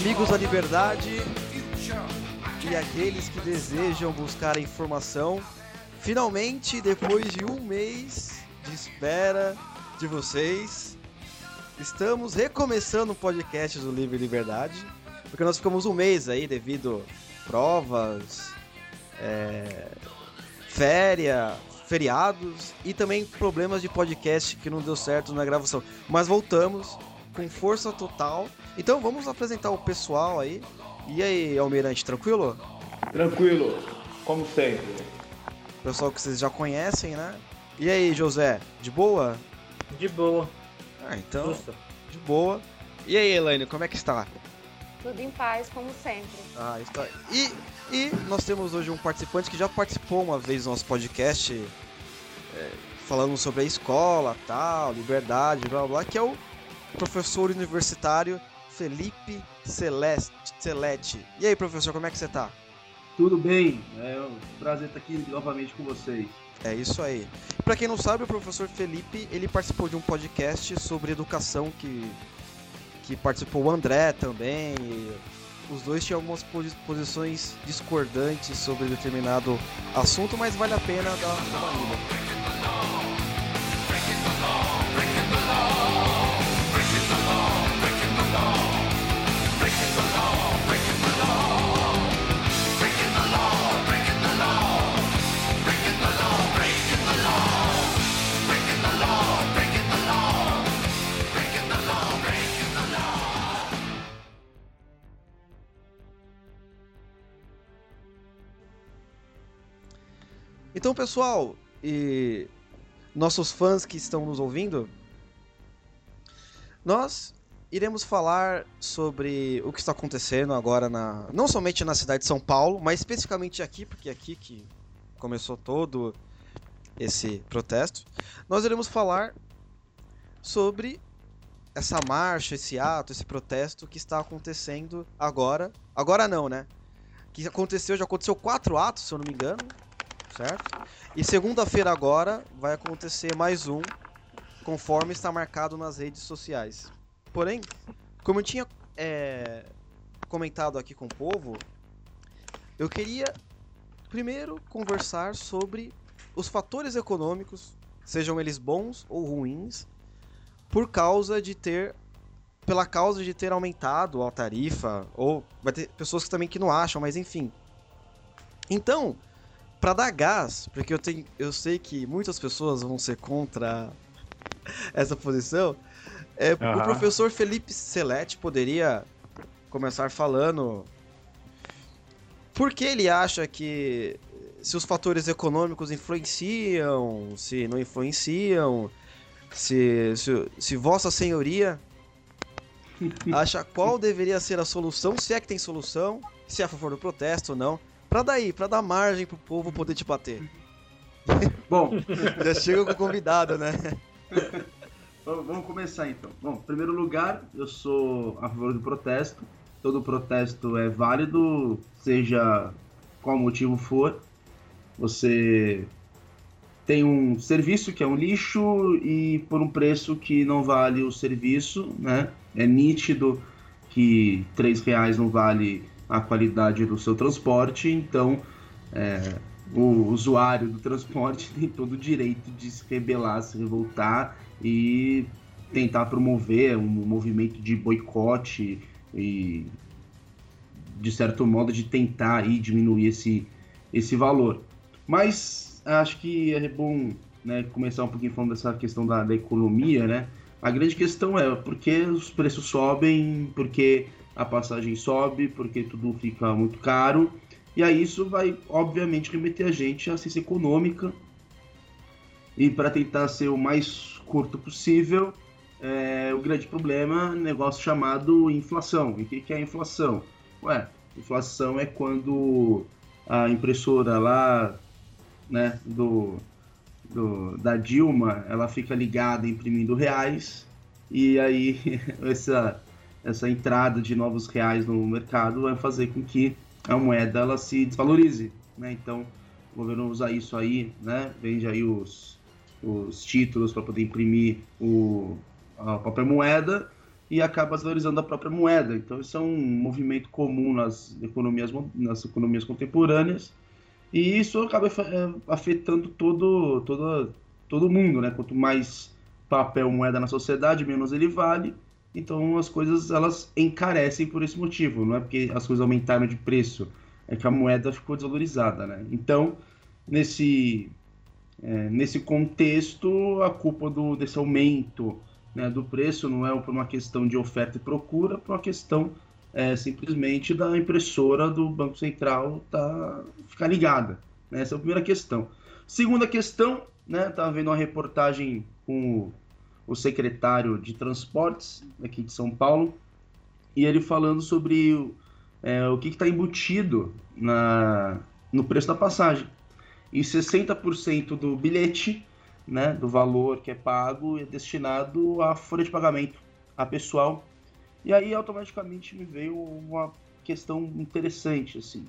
Amigos da liberdade e aqueles que desejam buscar a informação, finalmente, depois de um mês de espera de vocês, estamos recomeçando o podcast do Livre Liberdade, porque nós ficamos um mês aí devido provas, feriados e também problemas de podcast que não deu certo na gravação. Mas voltamos com força total. Então vamos apresentar o pessoal aí. E aí, Almirante, tranquilo? Tranquilo, como sempre. Pessoal que vocês já conhecem, né? E aí, José, de boa? De boa. Então, Justo. de boa. E aí, Elaine, como é que está? Tudo em paz, como sempre. Está. E nós temos hoje um participante que já participou uma vez do nosso podcast, falando sobre a escola, tal, liberdade, blá blá, que é o professor universitário Felipe Celete. E aí, professor, como é que você tá? Tudo bem, é um prazer estar aqui novamente com vocês. É isso aí. Pra quem não sabe, o professor Felipe, ele participou de um podcast sobre educação que participou o André também. E os dois tinham algumas posições discordantes sobre determinado assunto, mas vale a pena dar uma lida. Então, pessoal, e nossos fãs que estão nos ouvindo, nós iremos falar sobre o que está acontecendo agora não somente na cidade de São Paulo, mas especificamente aqui, porque é aqui que começou todo esse protesto. Nós iremos falar sobre essa marcha, esse ato, esse protesto que está acontecendo agora. Agora não, né? Já aconteceu 4 atos, se eu não me engano. Certo? E segunda-feira agora vai acontecer mais um, conforme está marcado nas redes sociais. Porém, como eu tinha comentado aqui com o povo, eu queria primeiro conversar sobre os fatores econômicos, sejam eles bons ou ruins, pela causa de ter aumentado a tarifa, ou vai ter pessoas que também que não acham, mas enfim. Então, para dar gás, porque eu sei que muitas pessoas vão ser contra essa posição, o professor Felipe Celete poderia começar falando por que ele acha que se os fatores econômicos influenciam, se não influenciam, se Vossa Senhoria acha qual deveria ser a solução, se é que tem solução, se é a favor do protesto ou não. Pra dar margem pro povo poder te bater. Bom, já chega com o convidado, né? Vamos começar então. Bom, em primeiro lugar, eu sou a favor do protesto. Todo protesto é válido, seja qual motivo for. Você tem um serviço que é um lixo e por um preço que não vale o serviço, né? É nítido que R$3 não vale a qualidade do seu transporte, então o usuário do transporte tem todo o direito de se rebelar, se revoltar e tentar promover um movimento de boicote e, de certo modo, de tentar aí diminuir esse valor. Mas acho que é bom, né, começar um pouquinho falando dessa questão da economia, né? A grande questão é por que os preços sobem, por que a passagem sobe, porque tudo fica muito caro, e aí isso vai, obviamente, remeter a gente à ciência econômica, e para tentar ser o mais curto possível, o grande problema é um negócio chamado inflação. E o que é a inflação? Inflação é quando a impressora lá, né, da Dilma, ela fica ligada imprimindo reais, e aí essa entrada de novos reais no mercado vai fazer com que a moeda ela se desvalorize, né? Então o governo usa isso aí, né? Vende aí os títulos para poder imprimir a própria moeda e acaba desvalorizando a própria moeda. Então, isso é um movimento comum nas economias contemporâneas, e isso acaba afetando todo mundo, né? Quanto mais papel moeda na sociedade, menos ele vale. Então as coisas elas encarecem por esse motivo, não é porque as coisas aumentaram de preço, é que a moeda ficou desvalorizada, né? Então, nesse contexto, a culpa desse aumento, né, do preço não é por uma questão de oferta e procura, por uma questão simplesmente da impressora do Banco Central ficar ligada, né? Essa é a primeira questão. Segunda questão, né, estava vendo uma reportagem com o secretário de Transportes aqui de São Paulo, e ele falando sobre o que está embutido no preço da passagem. E 60% do bilhete, né, do valor que é pago, é destinado à folha de pagamento, a pessoal. E aí automaticamente me veio uma questão interessante, assim,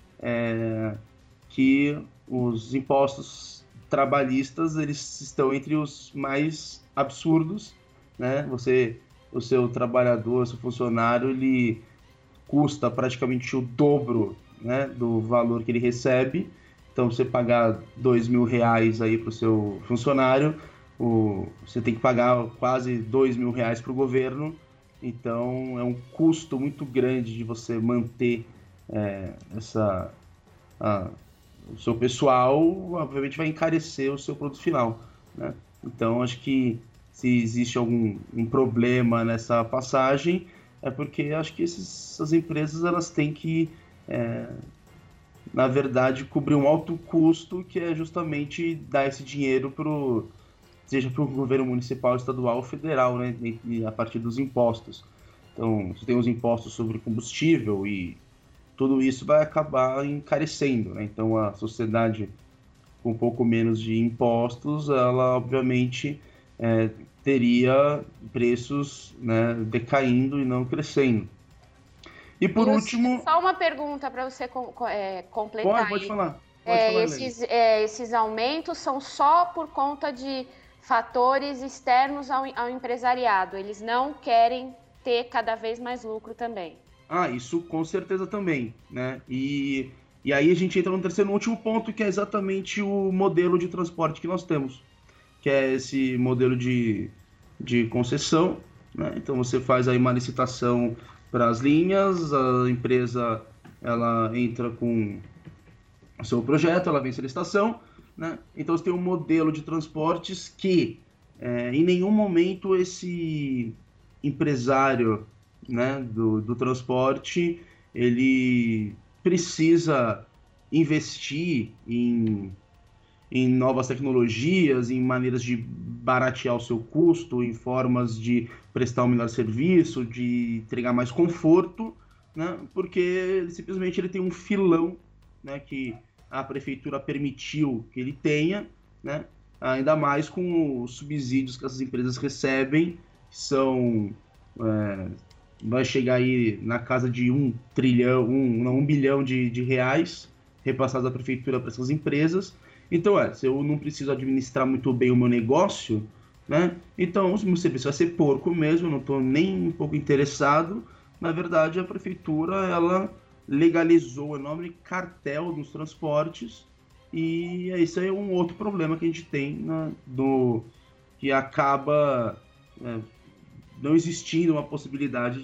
que os impostos trabalhistas eles estão entre os mais absurdos, né? O seu trabalhador, o seu funcionário, ele custa praticamente o dobro, né, do valor que ele recebe. Então, você pagar R$ 2.000 aí para o seu funcionário, você tem que pagar quase R$ 2.000 para o governo. Então, é um custo muito grande de você manter o seu pessoal, obviamente vai encarecer o seu produto final, né? Então, acho que se existe algum problema nessa passagem, é porque acho que essas empresas elas têm que na verdade, cobrir um alto custo, que é justamente dar esse dinheiro seja para o governo municipal, estadual ou federal, né, a partir dos impostos. Então, você tem os impostos sobre combustível e tudo isso vai acabar encarecendo, né? Então, a sociedade com um pouco menos de impostos, ela, obviamente, teria preços, né, decaindo e não crescendo. E por último... Só uma pergunta para você completar. Pode falar. Esses aumentos são só por conta de fatores externos ao empresariado. Eles não querem ter cada vez mais lucro também. Isso com certeza também, né? E aí a gente entra no terceiro, no último ponto, que é exatamente o modelo de transporte que nós temos, que é esse modelo de concessão, né? Então você faz aí uma licitação para as linhas, a empresa ela entra com o seu projeto, ela vence a licitação, né? Então você tem um modelo de transportes que em nenhum momento esse empresário, né, do transporte ele precisa investir em novas tecnologias, em maneiras de baratear o seu custo, em formas de prestar um melhor serviço, de entregar mais conforto, né? Porque simplesmente ele tem um filão, né, que a prefeitura permitiu que ele tenha, né? Ainda mais com os subsídios que essas empresas recebem, que são... vai chegar aí na casa de 1 bilhão de reais repassados da prefeitura para essas empresas. Então, se eu não preciso administrar muito bem o meu negócio, né? Então, o meu serviço vai ser porco mesmo, eu não estou nem um pouco interessado. Na verdade, a prefeitura, ela legalizou o enorme cartel dos transportes e esse é um outro problema que a gente tem, né, que acaba não existindo uma possibilidade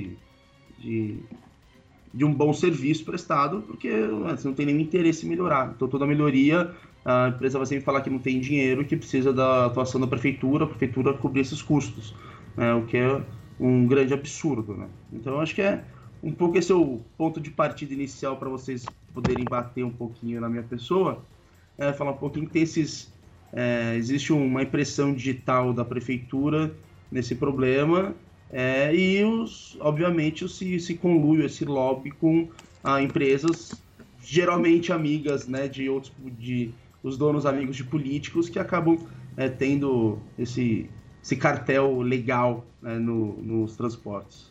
de um bom serviço prestado, porque você não tem nenhum interesse em melhorar. Então, toda melhoria, a empresa vai sempre falar que não tem dinheiro, que precisa da atuação da prefeitura, a prefeitura cobrir esses custos, né? O que é um grande absurdo, né? Então, acho que um pouco esse é o ponto de partida inicial para vocês poderem bater um pouquinho na minha pessoa, falar um pouquinho que tem existe uma impressão digital da prefeitura nesse problema, e obviamente se conluio esse lobby com empresas geralmente amigas, né, de os donos amigos de políticos que acabam tendo esse cartel legal, né, nos transportes.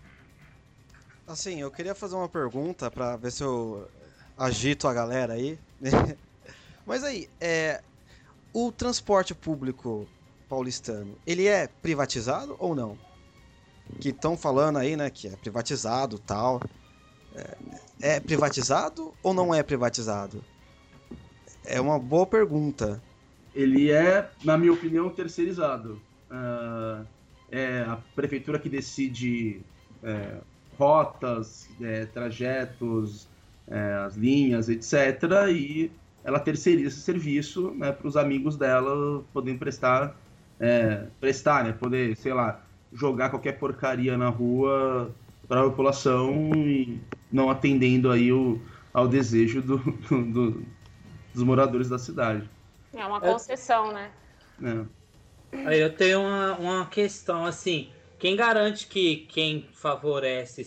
Assim, eu queria fazer uma pergunta para ver se eu agito a galera aí. Mas aí, o transporte público paulistano, ele é privatizado ou não? que estão falando aí, né, que é privatizado e tal. É privatizado ou não é privatizado? É uma boa pergunta. Ele é, na minha opinião, terceirizado. É a prefeitura que decide rotas, trajetos, as linhas, etc. E ela terceiriza esse serviço, né, para os amigos dela poderem prestar, né, poder, sei lá, jogar qualquer porcaria na rua para a população e não atendendo aí ao desejo dos moradores da cidade. É uma concessão, né? Aí eu tenho uma questão, assim, quem garante que quem favorece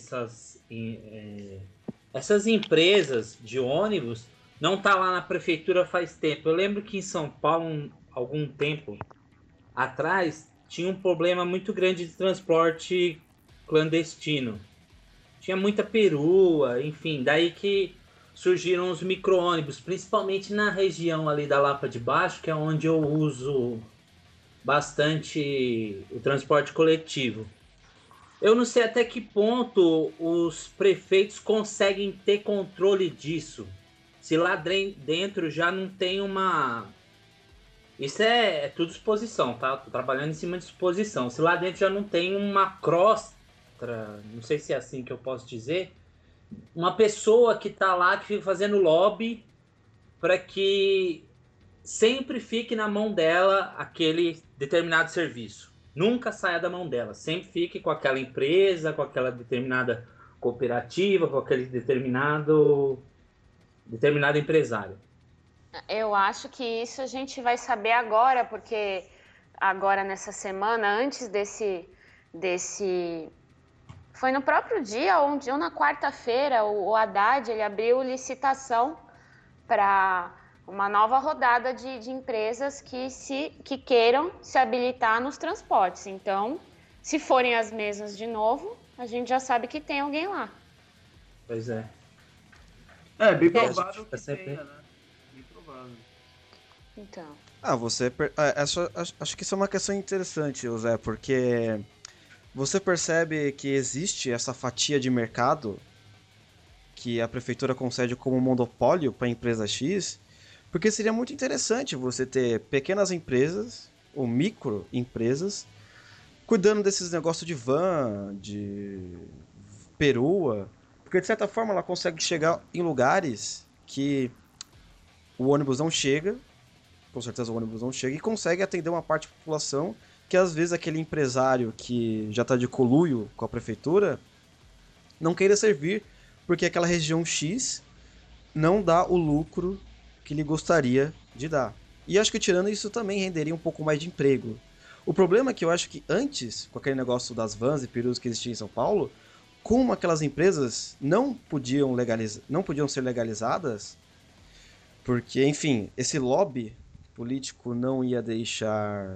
essas empresas de ônibus não tá lá na prefeitura faz tempo? Eu lembro que em São Paulo, algum tempo atrás, tinha um problema muito grande de transporte clandestino. Tinha muita perua, enfim, daí que surgiram os micro-ônibus, principalmente na região ali da Lapa de Baixo, que é onde eu uso bastante o transporte coletivo. Eu não sei até que ponto os prefeitos conseguem ter controle disso. Se lá dentro já não tem uma... Isso é tudo exposição, tá? Tô trabalhando em cima de exposição. Se lá dentro já não tem uma crosta, não sei se é assim que eu posso dizer, uma pessoa que tá lá, que fica fazendo lobby para que sempre fique na mão dela aquele determinado serviço. Nunca saia da mão dela. Sempre fique com aquela empresa, com aquela determinada cooperativa, com aquele determinado empresário. Eu acho que isso a gente vai saber agora, porque agora nessa semana, antes desse... Foi no próprio dia, ou na quarta-feira, o Haddad ele abriu licitação para uma nova rodada de empresas que queiram se habilitar nos transportes. Então, se forem as mesmas de novo, a gente já sabe que tem alguém lá. Pois é. É, bem provável que tenha, né? Bem provável. Então. Acho que isso é uma questão interessante, José, porque você percebe que existe essa fatia de mercado que a prefeitura concede como monopólio para a empresa X, porque seria muito interessante você ter pequenas empresas ou microempresas cuidando desses negócios de van, de perua, porque de certa forma ela consegue chegar em lugares que o ônibus não chega, com certeza o ônibus não chega, e consegue atender uma parte da população que às vezes aquele empresário que já está de conluio com a prefeitura não queira servir porque aquela região X não dá o lucro que ele gostaria de dar. E acho que tirando isso também renderia um pouco mais de emprego. O problema é que eu acho que antes, com aquele negócio das vans e perus que existia em São Paulo, como aquelas empresas não podiam ser legalizadas, porque, enfim, esse lobby político não ia deixar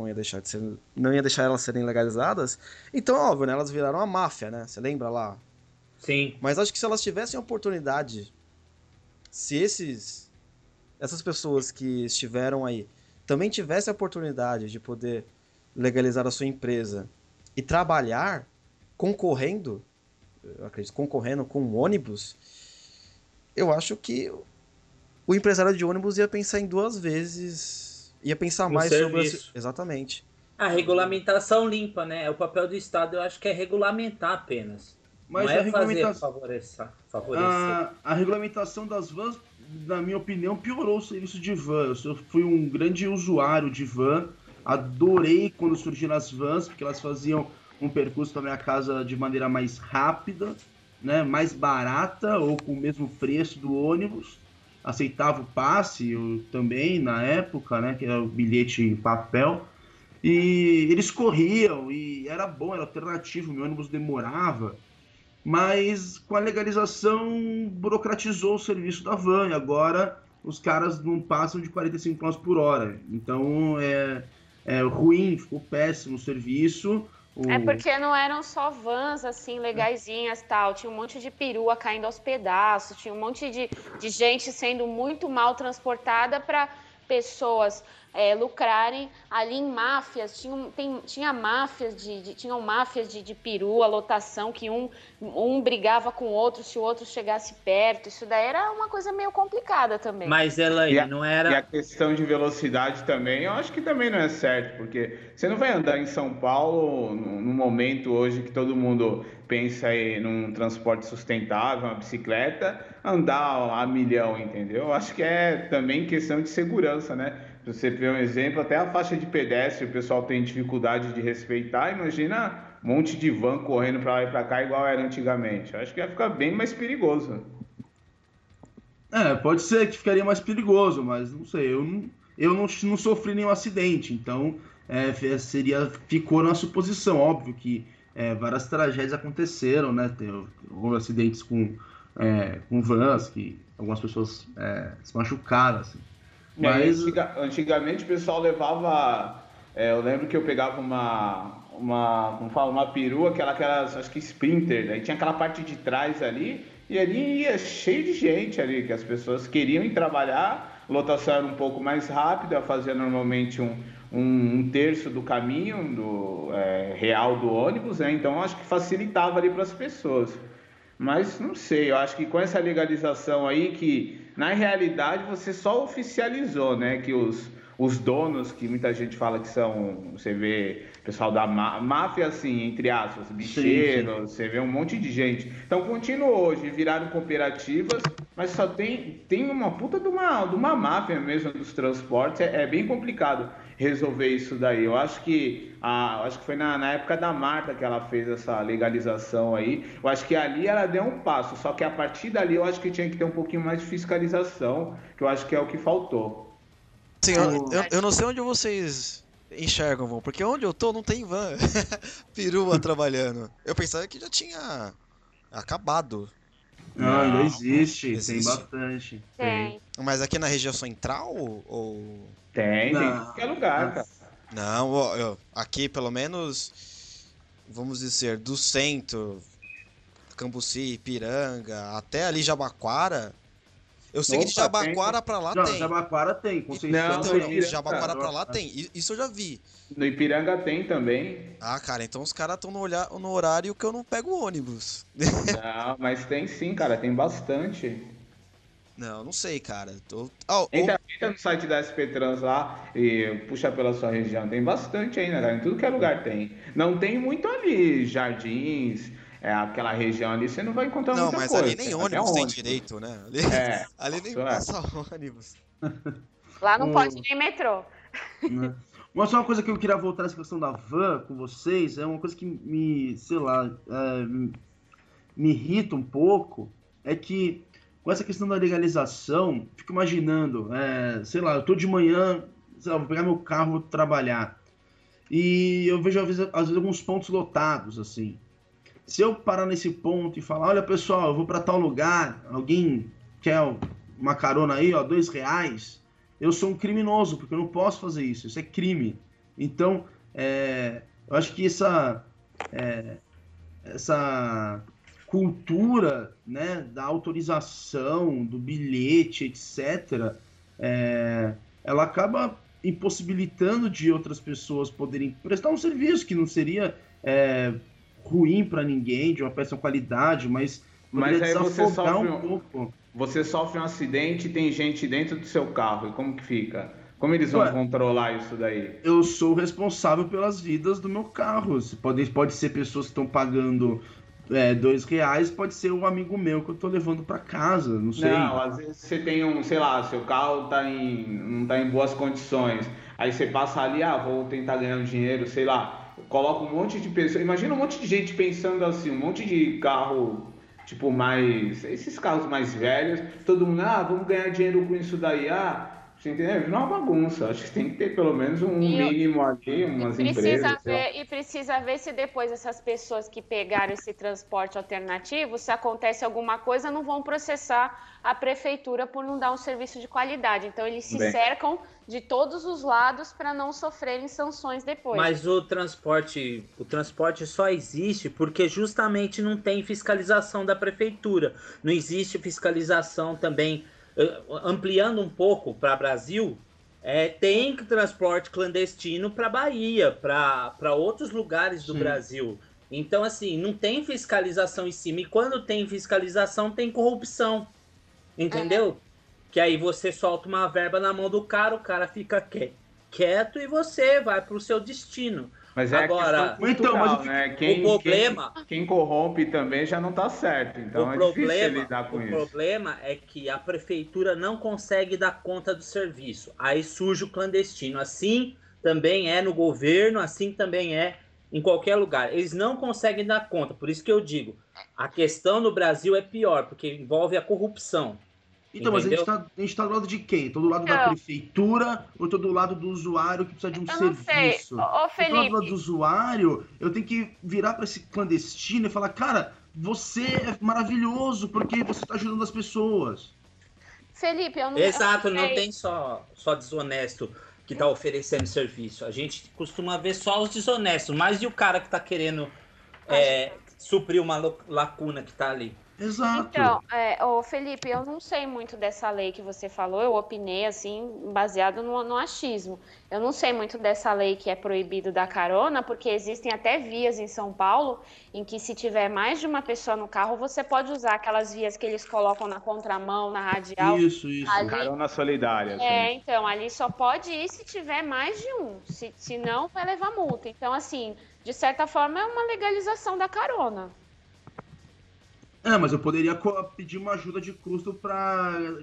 elas serem legalizadas, então, óbvio, né, elas viraram uma máfia, né? Você lembra lá? Sim. Mas acho que se elas tivessem a oportunidade, se essas pessoas que estiveram aí também tivessem a oportunidade de poder legalizar a sua empresa e trabalhar concorrendo, eu acredito, concorrendo com um ônibus, eu acho que o empresário de ônibus ia pensar em duas vezes, ia pensar No mais serviço. sobre... Exatamente. A regulamentação limpa, né? O papel do Estado, eu acho que é regulamentar apenas. Mas não é fazer favorecer. A regulamentação das vans, na minha opinião, piorou o serviço de van. Eu fui um grande usuário de van, adorei quando surgiram as vans, porque elas faziam um percurso para minha casa de maneira mais rápida, né, mais barata ou com o mesmo preço do ônibus. Aceitava o passe, eu também, na época, né, que era o bilhete em papel. E eles corriam e era bom, era alternativo, meu ônibus demorava. Mas com a legalização burocratizou o serviço da van e agora os caras não passam de 45 km por hora. Então é ruim, ficou péssimo o serviço. É porque não eram só vans assim, legaisinhas e tal. Tinha um monte de perua caindo aos pedaços, tinha um monte de gente sendo muito mal transportada para pessoas lucrarem ali em máfias. Tinham máfias de perua, lotação, que um brigava com o outro se o outro chegasse perto. Isso daí era uma coisa meio complicada também. Mas, Elaine, não era... E a questão de velocidade também, eu acho que também não é certo, porque você não vai andar em São Paulo no momento hoje que todo mundo pensa aí num transporte sustentável, uma bicicleta, andar a milhão, entendeu? Eu acho que é também questão de segurança, né? Se você ver um exemplo, até a faixa de pedestre, o pessoal tem dificuldade de respeitar. Imagina um monte de van correndo para lá e para cá, igual era antigamente. Eu acho que ia ficar bem mais perigoso. Pode ser que ficaria mais perigoso, mas não sei. Eu não sofri nenhum acidente, então ficou na suposição. Óbvio que várias tragédias aconteceram, né? Houve acidentes com vans, que algumas pessoas se machucaram, assim. Mas... Antigamente o pessoal levava... eu lembro que eu pegava uma perua, aquelas, acho que Sprinter, aí tinha aquela parte de trás ali, e ali ia cheio de gente ali, que as pessoas queriam ir trabalhar, a lotação era um pouco mais rápida, fazia normalmente um terço do caminho real do ônibus, né? Então acho que facilitava ali para as pessoas. Mas não sei, eu acho que com essa legalização aí, que na realidade você só oficializou, né, que os donos, que muita gente fala que são, você vê pessoal da máfia, assim, entre aspas, bicheiros, você vê um monte de gente. Então continuou hoje, viraram cooperativas, mas só tem uma puta de uma máfia mesmo dos transportes, é bem complicado resolver isso daí. Eu acho que foi na época da Marta que ela fez essa legalização aí. Eu acho que ali ela deu um passo, só que a partir dali eu acho que tinha que ter um pouquinho mais de fiscalização, que eu acho que é o que faltou. Sim, eu não sei onde vocês enxergam, vão, porque onde eu tô não tem van perua trabalhando. Eu pensava que já tinha acabado. Não, ainda existe, tem bastante. Tem. Mas aqui na região central ou... Tem em qualquer lugar, cara. Não, aqui pelo menos, vamos dizer, do centro, Cambuci, Ipiranga, até ali Jabaquara. Eu sei que de Jabaquara pra lá tem. Jabaquara tem, Conceição. Então, de Jabaquara pra lá tem. Isso eu já vi. No Ipiranga tem também. Ah, cara, então os caras estão no horário que eu não pego o ônibus. Não, mas tem sim, cara, tem bastante. Não sei, cara. Entra no site da SP Trans lá e puxa pela sua região. Tem bastante ainda, cara. Em tudo que é lugar tem. Não tem muito ali, Jardins, aquela região ali, você não vai encontrar muita coisa. Não, mas ali nem ônibus tem direito, né? Ali nem passa ônibus. Lá não pode nem metrô. Mas só uma coisa que eu queria voltar nessa questão da van com vocês, é uma coisa que me irrita um pouco, é que com essa questão da legalização, fico imaginando, eu tô de manhã, vou pegar meu carro, vou trabalhar, e eu vejo às vezes alguns pontos lotados, assim. Se eu parar nesse ponto e falar, olha pessoal, eu vou para tal lugar, alguém quer uma carona aí, R$2, eu sou um criminoso, porque eu não posso fazer isso, isso é crime. Então, eu acho que essa cultura, né, da autorização, do bilhete, etc., ela acaba impossibilitando de outras pessoas poderem prestar um serviço que não seria ruim para ninguém, de uma péssima qualidade, mas aí você sofre um pouco. Você sofre um acidente e tem gente dentro do seu carro, e como que fica? Como eles vão controlar isso daí? Eu sou responsável pelas vidas do meu carro. Pode ser pessoas que estão pagando R$2, pode ser um amigo meu que eu tô levando para casa, não sei. Não, às vezes você tem seu carro não tá em boas condições, aí você passa ali, vou tentar ganhar um dinheiro, sei lá, coloca um monte de pessoas, imagina um monte de gente pensando assim, um monte de carro, tipo, esses carros mais velhos, todo mundo, vamos ganhar dinheiro com isso daí, você entendeu? Não é uma bagunça, acho que tem que ter pelo menos um mínimo ali, umas empresas. E precisa ver se depois essas pessoas que pegaram esse transporte alternativo, se acontece alguma coisa, não vão processar a prefeitura por não dar um serviço de qualidade. Então eles se cercam de todos os lados para não sofrerem sanções depois. Mas o transporte só existe porque justamente não tem fiscalização da prefeitura. Não existe fiscalização também. Ampliando um pouco para o Brasil, tem transporte clandestino para Bahia, para outros lugares do Brasil. Então, assim, não tem fiscalização em cima. E quando tem fiscalização, tem corrupção. Entendeu? Que aí você solta uma verba na mão do cara, o cara fica quieto e você vai para o seu destino. Mas é agora, cultural, né? Quem corrompe também já não tá certo. Então difícil lidar com isso. O problema é que a prefeitura não consegue dar conta do serviço. Aí surge o clandestino. Assim também é no governo, assim também é em qualquer lugar. Eles não conseguem dar conta. Por isso que eu digo, a questão no Brasil é pior, porque envolve a corrupção. Então, entendeu? Mas a gente tá do lado de quem? Tô do lado da prefeitura ou tô do lado do usuário que precisa de um serviço? Ô, Felipe. Do lado do usuário, eu tenho que virar para esse clandestino e falar, cara, você é maravilhoso porque você tá ajudando as pessoas. Felipe, eu não... Exato, não tem só desonesto que tá oferecendo serviço. A gente costuma ver só os desonestos, mas e o cara que tá querendo suprir uma lacuna que tá ali? Exato. Então, Felipe, eu não sei muito dessa lei que você falou, eu opinei, assim, baseado no achismo. Eu não sei muito dessa lei que é proibido dar carona, porque existem até vias em São Paulo em que se tiver mais de uma pessoa no carro, você pode usar aquelas vias que eles colocam na contramão, na radial. Isso. Ali, carona solidária. Então, ali só pode ir se tiver mais de um, se não vai levar multa. Então, assim, de certa forma é uma legalização da carona. Mas eu poderia pedir uma ajuda de custo pra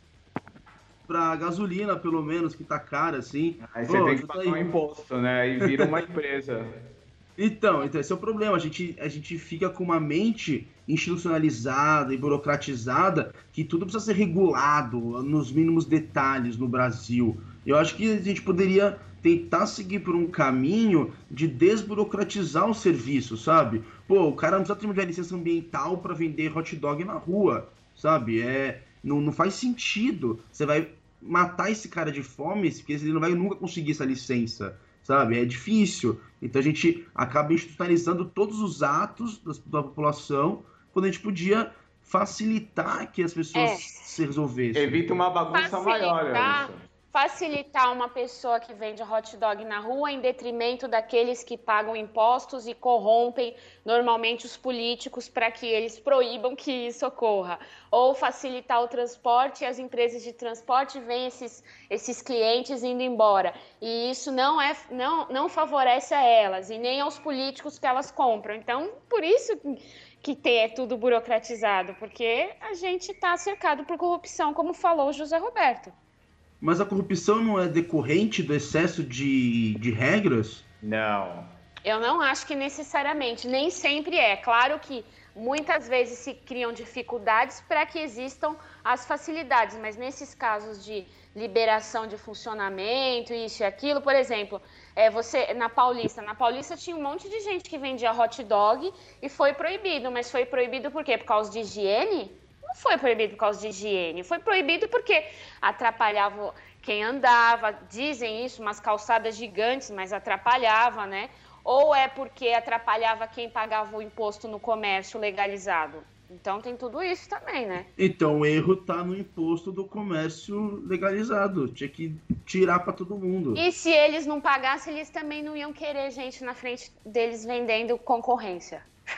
gasolina, pelo menos, que tá cara, assim. Aí você tem que pagar um imposto, né? E vira uma empresa. Então, esse é o problema. A gente fica com uma mente institucionalizada e burocratizada que tudo precisa ser regulado nos mínimos detalhes no Brasil. Eu acho que a gente poderia tentar seguir por um caminho de desburocratizar o serviço, sabe? Pô, o cara não precisa ter licença ambiental para vender hot dog na rua, sabe? Não faz sentido. Você vai matar esse cara de fome porque ele não vai nunca conseguir essa licença, sabe? É difícil. Então a gente acaba institucionalizando todos os atos da população quando a gente podia facilitar que as pessoas se resolvessem. Evita uma bagunça maior. Facilitar uma pessoa que vende hot dog na rua em detrimento daqueles que pagam impostos e corrompem normalmente os políticos para que eles proíbam que isso ocorra. Ou facilitar o transporte e as empresas de transporte veem esses clientes indo embora. E isso não favorece a elas e nem aos políticos que elas compram. Então, por isso que é tudo burocratizado, porque a gente está cercado por corrupção, como falou o José Roberto. Mas a corrupção não é decorrente do excesso de regras? Não. Eu não acho que necessariamente, nem sempre é. Claro que muitas vezes se criam dificuldades para que existam as facilidades, mas nesses casos de liberação de funcionamento, isso e aquilo, por exemplo, você na Paulista tinha um monte de gente que vendia hot dog e foi proibido, mas foi proibido por quê? Por causa de higiene? Não foi proibido por causa de higiene, foi proibido porque atrapalhava quem andava, dizem isso, umas calçadas gigantes, mas atrapalhava, né? Ou é porque atrapalhava quem pagava o imposto no comércio legalizado. Então tem tudo isso também, né? Então o erro tá no imposto do comércio legalizado, tinha que tirar para todo mundo. E se eles não pagassem, eles também não iam querer gente na frente deles vendendo concorrência.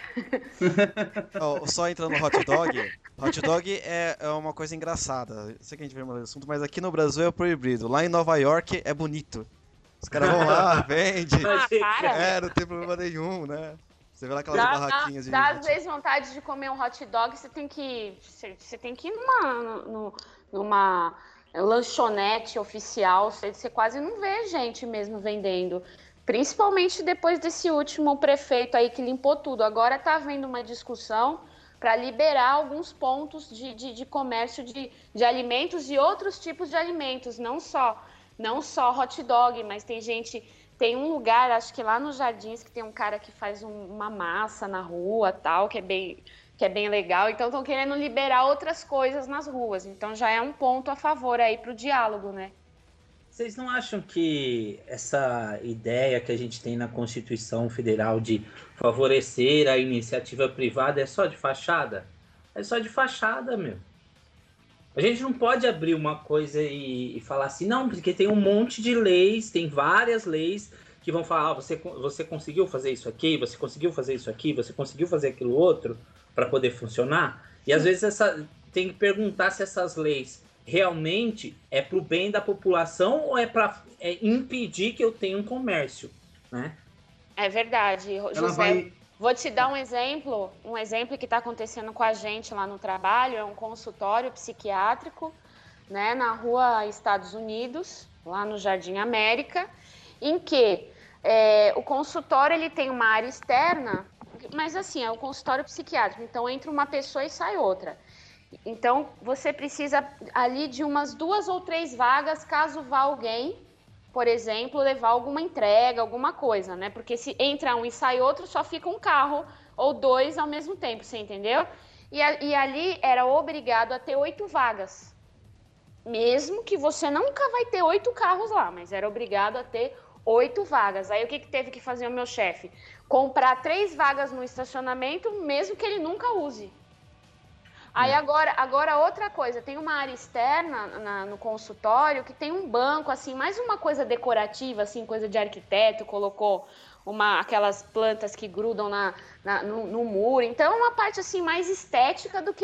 Só entrando no hot dog. Hot dog é uma coisa engraçada. Eu sei que a gente vai mudar de assunto, mas aqui no Brasil é proibido. Lá em Nova York é bonito. Os caras vão lá, vende. Não tem problema nenhum, né? Você vê lá aquelas barraquinhas de... Dá às vezes vontade de comer um hot dog, você tem que ir numa lanchonete oficial. Você quase não vê gente mesmo vendendo. Principalmente depois desse último prefeito aí que limpou tudo. Agora está havendo uma discussão para liberar alguns pontos de comércio de alimentos e outros tipos de alimentos. Não só hot dog, mas tem um lugar, acho que lá nos Jardins, que tem um cara que faz uma massa na rua, tal, que é bem legal. Então estão querendo liberar outras coisas nas ruas. Então já é um ponto a favor aí para o diálogo, né? Vocês não acham que essa ideia que a gente tem na Constituição Federal de favorecer a iniciativa privada é só de fachada? É só de fachada, meu. A gente não pode abrir uma coisa e falar assim, não, porque tem um monte de leis, tem várias leis que vão falar, você conseguiu fazer isso aqui, você conseguiu fazer isso aqui, você conseguiu fazer aquilo outro para poder funcionar. E às vezes tem que perguntar se essas leis realmente é para o bem da população ou é para impedir que eu tenha um comércio, né? É verdade, José. Vou te dar um exemplo que está acontecendo com a gente lá no trabalho, é um consultório psiquiátrico, né, na rua Estados Unidos, lá no Jardim América, em que o consultório ele tem uma área externa, mas assim, é um consultório psiquiátrico, então entra uma pessoa e sai outra. Então, você precisa ali de umas 2 ou 3 vagas, caso vá alguém, por exemplo, levar alguma entrega, alguma coisa, né? Porque se entra um e sai outro, só fica um carro ou 2 ao mesmo tempo, você entendeu? E ali era obrigado a ter 8 vagas. Mesmo que você nunca vai ter 8 carros lá, mas era obrigado a ter 8 vagas. Aí o que teve que fazer o meu chefe? Comprar 3 vagas no estacionamento, mesmo que ele nunca use. Aí agora outra coisa, tem uma área externa no consultório que tem um banco, assim, mais uma coisa decorativa, assim, coisa de arquiteto, colocou aquelas plantas que grudam no muro. Então é uma parte assim mais estética do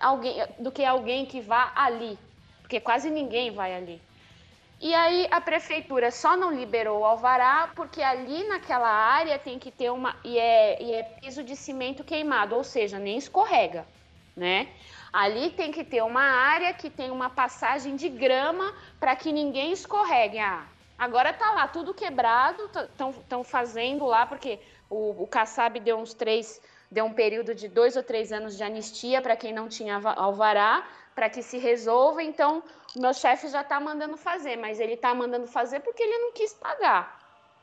que alguém que vá ali, porque quase ninguém vai ali. E aí a prefeitura só não liberou o alvará porque ali naquela área tem que ter e é piso de cimento queimado, ou seja, nem escorrega, né? Ali tem que ter uma área que tem uma passagem de grama para que ninguém escorregue. Agora tá lá tudo quebrado, estão fazendo lá porque o Kassab deu um período de 2 ou 3 anos de anistia para quem não tinha alvará, para que se resolva. Então o meu chefe já está mandando fazer, mas ele está mandando fazer porque ele não quis pagar.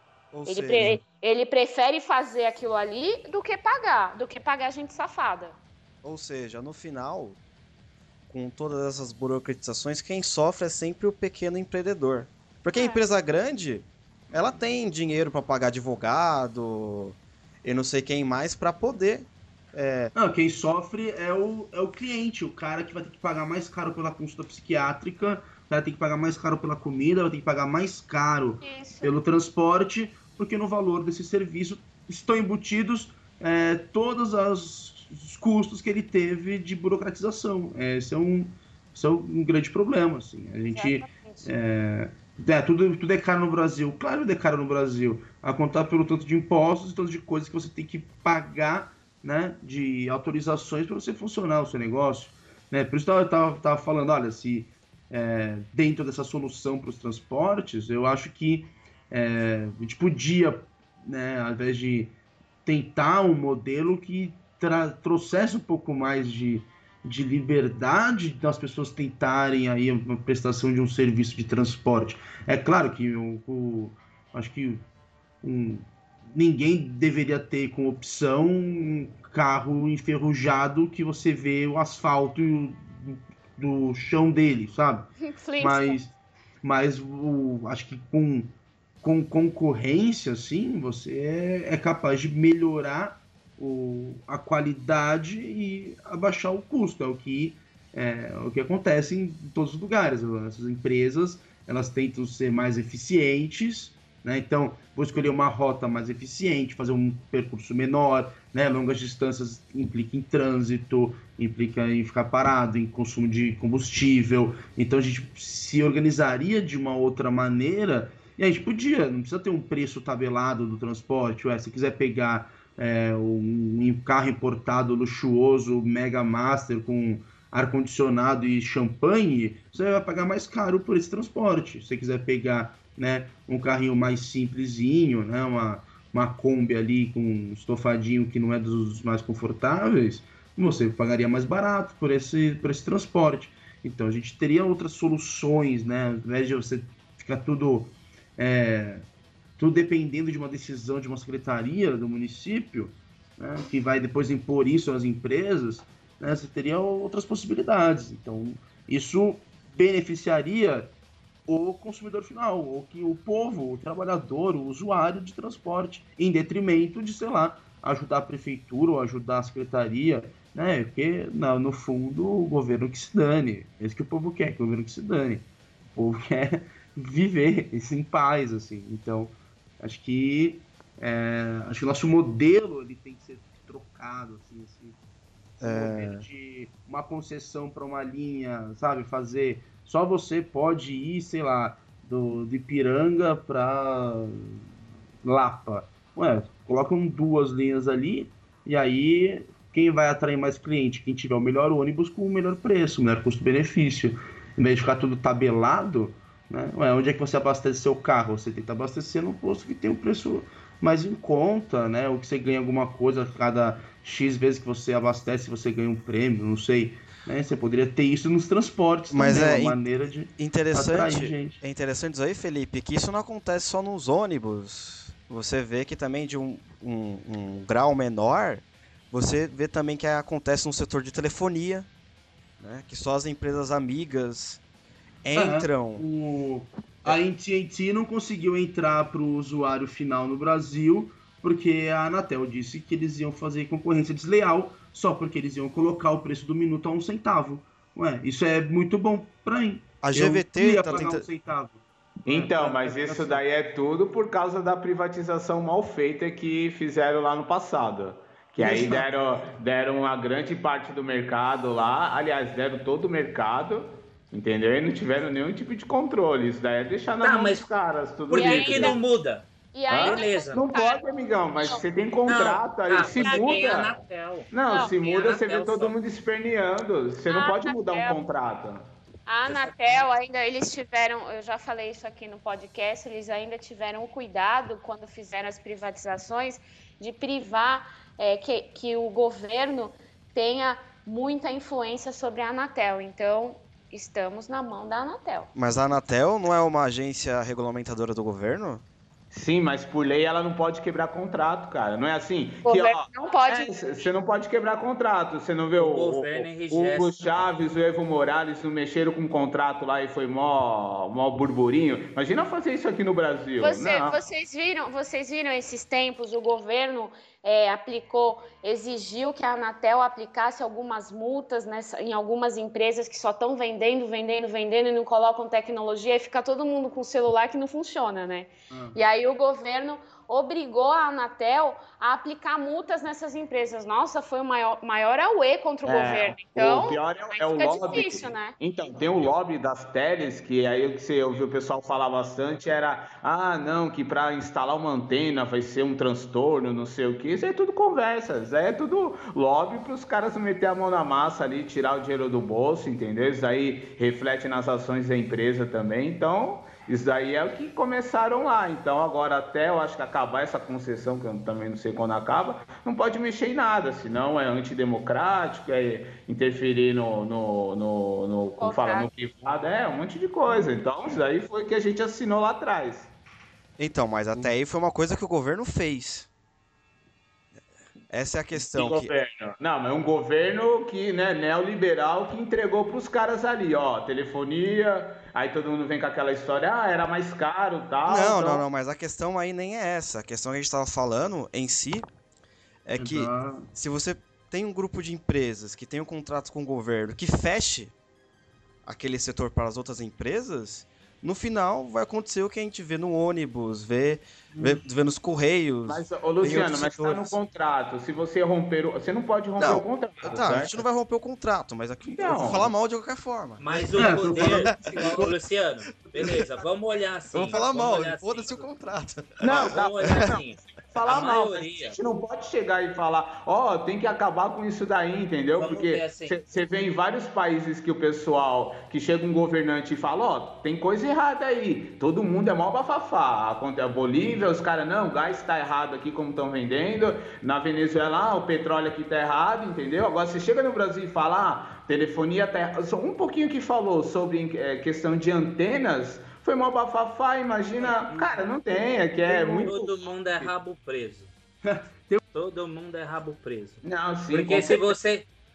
Ele prefere fazer aquilo ali do que pagar gente safada. Ou seja, no final, com todas essas burocratizações, quem sofre é sempre o pequeno empreendedor. Porque a empresa grande, ela tem dinheiro para pagar advogado e não sei quem mais para poder... Não, quem sofre é o cliente, o cara que vai ter que pagar mais caro pela consulta psiquiátrica, vai ter que pagar mais caro pela comida, vai ter que pagar mais caro pelo transporte, porque no valor desse serviço estão embutidos todos os custos que ele teve de burocratização. Esse é um grande problema. Assim. A gente... tudo é caro no Brasil. Claro que é caro no Brasil. A contar pelo tanto de impostos e tanto de coisas que você tem que pagar, né, de autorizações para você funcionar o seu negócio. Né? Por isso eu estava falando, olha, se dentro dessa solução para os transportes, eu acho que a gente podia, né, ao invés de tentar um modelo que trouxesse um pouco mais de liberdade das pessoas tentarem aí a prestação de um serviço de transporte. É claro que acho que ninguém deveria ter como opção um carro enferrujado que você vê o asfalto do chão dele, sabe? Mas acho que com concorrência, assim, você é capaz de melhorar a qualidade e abaixar o custo. É o que acontece em todos os lugares. Essas empresas, elas tentam ser mais eficientes, né? Então, vou escolher uma rota mais eficiente, fazer um percurso menor, né? Longas distâncias implica em trânsito, implica em ficar parado, em consumo de combustível. Então, a gente se organizaria de uma outra maneira e a gente podia, não precisa ter um preço tabelado do transporte. Se quiser pegar um carro importado luxuoso, Mega Master, com ar-condicionado e champanhe, você vai pagar mais caro por esse transporte. Se você quiser pegar, né, um carrinho mais simplesinho, né, uma Kombi ali com um estofadinho que não é dos mais confortáveis, você pagaria mais barato por esse transporte. Então a gente teria outras soluções, né, ao invés de você ficar tudo dependendo de uma decisão de uma secretaria do município, né, que vai depois impor isso às empresas, né, você teria outras possibilidades. Então, isso beneficiaria o consumidor final, o povo, o trabalhador, o usuário de transporte, em detrimento de, sei lá, ajudar a prefeitura ou ajudar a secretaria, né? Porque, no fundo, o governo que se dane. É isso que o povo quer, que o governo que se dane. O povo quer viver isso em paz, assim. Então, acho que o nosso modelo ele tem que ser trocado, assim. Modelo de uma concessão para uma linha, sabe? Fazer... Só você pode ir, sei lá, de Ipiranga para Lapa. Ué, colocam 2 linhas ali e aí quem vai atrair mais cliente? Quem tiver o melhor ônibus com o melhor preço, o melhor custo-benefício. Em vez de ficar tudo tabelado, né? Ué, onde é que você abastece seu carro? Você tenta abastecer no posto que tem o preço mais em conta, né? Ou que você ganha alguma coisa cada X vezes que você abastece, você ganha um prêmio, não sei. Né? Você poderia ter isso nos transportes mas também, uma maneira de atrair gente. É interessante isso aí, Felipe, que isso não acontece só nos ônibus. Você vê que também de um grau menor, você vê também que acontece no setor de telefonia, né? Que só as empresas amigas entram. A AT&T não conseguiu entrar para o usuário final no Brasil porque a Anatel disse que eles iam fazer concorrência desleal só porque eles iam colocar o preço do minuto a 1 centavo. Ué, isso é muito bom para mim. A GVT tá pagar 1 centavo. Então, mas isso daí é tudo por causa da privatização mal feita que fizeram lá no passado. Que aí deram uma grande parte do mercado lá, aliás, deram todo o mercado, entendeu? E não tiveram nenhum tipo de controle. Isso daí é deixar na mão dos caras. Tudo por que não muda? E aí, beleza. Não pode, amigão, mas você tem contrato aí. Se muda. Se muda, você vê todo mundo esperneando. Você não pode mudar um contrato. A Anatel ainda, eles tiveram, eu já falei isso aqui no podcast, eles ainda tiveram o cuidado, quando fizeram as privatizações, de privar que o governo tenha muita influência sobre a Anatel. Então, estamos na mão da Anatel. Mas a Anatel não é uma agência regulamentadora do governo? Sim, mas por lei ela não pode quebrar contrato, cara. Não é assim? Não pode. Você não pode quebrar contrato. Você não vê o Hugo Chávez, o Evo Morales não mexeram com um contrato lá e foi mó burburinho. Imagina fazer isso aqui no Brasil. Vocês viram esses tempos, o governo exigiu que a Anatel aplicasse algumas multas em algumas empresas que só estão vendendo e não colocam tecnologia, e fica todo mundo com celular que não funciona, né? E aí o governo obrigou a Anatel a aplicar multas nessas empresas. Nossa, foi o maior auê contra o governo. Então, o pior é o lobby. Difícil, né? Então, tem o lobby das teles, que aí o que você ouviu o pessoal falar bastante era, que para instalar uma antena vai ser um transtorno, não sei o que. Isso aí é tudo conversa, isso aí é tudo lobby para os caras meter a mão na massa ali, tirar o dinheiro do bolso, entendeu? Isso aí reflete nas ações da empresa também. Então, isso daí é o que começaram lá. Então, agora até eu acho que acabar essa concessão, que eu também não sei quando acaba, não pode mexer em nada, senão é antidemocrático, é interferir no privado, um monte de coisa. Então, isso daí foi o que a gente assinou lá atrás. Então, mas até aí foi uma coisa que o governo fez. Essa é a questão. Não, mas um governo que, neoliberal, que entregou para os caras ali, telefonia, aí todo mundo vem com aquela história, era mais caro e tal. Não, mas a questão aí nem é essa. A questão que a gente estava falando em si é que se você tem um grupo de empresas que tem um contrato com o governo que feche aquele setor para as outras empresas, no final vai acontecer o que a gente vê no ônibus, vê nos correios. Mas, Luciano, mas está no contrato. Se você romper, você não pode romper o contrato. Tá, a gente não vai romper o contrato, mas aqui eu vou falar mal de qualquer forma. Mas o poder, Luciano, beleza, vamos olhar assim. Vamos falar mal, foda-se o contrato. Vamos olhar assim. Falar mal, a gente não pode chegar e falar, tem que acabar com isso daí, entendeu? Porque você vê em vários países que o pessoal, que chega um governante e fala, tem coisa errada aí, todo mundo é mó bafafá. A Bolívia, os caras, não, o gás tá errado aqui como estão vendendo, na Venezuela, o petróleo aqui tá errado, entendeu? Agora você chega no Brasil e fala, telefonia tá errado. Só um pouquinho que falou sobre questão de antenas, foi mó bafafá, imagina... Cara, não tem, muito... Todo mundo é rabo preso. Todo mundo é rabo preso. Não, sim. Porque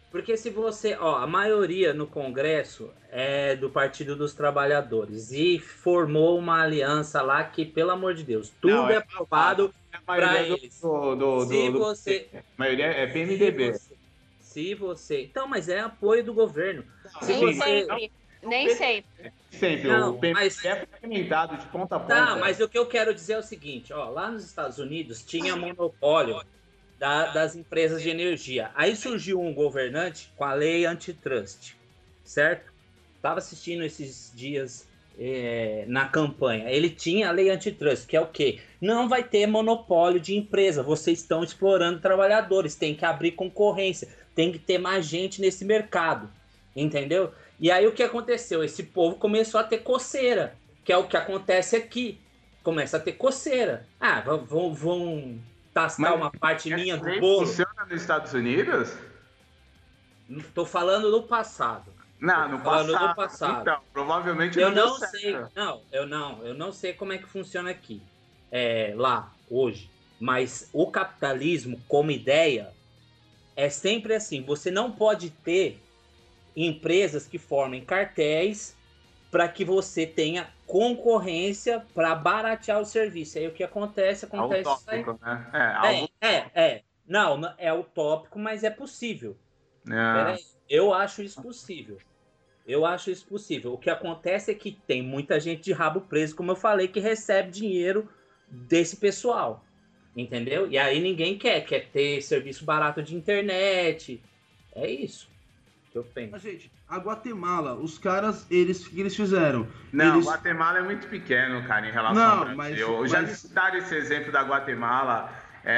Porque se você... Ó, a maioria no Congresso é do Partido dos Trabalhadores. E formou uma aliança lá que, pelo amor de Deus, tudo é aprovado para eles. A maioria é PMDB. Se você... Então, mas é apoio do governo. Nem sempre. Sempre. Não, o PMDB mas... é fragmentado de ponta a ponta. Tá, mas o que eu quero dizer é o seguinte, ó, lá nos Estados Unidos tinha monopólio das empresas de energia. Aí surgiu um governante com a lei antitrust, certo? Tava assistindo esses dias na campanha. Ele tinha a lei antitrust, que é o quê? Não vai ter monopólio de empresa. Vocês estão explorando trabalhadores. Tem que abrir concorrência. Tem que ter mais gente nesse mercado. Entendeu? E aí o que aconteceu? Esse povo começou a ter coceira, que é o que acontece aqui. Começa a ter coceira. Ah, vão tascar uma parte minha do bolo. Funciona nos Estados Unidos? Tô falando do passado. Não, no passado. Então, provavelmente eu não sei. Eu não sei como é que funciona aqui. Lá, hoje. Mas o capitalismo, como ideia, é sempre assim. Você não pode ter empresas que formem cartéis para que você tenha concorrência para baratear o serviço. Aí o que acontece utópico, né? Não, é utópico, mas é possível. Eu acho isso possível. O que acontece é que tem muita gente de rabo preso, como eu falei, que recebe dinheiro desse pessoal. Entendeu? E aí ninguém quer ter serviço barato de internet. É isso. Mas, gente, a Guatemala, os caras, o que eles fizeram? Não, Guatemala é muito pequeno, cara, em relação ao Brasil. Já citaram esse exemplo da Guatemala.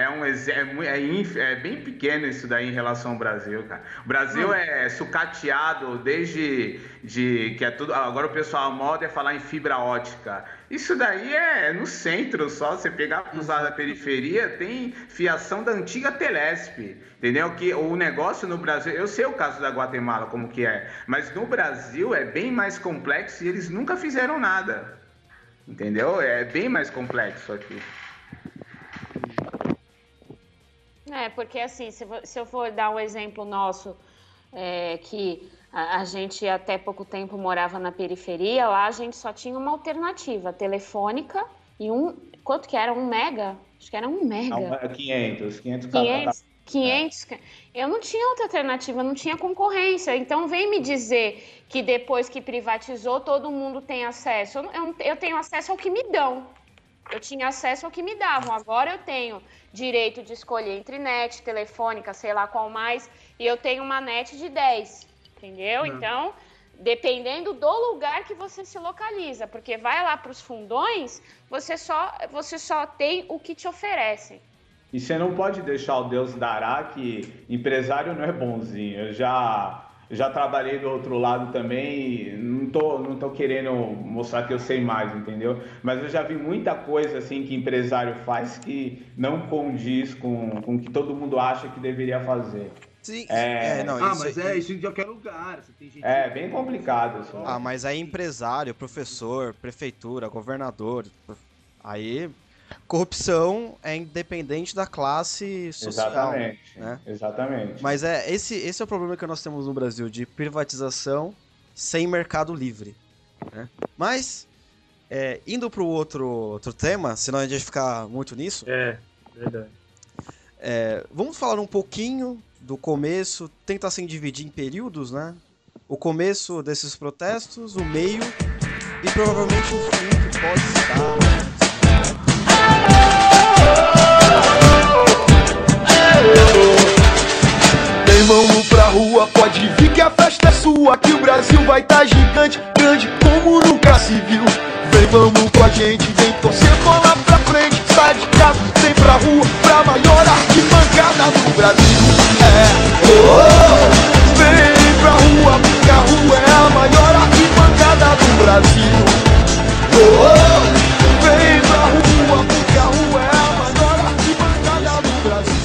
É bem pequeno isso daí em relação ao Brasil, cara. O Brasil é sucateado desde que é tudo. Agora o pessoal, a moda é falar em fibra ótica. Isso daí é no centro só. Você pegar os lados da periferia, tem fiação da antiga Telesp, entendeu? Que o negócio no Brasil, eu sei o caso da Guatemala como que é, mas no Brasil é bem mais complexo e eles nunca fizeram nada, entendeu? É bem mais complexo aqui. Porque assim, se eu for dar um exemplo nosso, que a gente até pouco tempo morava na periferia, lá a gente só tinha uma alternativa telefônica e quanto que era? 1 mega? Acho que era 1 mega. 500. Eu não tinha outra alternativa, não tinha concorrência. Então vem me dizer que depois que privatizou todo mundo tem acesso. Eu tenho acesso ao que me dão. Eu tinha acesso ao que me davam. Agora eu tenho direito de escolher entre net, telefônica, sei lá qual mais, e eu tenho uma net de 10, entendeu? Então, dependendo do lugar que você se localiza, porque vai lá para os fundões, você só tem o que te oferecem. E você não pode deixar o Deus dará que empresário não é bonzinho. Eu já trabalhei do outro lado também, não tô querendo mostrar que eu sei mais, entendeu? Mas eu já vi muita coisa assim que empresário faz que não condiz com o que todo mundo acha que deveria fazer. Sim, isso em qualquer lugar. Você tem gente bem complicado. Só. Mas aí empresário, professor, prefeitura, governador, aí... Corrupção é independente da classe social. Exatamente. Mas esse é o problema que nós temos no Brasil, de privatização sem mercado livre. Né? Mas, indo para o outro tema, senão a gente vai ficar muito nisso. Verdade. Vamos falar um pouquinho do começo, tentar assim dividir em períodos, né? O começo desses protestos, o meio e provavelmente o fim que pode estar... Vem, vamos pra rua, pode vir que a festa é sua, que o Brasil vai tá gigante, grande como nunca se viu. Vem, vamos com a gente, vem torcer bola pra frente, sai de casa, vem pra rua, pra maior arquibancada do Brasil. Vem pra rua, porque a rua é a maior arquibancada do Brasil. Vem pra rua, porque a rua é a maior arquibancada do Brasil.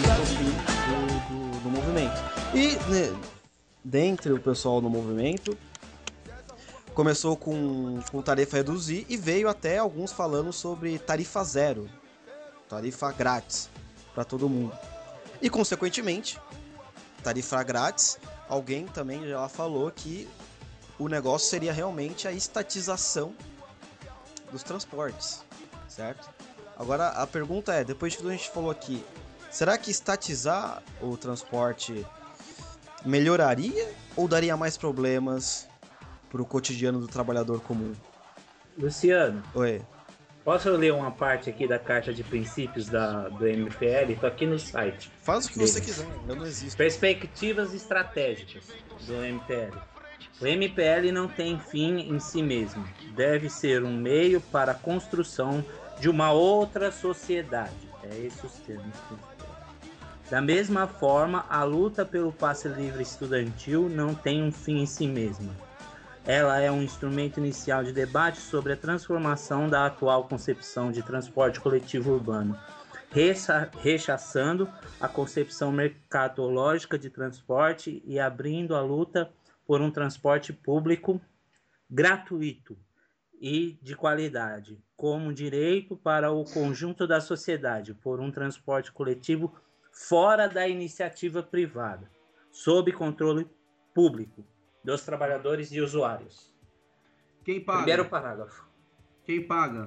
Do movimento. E dentre o pessoal do movimento, começou com tarifa reduzir e veio até alguns falando sobre tarifa zero, tarifa grátis para todo mundo. E consequentemente, tarifa grátis, alguém também já falou que o negócio seria realmente a estatização dos transportes, certo? Agora a pergunta é, depois de tudo a gente falou aqui, será que estatizar o transporte melhoraria ou daria mais problemas pro cotidiano do trabalhador comum? Luciano, Oi. posso ler uma parte aqui da Carta de Princípios do MPL? Estou aqui no site. Faz o que você quiser, eu não existo. Perspectivas estratégicas do MPL. O MPL não tem fim em si mesmo. Deve ser um meio para a construção de uma outra sociedade. É esses os termos. Da mesma forma, a luta pelo passe livre estudantil não tem um fim em si mesma. Ela é um instrumento inicial de debate sobre a transformação da atual concepção de transporte coletivo urbano, rechaçando a concepção mercadológica de transporte e abrindo a luta por um transporte público gratuito e de qualidade, como um direito para o conjunto da sociedade, por um transporte coletivo fora da iniciativa privada, sob controle público dos trabalhadores e usuários. Quem paga? Primeiro parágrafo. Quem paga?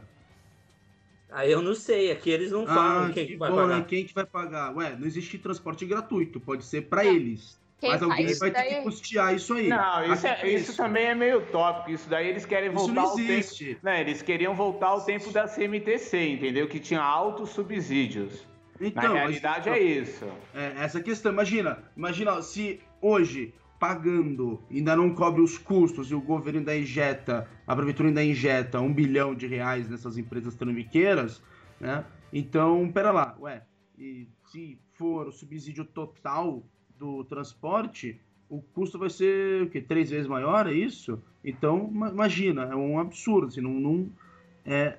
Aí eu não sei, aqui eles não falam quem que vai pagar. Né? Quem que vai pagar? Ué, não existe transporte gratuito, pode ser para eles. Mas alguém vai ter que custear isso aí. Não, isso também é meio utópico. Isso daí eles querem voltar ao tempo. Né, eles queriam voltar ao tempo da CMTC, entendeu? Que tinha altos subsídios. Então, na realidade é isso. Essa questão. Imagina se hoje, pagando, ainda não cobre os custos e o governo ainda injeta, a prefeitura ainda injeta R$1 bilhão nessas empresas trambiqueiras, né? Então, pera lá, e se for o subsídio total do transporte, o custo vai ser o quê? 3 vezes maior, é isso? Então, imagina, é um absurdo, assim, é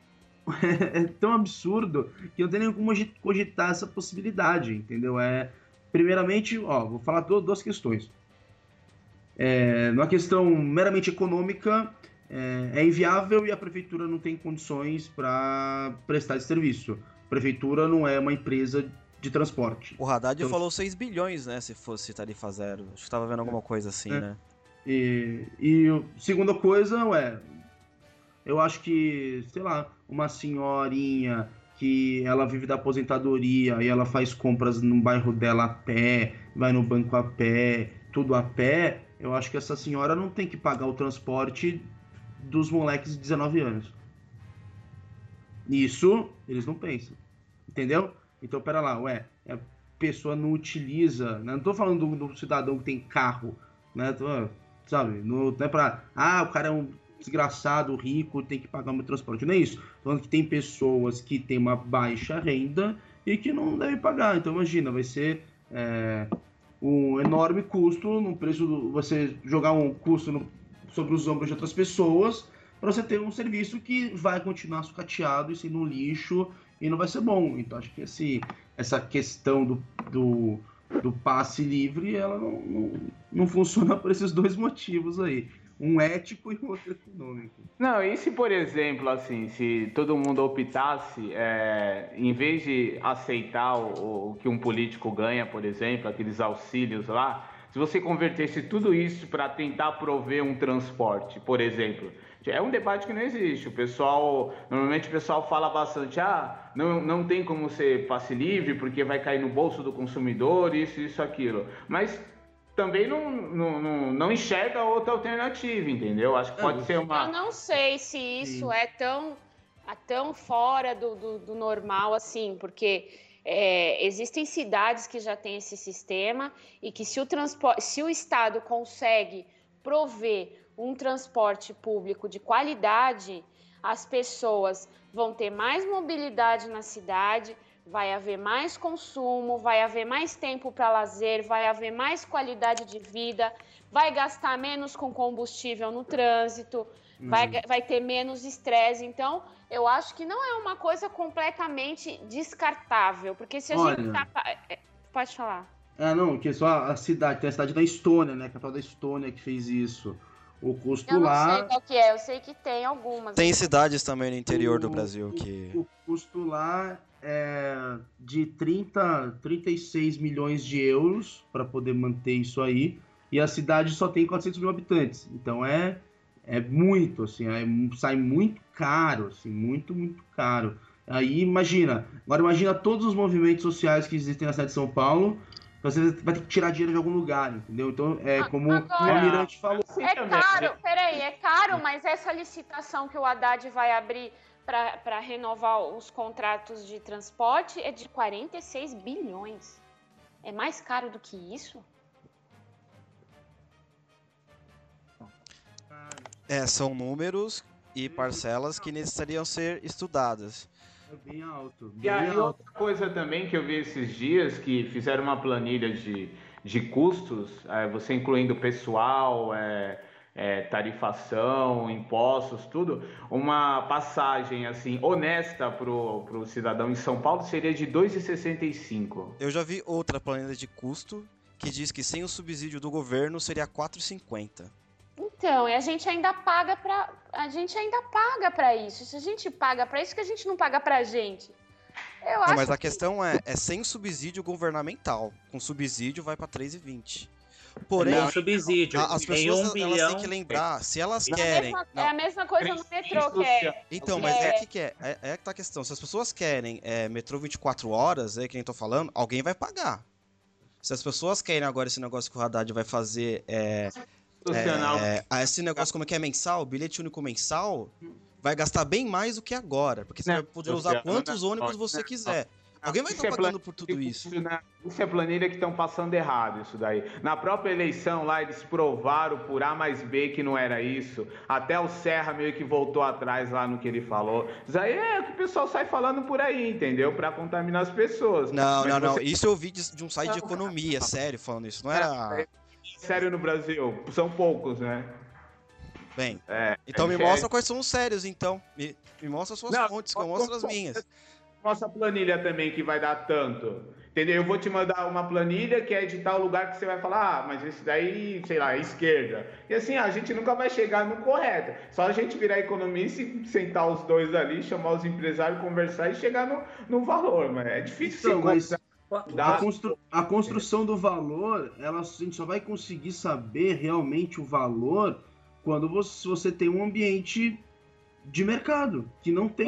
tão absurdo que não tem nem como cogitar essa possibilidade, entendeu? Primeiramente, vou falar duas questões. Numa questão meramente econômica, é inviável e a prefeitura não tem condições para prestar esse serviço. A prefeitura não é uma empresa de transporte. O Haddad falou 6 bilhões, né, se fosse tarifa zero. Acho que tava vendo alguma coisa assim, né? E segunda coisa, eu acho que, sei lá, uma senhorinha que ela vive da aposentadoria e ela faz compras no bairro dela a pé, vai no banco a pé, tudo a pé, eu acho que essa senhora não tem que pagar o transporte dos moleques de 19 anos. Isso eles não pensam, entendeu? Então, pera lá, a pessoa não utiliza, né? Não tô falando do cidadão que tem carro, né? Sabe? Não é pra, o cara é um desgraçado, rico, tem que pagar o meu transporte. Não é isso. Tô falando que tem pessoas que têm uma baixa renda e que não devem pagar. Então, imagina, vai ser um enorme custo no preço, você jogar um custo sobre os ombros de outras pessoas para você ter um serviço que vai continuar sucateado e sendo um lixo e não vai ser bom. Então, acho que essa questão do passe livre, ela não funciona por esses dois motivos aí. Um ético e outro econômico. Não, e se, por exemplo, assim, se todo mundo optasse, em vez de aceitar o que um político ganha, por exemplo, aqueles auxílios lá, se você convertesse tudo isso para tentar prover um transporte, por exemplo, é um debate que não existe. Normalmente o pessoal fala bastante, não tem como ser passe livre porque vai cair no bolso do consumidor, isso, aquilo. Mas também não enxerga outra alternativa, entendeu? Acho que pode ser uma... Eu não sei se isso é tão fora do normal assim, porque existem cidades que já têm esse sistema e que se o Estado consegue prover um transporte público de qualidade, as pessoas vão ter mais mobilidade na cidade, vai haver mais consumo, vai haver mais tempo para lazer, vai haver mais qualidade de vida, vai gastar menos com combustível no trânsito, vai ter menos estresse. Então, eu acho que não é uma coisa completamente descartável, porque se a gente tá... Pode falar. Que só a cidade, tem a cidade da Estônia, né? A capital da Estônia que fez isso. O custo lá... Eu não sei qual que é, eu sei que tem algumas. Tem cidades também no interior do Brasil que... O custo lá de 36 milhões de euros para poder manter isso aí, e a cidade só tem 400 mil habitantes. Então é muito, assim, sai muito caro, assim, muito, muito caro. Aí imagina todos os movimentos sociais que existem na cidade de São Paulo, você vai ter que tirar dinheiro de algum lugar, entendeu? Então, como o Almirante falou. É caro, peraí, é caro, mas essa licitação que o Haddad vai abrir para renovar os contratos de transporte é de 46 bilhões. É mais caro do que isso? São números e parcelas que necessariam ser estudadas. É bem alto. E aí outra coisa também que eu vi esses dias, que fizeram uma planilha de custos, você incluindo pessoal, tarifação, impostos, tudo, uma passagem assim honesta pro cidadão em São Paulo seria de R$ 2,65. Eu já vi outra planilha de custo que diz que sem o subsídio do governo seria R$ 4,50. Então, e a gente ainda paga para isso. Se a gente paga para isso, que a gente não paga pra gente. Mas a questão é sem subsídio governamental. Com subsídio vai para 3,20. Porém, não, subsídio. As pessoas elas têm que lembrar, se elas querem... É a mesma coisa no metrô, que é... Então, mas é que tá a questão. Se as pessoas querem metrô 24 horas, que nem tô falando, alguém vai pagar. Se as pessoas querem agora esse negócio que o Haddad vai fazer... esse negócio como é que é mensal, bilhete único mensal, vai gastar bem mais do que agora, porque você vai poder usar quantos ônibus você quiser. Alguém vai estar pagando por tudo isso. Isso é planilha que estão passando errado, isso daí. Na própria eleição lá, eles provaram por A mais B que não era isso. Até o Serra meio que voltou atrás lá no que ele falou. Isso aí é o que o pessoal sai falando por aí, entendeu? Pra contaminar as pessoas. Não. Isso eu vi de um site de economia, sério, falando isso. Não era... Sério no Brasil? São poucos, né? Bem, então me mostra quais são os sérios, então. Me mostra as suas fontes, que eu mostro as minhas. Nossa planilha também que vai dar tanto, entendeu? Eu vou te mandar uma planilha que é de tal lugar que você vai falar, mas esse daí, sei lá, é esquerda. E assim, a gente nunca vai chegar no correto. Só a gente virar economista e sentar os dois ali, chamar os empresários, conversar e chegar no valor, mas é difícil. A construção do valor, a gente só vai conseguir saber realmente o valor quando você tem um ambiente de mercado, que não tem.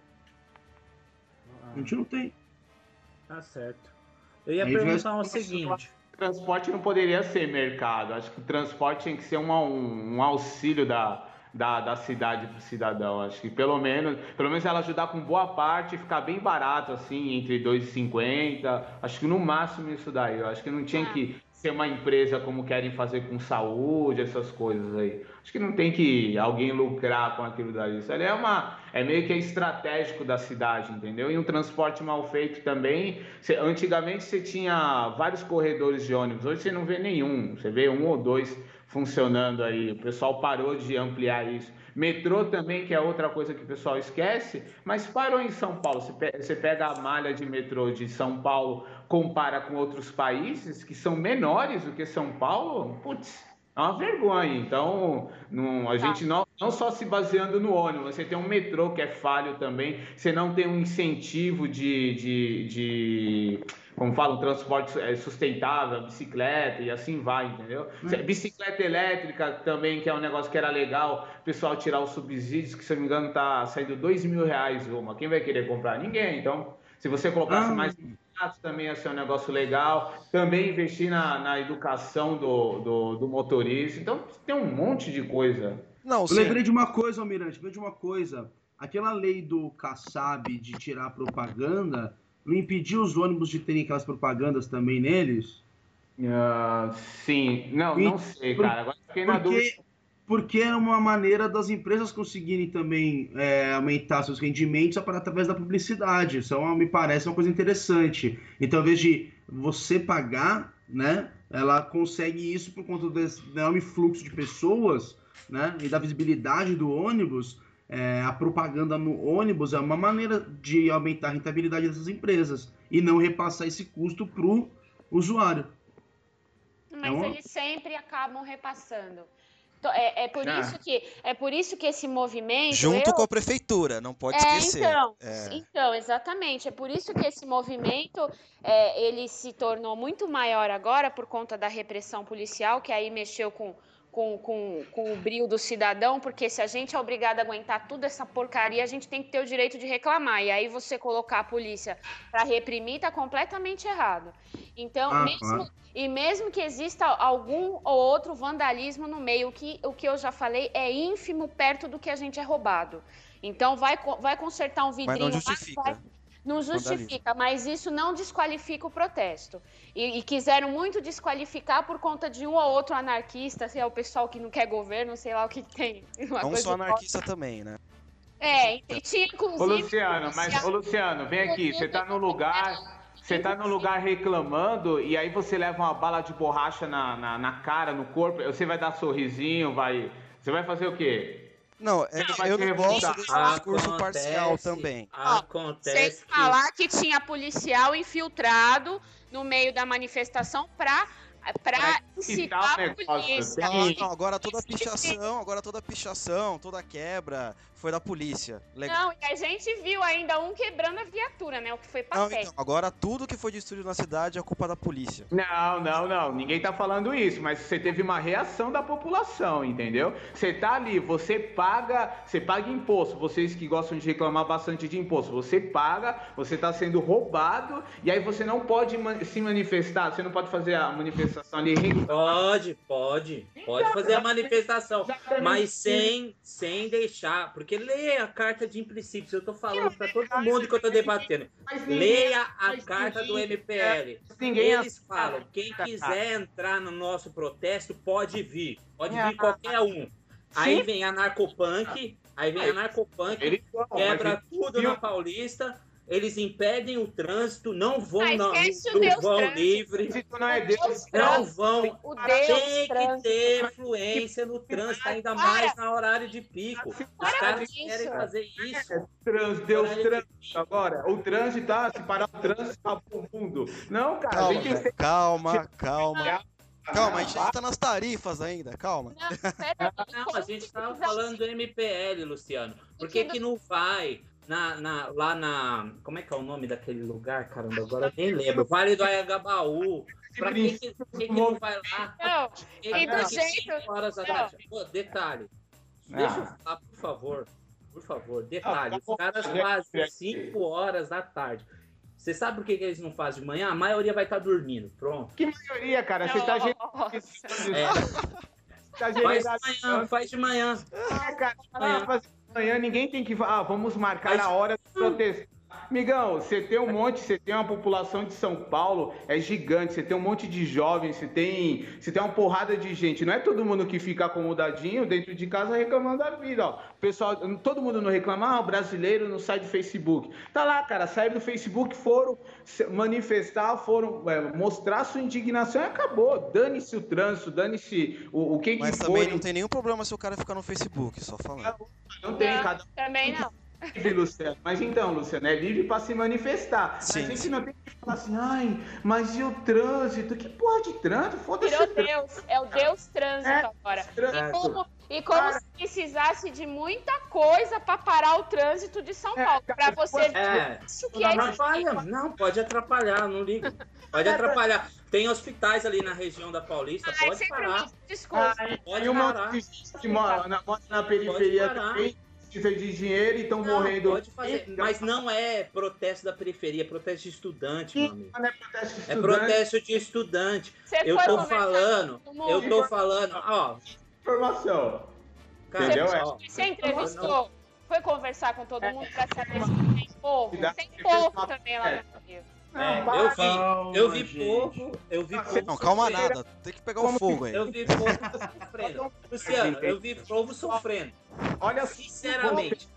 A gente não tem. Tá certo. Eu ia perguntar o seguinte. O transporte não poderia ser mercado. Acho que o transporte tem que ser um auxílio da cidade para o cidadão. Acho que pelo menos ela ajudar com boa parte e ficar bem barato, assim, entre 2,50. Acho que no máximo isso daí. Eu acho que não tinha que ser uma empresa como querem fazer com saúde, essas coisas aí. Acho que não tem que alguém lucrar com aquilo dali. Isso ali é meio que estratégico da cidade, entendeu? E um transporte mal feito também. Antigamente você tinha vários corredores de ônibus, hoje você não vê nenhum. Você vê um ou dois funcionando aí. O pessoal parou de ampliar isso. Metrô também, que é outra coisa que o pessoal esquece, mas parou em São Paulo. Você pega a malha de metrô de São Paulo, compara com outros países que são menores do que São Paulo, putz, é uma vergonha. Então, a gente não só se baseando no ônibus, você tem um metrô que é falho também, você não tem um incentivo de como fala, um transporte sustentável, bicicleta e assim vai, entendeu? Bicicleta elétrica também, que é um negócio que era legal, o pessoal tirar os subsídios, que se eu não me engano tá saindo R$2.000 uma. Quem vai querer comprar? Ninguém. Então, se você colocasse mais também ia ser um negócio legal, também investir na educação do motorista. Então, tem um monte de coisa. Eu lembrei de uma coisa, Almirante, aquela lei do Kassab de tirar propaganda não impediu os ônibus de terem aquelas propagandas também neles? Sim. Não sei, cara. Agora fiquei na dúvida. Porque é uma maneira das empresas conseguirem também aumentar seus rendimentos através da publicidade. Isso me parece uma coisa interessante. Então, ao invés de você pagar, né, ela consegue isso por conta desse enorme fluxo de pessoas, né, e da visibilidade do ônibus. A propaganda no ônibus é uma maneira de aumentar a rentabilidade dessas empresas e não repassar esse custo para o usuário. Mas eles sempre acabam repassando. É por isso que esse movimento... Junto com a prefeitura, não pode esquecer. Então, exatamente. É por isso que esse movimento ele se tornou muito maior agora por conta da repressão policial, que aí mexeu com o brio do cidadão, porque se a gente é obrigado a aguentar toda essa porcaria, a gente tem que ter o direito de reclamar. E aí você colocar a polícia para reprimir está completamente errado. Então, mesmo que exista algum ou outro vandalismo no meio, o que eu já falei é ínfimo perto do que a gente é roubado. Então, vai consertar um vidrinho... Mas não justifica. Não justifica, mas isso não desqualifica o protesto. E quiseram muito desqualificar por conta de um ou outro anarquista, sei lá, o pessoal que não quer governo, sei lá o que tem. Não só anarquista também, né? E tinha inclusive... Ô Luciano, vem aqui, você tá no lugar reclamando e aí você leva uma bala de borracha na cara, no corpo, você vai dar sorrisinho, você vai fazer o quê? Não, eu não gosto desse discurso parcial também. Sem falar que tinha policial infiltrado no meio da manifestação para incitar a polícia. Não, agora toda pichação, toda quebra foi da polícia. Legal. Não, e a gente viu ainda um quebrando a viatura, né? O que foi patético. Então, agora tudo que foi destruído na cidade é culpa da polícia. Não. Ninguém tá falando isso, mas você teve uma reação da população, entendeu? Você tá ali, você paga imposto. Vocês que gostam de reclamar bastante de imposto, você paga, você tá sendo roubado, e aí você não pode se manifestar, você não pode fazer a manifestação ali. Pode fazer a manifestação, mas sem deixar, porque leia a carta de princípios, eu tô falando pra todo mundo que eu tô debatendo, leia a carta do MPL, eles falam, quem quiser entrar no nosso protesto pode vir qualquer um, aí vem a narcopunk, quebra tudo na Paulista. Eles impedem o trânsito, não vão livre, não vão. Tem que ter influência no trânsito, ainda mais no horário de pico. Os caras querem fazer isso. Deus trânsito agora. O trânsito se parar o trânsito, tá pro mundo. Não, cara. Calma, a gente tá nas tarifas ainda, calma. Não, a gente tava falando do MPL, Luciano. Por que não vai... lá na... Como é que é o nome daquele lugar, caramba? Agora eu nem lembro. Vale do Anhangabaú. Pra que não vai lá? Não, e do jeito... Horas da tarde. Pô, detalhe. Deixa eu falar, por favor. Detalhe. Os caras fazem 5 horas da tarde. Você sabe por que eles não fazem de manhã? A maioria vai estar dormindo. Pronto. Que maioria, cara? Você tá... Faz de manhã. Cara, amanhã ninguém tem que... vamos marcar a hora de protestar. Migão, você tem uma população de São Paulo, é gigante, você tem um monte de jovens, você tem uma porrada de gente. Não é todo mundo que fica acomodadinho dentro de casa reclamando da vida, ó. O pessoal, todo mundo não reclama, o brasileiro não sai do Facebook. Tá lá, cara, saíram do Facebook, foram manifestar, foram mostrar sua indignação e acabou. Dane-se o trânsito, dane-se o que Mas que também foi. não tem nenhum problema se o cara ficar no Facebook, só falando. Não tem, Também não. Luciano. Mas então, Luciano, é livre para se manifestar. Sim, a gente não tem que falar assim, mas e o trânsito? Que porra de trânsito? Foda-se. Virou Deus, é o Deus trânsito agora. E como se precisasse de muita coisa para parar o trânsito de São Paulo. Para você ver isso que Não, pode atrapalhar, não liga. Pode atrapalhar. Tem hospitais ali na região da Paulista, pode parar. Pode parar. Que mora na periferia também. De dinheiro e estão morrendo. Pode fazer, mas não é protesto da periferia, é protesto de estudante, meu amigo. Não é protesto de estudante. É protesto de estudante. Eu tô falando, ó. Informação. Cara, entendeu? Você entrevistou? Foi conversar com todo mundo pra saber se tem povo? Tem povo também lá no Rio. Eu vi povo. Não, calma nada, tem que pegar o fogo aí. Eu vi povo sofrendo. Luciano, eu vi povo sofrendo. Olha, sinceramente,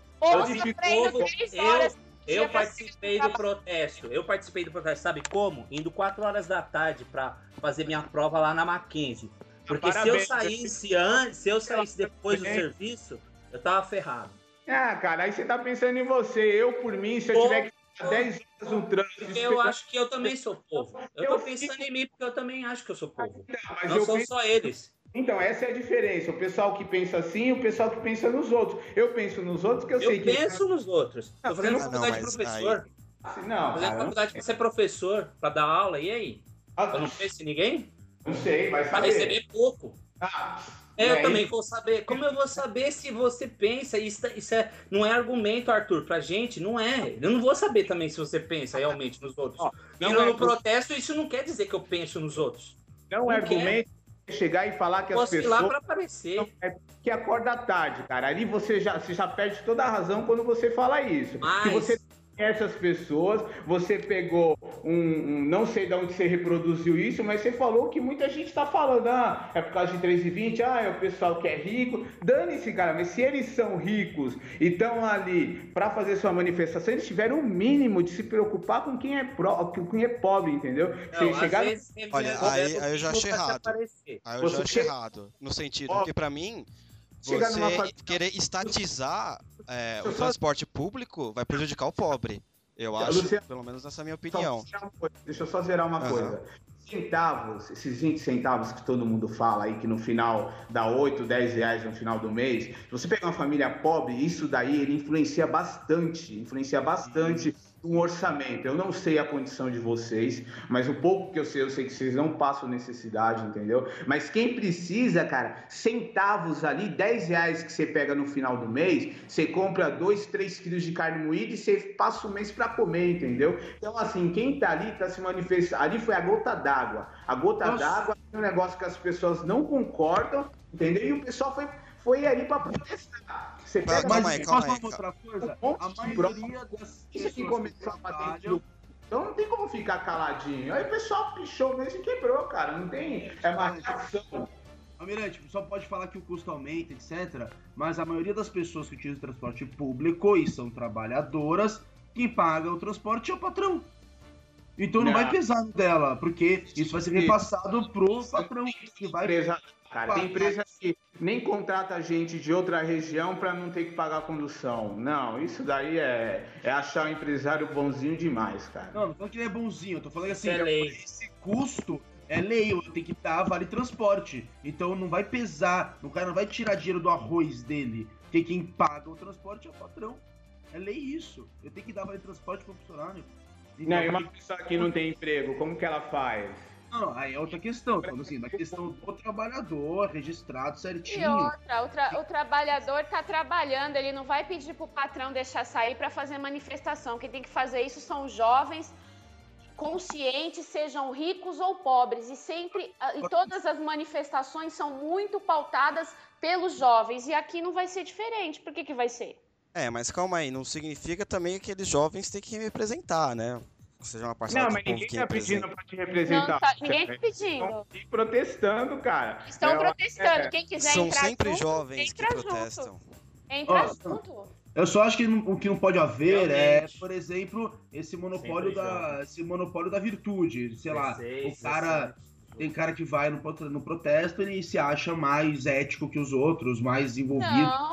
eu participei do protesto. Sabe como? Indo 4 horas da tarde pra fazer minha prova lá na Mackenzie. Porque se eu saísse depois do serviço, eu tava ferrado. Cara, aí você tá pensando em você. Eu, por mim, se eu tiver que 10 horas no trânsito. Porque eu acho que eu também sou povo. Eu tô pensando em mim porque eu também acho que eu sou povo. Não são só eles. Então, essa é a diferença. O pessoal que pensa assim e o pessoal que pensa nos outros. Eu penso nos outros porque eu sei que... Eu penso nos outros. Tô fazendo faculdade de mas professor. Não, Fazendo faculdade pra ser professor, pra dar aula, e aí? Eu não penso em ninguém? Não sei, vai Pra saber. receber pouco. Eu também isso. vou saber. Como eu vou saber se você pensa? Isso não é argumento, Arthur, pra gente, não é. Eu não vou saber também se você pensa realmente nos outros. Indo no protesto, isso não quer dizer que eu penso nos outros. Não é argumento chegar e falar que as Posso ir pessoas... lá pra aparecer. Que acorda tarde, cara. Ali você já perde toda a razão quando você fala isso. Mas... Que você conhece as pessoas, você pegou não sei de onde você reproduziu isso, mas você falou que muita gente tá falando, é por causa de 3,20, é o pessoal que é rico. Dane-se, cara, mas se eles são ricos e estão ali para fazer sua manifestação, eles tiveram o mínimo de se preocupar com quem é pobre, entendeu? Não, chegar... Olha, aí eu já achei errado. Aí eu já achei errado. No sentido, porque pra mim, você querer estatizar o transporte público vai prejudicar o pobre. Eu acho, pelo menos nessa é a minha opinião. Deixa eu só zerar uma coisa. Centavos, esses 20 centavos que todo mundo fala aí, que no final dá 8, 10 reais no final do mês, se você pegar uma família pobre, isso daí ele influencia bastante um orçamento. Eu não sei a condição de vocês, mas o pouco que eu sei que vocês não passam necessidade, entendeu? Mas quem precisa, cara, centavos ali, 10 reais que você pega no final do mês, você compra 2, 3 quilos de carne moída e você passa o mês pra comer, entendeu? Então, assim, quem tá ali, tá se manifestando, ali foi a gota d'água. A gota d'água é um negócio que as pessoas não concordam, entendeu? E o pessoal foi ali pra protestar. Você pega calma aí. Outra coisa, a maioria das isso que começou a bater no... Então não tem como ficar caladinho. Aí o pessoal pichou mesmo e quebrou, cara. Não tem... É uma reação. Almirante, só pode falar que o custo aumenta, etc. Mas a maioria das pessoas que utilizam o transporte público e são trabalhadoras, quem paga o transporte é o patrão. Então não vai pesar dela, porque isso vai ser repassado pro patrão. Que vai... Cara, tem empresa que nem contrata gente de outra região para não ter que pagar a condução. Não, isso daí é achar o empresário bonzinho demais, cara. Não falo que ele é bonzinho, eu tô falando assim, esse custo é lei, tem que dar vale transporte. Então não vai pesar, o cara não vai tirar dinheiro do arroz dele, porque quem paga o transporte é o patrão. É lei isso, eu tenho que dar vale transporte pro funcionário. Então, não, e uma pessoa que não tem emprego, como que ela faz? Não, aí é outra questão, falando assim, da questão do trabalhador registrado certinho. E o trabalhador tá trabalhando, ele não vai pedir pro patrão deixar sair para fazer manifestação. Quem tem que fazer isso são jovens conscientes, sejam ricos ou pobres. E todas as manifestações são muito pautadas pelos jovens. E aqui não vai ser diferente. Por que vai ser? Mas calma aí, não significa também que aqueles jovens têm que representar, né? Seja uma parcela não, mas ninguém tá pedindo pra te representar. Ninguém tá pedindo. Estão protestando, cara. Estão protestando. Quem quiser são entrar sempre junto, jovens que protestam. Entra junto. Eu só acho que o que não pode haver é, por exemplo, esse monopólio da virtude. Sei lá, tem cara que vai no protesto e se acha mais ético que os outros, mais envolvido.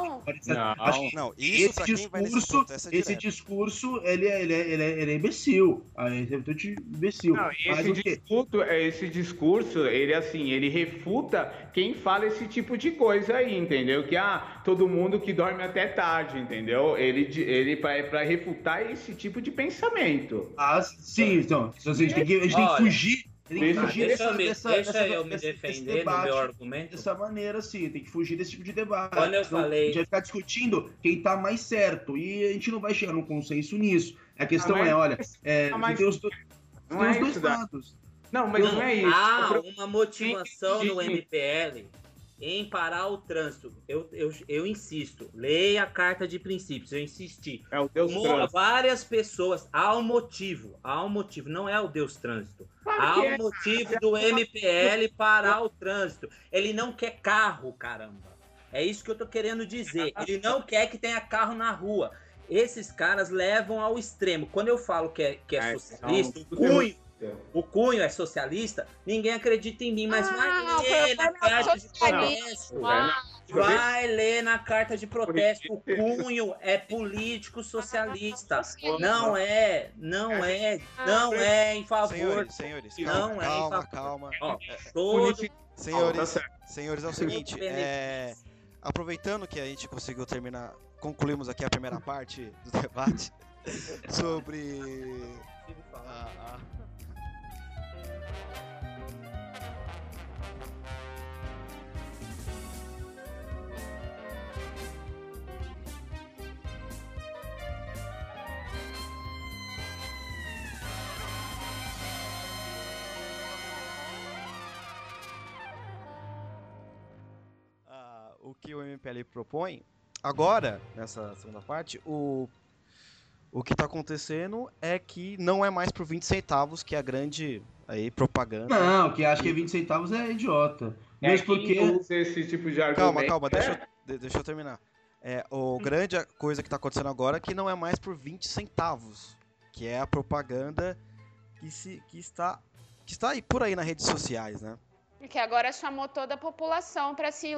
Não, isso pra quem vai nesse protesto é esse discurso, ele é imbecil. É imbecil. Não, esse discurso, ele refuta quem fala esse tipo de coisa aí, entendeu? Que todo mundo que dorme até tarde, entendeu? Ele pra refutar esse tipo de pensamento. Sim, então. A gente tem que fugir. Deixa eu me defender no meu argumento. Dessa maneira, sim, tem que fugir desse tipo de debate. Quando eu falei... A gente vai ficar discutindo quem tá mais certo e a gente não vai chegar num consenso nisso. A questão tem os dois lados. Não, mas não é isso. Há uma motivação no MPL em parar o trânsito. Eu insisto, leia a carta de princípios, eu insisti. É o Deus Trânsito. Várias pessoas, há um motivo, não é o Deus Trânsito. Há um motivo do MPL parar o trânsito. Ele não quer carro, caramba. É isso que eu tô querendo dizer. Ele não quer que tenha carro na Esses caras levam ao extremo. Quando eu falo que é socialista, o Cunho é socialista, ninguém acredita em mim, mas vai ler na carta de protesto. Vai ler na carta de protesto. O Cunho é político socialista. Não é em favor. Senhores, Não é em favor. calma. Ó, todo... Senhores, é o seguinte, aproveitando que a gente conseguiu concluímos aqui a primeira parte do debate sobre o que o MPL propõe. Agora, nessa segunda parte, o que está acontecendo é que não é mais por 20 centavos que é a grande propaganda. Não, quem acha que é 20 centavos é idiota. Mesmo porque... usa esse tipo de argumento. Calma, deixa eu terminar. Grande coisa que está acontecendo agora é que não é mais por 20 centavos, que é a propaganda que está aí por aí nas redes sociais, né? Que agora chamou toda a população para se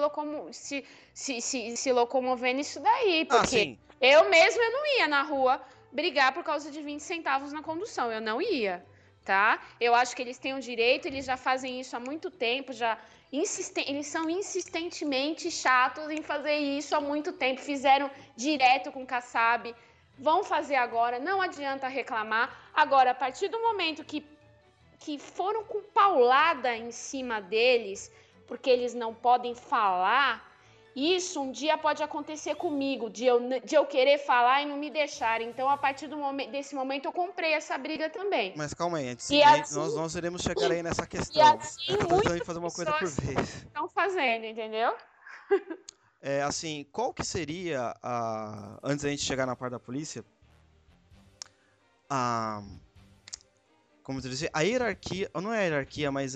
locomover nisso daí. Porque eu não ia na rua brigar por causa de 20 centavos na condução. Eu não ia, tá? Eu acho que eles têm o direito, eles já fazem isso há muito tempo, eles são insistentemente chatos em fazer isso há muito tempo. Fizeram direto com o Kassab, vão fazer agora, não adianta reclamar. Agora, a partir do momento que foram com paulada em cima deles, porque eles não podem falar, isso um dia pode acontecer comigo, de eu querer falar e não me deixar. Então, a partir desse momento, eu comprei essa briga também. Mas calma aí, nós iremos chegar aí nessa questão. E assim, eu tô tentando fazer uma coisa por vez. Estão fazendo, entendeu? Qual que seria, antes da gente chegar na parte da polícia, como dizer, a hierarquia, não é a hierarquia, mas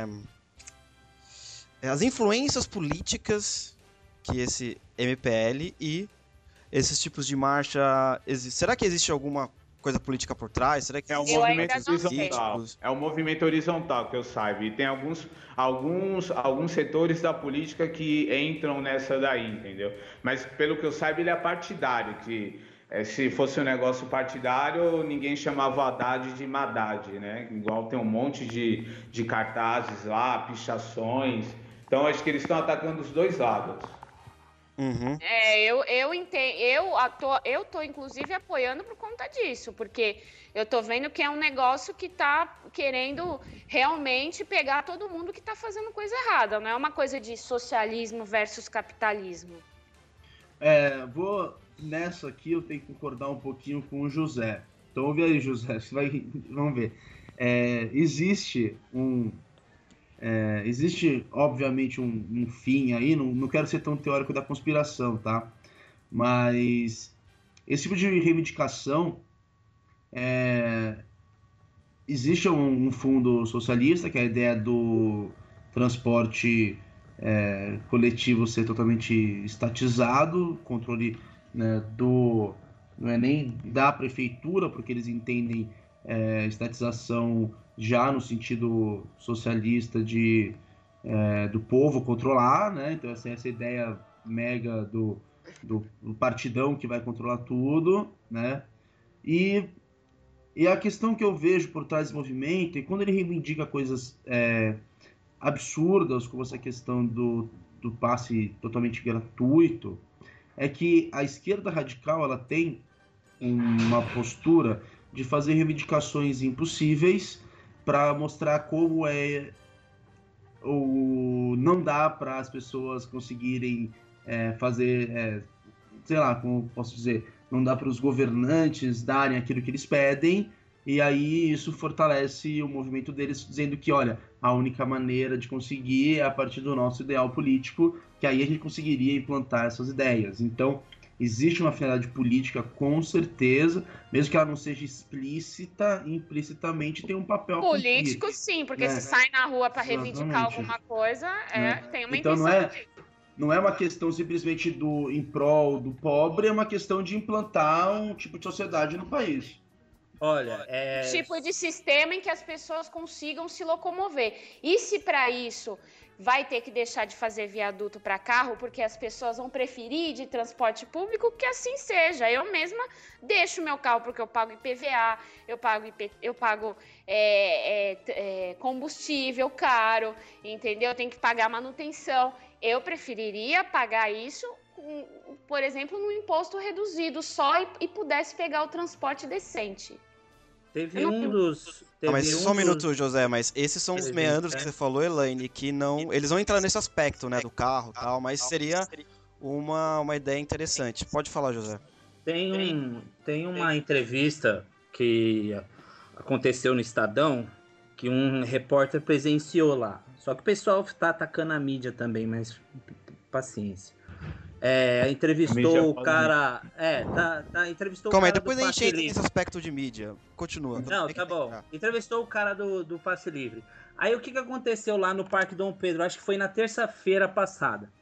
as influências políticas que esse MPL e esses tipos de marcha, será que existe alguma coisa política por trás? Será que é um movimento horizontal? É um movimento horizontal, que eu saiba, e tem alguns setores da política que entram nessa daí, entendeu? Mas pelo que eu saiba, ele é partidário, que se fosse um negócio partidário, ninguém chamava o Haddad de Haddad, né? Igual tem um monte de cartazes lá, pichações. Então, acho que eles estão atacando os dois lados. Uhum. Eu entendo. Eu tô, inclusive, apoiando por conta disso, porque eu tô vendo que é um negócio que tá querendo realmente pegar todo mundo que tá fazendo coisa errada. Não é uma coisa de socialismo versus capitalismo. Nessa aqui eu tenho que concordar um pouquinho com o José. Então ouve aí, José, vamos ver. Existe obviamente um fim aí, não quero ser tão teórico da conspiração, tá? Mas esse tipo de reivindicação, existe um fundo socialista, que é a ideia do transporte coletivo ser totalmente estatizado, controle, né, não é nem da prefeitura, porque eles entendem estatização já no sentido socialista do povo controlar, né? Então essa ideia mega do partidão que vai controlar tudo, né? E a questão que eu vejo por trás desse movimento é quando ele reivindica coisas absurdas, como essa questão do passe totalmente gratuito, é que a esquerda radical ela tem uma postura de fazer reivindicações impossíveis para mostrar como ou não dá para as pessoas conseguirem fazer, sei lá, como posso dizer, não dá para os governantes darem aquilo que eles pedem, e aí isso fortalece o movimento deles, dizendo que, olha, a única maneira de conseguir é a partir do nosso ideal político, que aí a gente conseguiria implantar essas ideias. Então, existe uma finalidade política, com certeza, mesmo que ela não seja explícita, implicitamente tem um papel político, cumprir, sim, porque né? se sai na rua para reivindicar alguma coisa, tem uma então, intenção. Não é uma questão simplesmente em prol do pobre, é uma questão de implantar um tipo de sociedade no país. Olha, tipo de sistema em que as pessoas consigam se locomover. E se para isso vai ter que deixar de fazer viaduto para carro, porque as pessoas vão preferir ir de transporte público, que assim seja. Eu mesma deixo meu carro porque eu pago IPVA, eu pago combustível caro, entendeu? Eu tenho que pagar manutenção. Eu preferiria pagar isso, por exemplo, num imposto reduzido só e pudesse pegar o transporte decente. Mas só um minuto, José, mas esses são os meandros que você falou, Elaine, que não... Eles vão entrar nesse aspecto, né, do carro e tal, mas seria uma ideia interessante. Pode falar, José. Tem uma entrevista que aconteceu no Estadão, que um repórter presenciou lá. Só que o pessoal tá atacando a mídia também, mas paciência. Entrevistou o cara. Entrevistou Calma o aí, cara. Depois a gente entra nesse aspecto de mídia. Continua. Não, tá bom. Entrevistou o cara do passe livre. Aí o que aconteceu lá no Parque Dom Pedro? Acho que foi na terça-feira passada.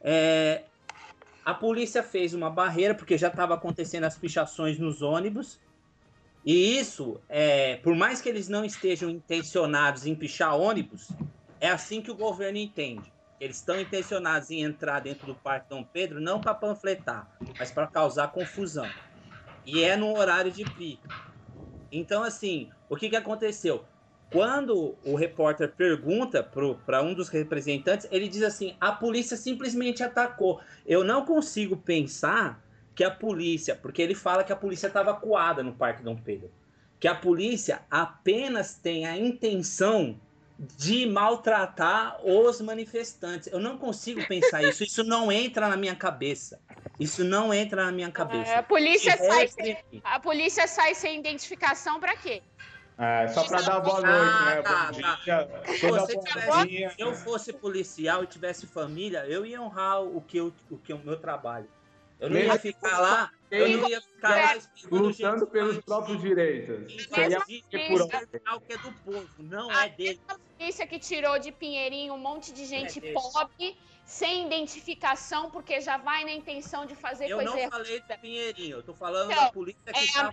A polícia fez uma barreira, porque já estava acontecendo as pichações nos ônibus. E isso, por mais que eles não estejam intencionados em pichar ônibus, é assim que o governo entende. Eles estão intencionados em entrar dentro do Parque Dom Pedro não para panfletar, mas para causar confusão. E é no horário de pico. Então, assim, o que aconteceu? Quando o repórter pergunta para um dos representantes, ele diz assim, a polícia simplesmente atacou. Eu não consigo pensar que a polícia, porque ele fala que a polícia estava acuada no Parque Dom Pedro, que a polícia apenas tem a intenção de maltratar os manifestantes. Eu não consigo pensar isso. Isso não entra na minha cabeça. A polícia sai sem identificação para quê? Só para dar boa noite, né? Se eu fosse policial e tivesse família, eu ia honrar o meu trabalho. Eu não ia ficar lá. Lutando pelos próprios direitos. Isso é o que é do povo, não é dele. A polícia que tirou de Pinheirinho um monte de gente pobre, sem identificação, porque já vai na intenção de fazer coisa errada. Eu não falei de Pinheirinho, eu tô falando da polícia que estava...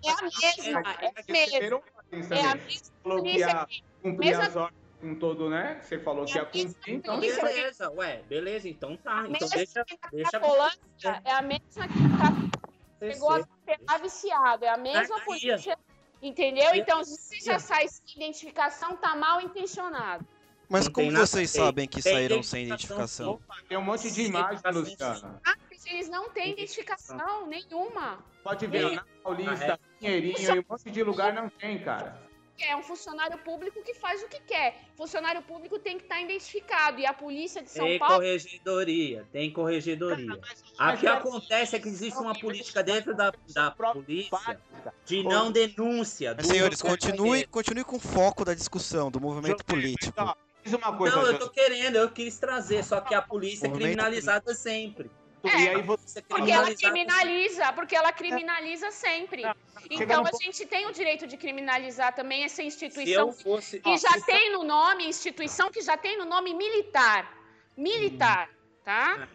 É a mesma polícia que... Cumprir as ordens com todo, né? Você falou que ia cumprir, então... Beleza, então tá. Então deixa... É a mesma que chegou a pegar viciado, é a mesma polícia, entendeu? Então, se já sai sem identificação, tá mal intencionado. Mas como vocês sabem que saíram sem identificação? Tem um monte de imagens, Luciana. Eles não têm identificação nenhuma. Pode ver, na Paulista, Pinheirinho, e um monte de lugar não tem, cara. É um funcionário público que faz o que quer. Funcionário público tem que estar identificado. E a polícia de São Paulo... Tem corregedoria. O que acontece é que existe uma política dentro da polícia de não denúncia. Senhores, continue com o foco da discussão, do movimento político. Não, eu quis trazer, só que a polícia é criminalizada sempre. E aí Porque ela criminaliza sempre. Então a gente tem o direito de criminalizar também essa instituição que já tem no nome, instituição que já tem no nome militar. Tá?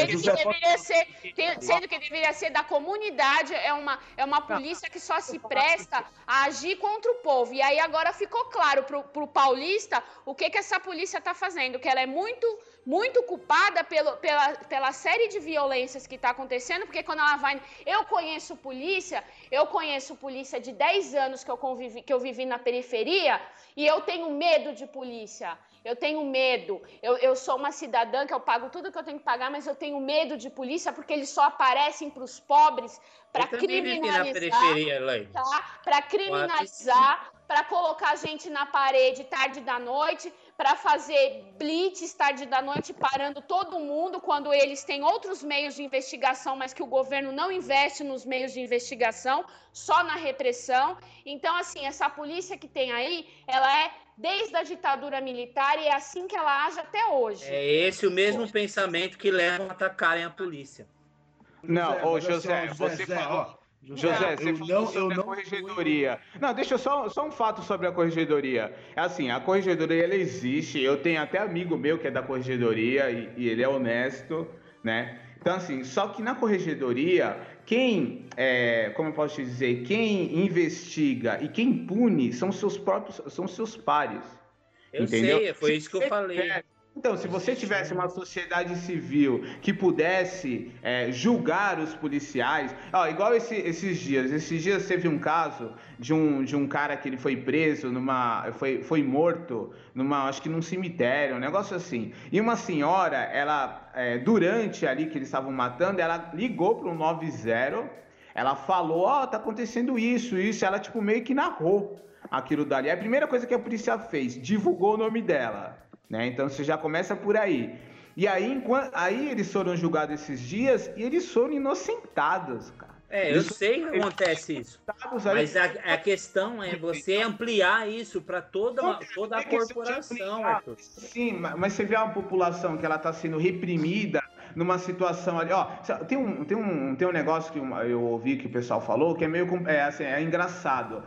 Sendo que deveria ser da comunidade, é uma polícia que só se presta a agir contra o povo. E aí agora ficou claro pro paulista o que essa polícia está fazendo, que ela é muito culpada pela série de violências que está acontecendo, porque quando ela vai... Eu conheço polícia de 10 anos que eu vivi na periferia, e eu tenho medo de polícia. Eu tenho medo. Eu sou uma cidadã que eu pago tudo que eu tenho que pagar, mas eu tenho medo de polícia porque eles só aparecem para os pobres para criminalizar, para criminalizar, para colocar gente na parede tarde da noite, para fazer blitz tarde da noite parando todo mundo quando eles têm outros meios de investigação, mas que o governo não investe nos meios de investigação, só na repressão. Então, assim, essa polícia que tem aí, ela é desde a ditadura militar e é assim que ela age até hoje. É esse o mesmo pensamento que leva a atacarem a polícia. Não, José, você falou... José, você falou sobre a corregedoria. Não, deixa só um fato sobre a corregedoria. É assim, a corregedoria, ela existe. Eu tenho até amigo meu que é da corregedoria e ele é honesto, né? Então, assim, só que na corregedoria, como eu posso te dizer, quem investiga e quem pune são seus pares. Eu Entendeu? sei, foi isso que eu falei. Então, se você tivesse uma sociedade civil que pudesse julgar os policiais, igual esses dias teve um caso de um cara que ele foi preso foi morto acho que num cemitério, um negócio assim. E uma senhora, ela durante ali que eles estavam matando, ela ligou para o 90, ela falou, tá acontecendo isso, ela tipo meio que narrou aquilo dali. A primeira coisa que a polícia fez, divulgou o nome dela. Né? Então você já começa por aí. E aí eles foram julgados esses dias e eles foram inocentados, cara. Eu sei que acontece isso. Mas a questão é você ampliar isso para toda a corporação, Arthur. Sim, mas você vê uma população que ela está sendo reprimida numa situação ali. Tem um negócio que eu ouvi que o pessoal falou que é meio é engraçado.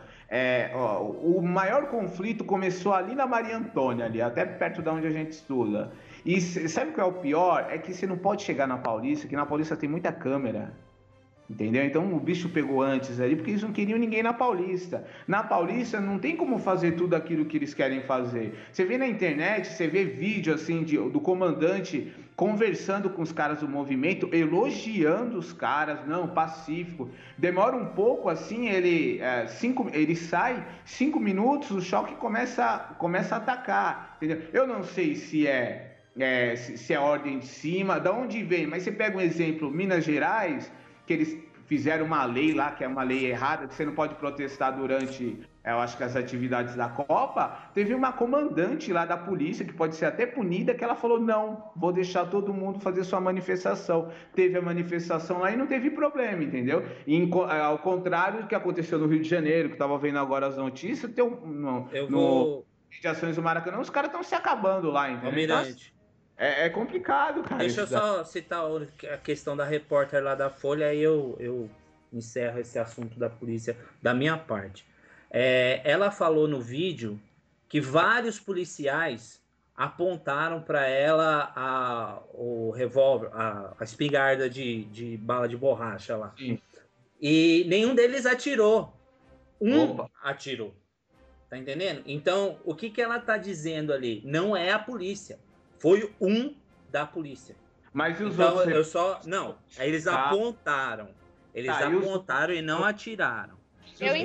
O maior conflito começou ali na Maria Antônia, ali, até perto de onde a gente estuda. E sabe o que é o pior? É que você não pode chegar na Paulista, que na Paulista tem muita câmera. Entendeu? Então o bicho pegou antes ali, porque eles não queriam ninguém na Paulista. Na Paulista não tem como fazer tudo aquilo que eles querem fazer. Você vê na internet, você vê vídeo assim do comandante conversando com os caras do movimento, elogiando os caras, não, pacífico. Demora um pouco assim, ele sai, 5 minutos, o choque começa a atacar. Entendeu? Eu não sei se é ordem de cima, de onde vem, mas você pega um exemplo, Minas Gerais, que eles fizeram uma lei lá, que é uma lei errada, que você não pode protestar durante, eu acho que as atividades da Copa. Teve uma comandante lá da polícia, que pode ser até punida, que ela falou, não, vou deixar todo mundo fazer sua manifestação. Teve a manifestação lá e não teve problema, entendeu? E, ao contrário do que aconteceu no Rio de Janeiro, que eu estava vendo agora as notícias, no de ações do Maracanã, os caras estão se acabando lá, entendeu? Almirante. É complicado, cara. Deixa eu só citar a questão da repórter lá da Folha, aí eu encerro esse assunto da polícia da minha parte. Ela falou no vídeo que vários policiais apontaram para ela o revólver, a espingarda de bala de borracha lá. Sim. E nenhum deles atirou. Atirou. Tá entendendo? Então, o que ela tá dizendo ali? Não é a polícia. Foi um da polícia. Mas e os então, outros? Não, eles apontaram. Eles apontaram e não atiraram. Eu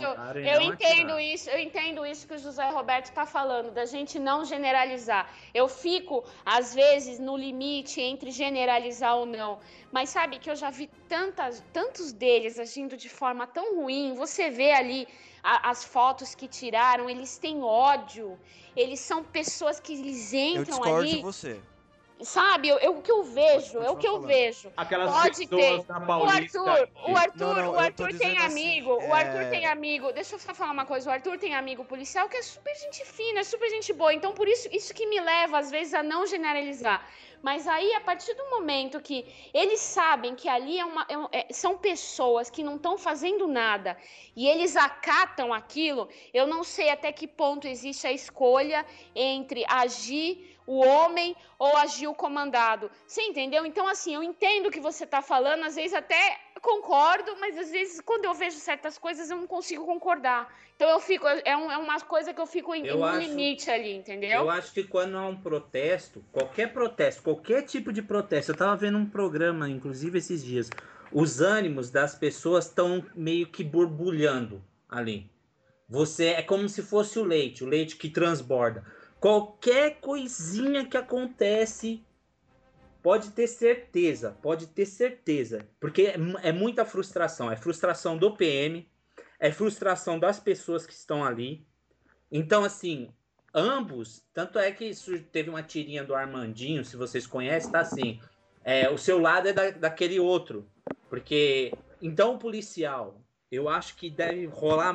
entendo isso que o José Roberto está falando, da gente não generalizar. Eu fico, às vezes, no limite entre generalizar ou não. Mas sabe que eu já vi tantos deles agindo de forma tão ruim. Você vê ali as fotos que tiraram, eles têm ódio. Eles são pessoas que eles entram ali... Eu discordo de você. Sabe, o que eu vejo, Aquelas pode ter. Na Paulista, o Arthur tem amigo, assim, o Arthur tem amigo, deixa eu só falar uma coisa, o Arthur tem amigo policial que é super gente fina, é super gente boa, então por isso que me leva às vezes a não generalizar. Mas aí, a partir do momento que eles sabem que ali são pessoas que não estão fazendo nada e eles acatam aquilo, eu não sei até que ponto existe a escolha entre agir o homem ou agir o comandado. Você entendeu? Então, assim, eu entendo o que você está falando, às vezes até concordo, mas às vezes quando eu vejo certas coisas eu não consigo concordar. Então eu fico, é uma coisa que eu fico no limite ali, entendeu? Eu acho que quando há um protesto, qualquer tipo de protesto, eu tava vendo um programa, inclusive esses dias, os ânimos das pessoas estão meio que borbulhando ali. É como se fosse o leite que transborda. Qualquer coisinha que acontece, pode ter certeza, porque é muita frustração, é frustração do PM, é frustração das pessoas que estão ali. Então, assim, ambos, tanto é que teve uma tirinha do Armandinho, se vocês conhecem, tá assim, o seu lado é daquele outro, porque, então o policial, eu acho que deve rolar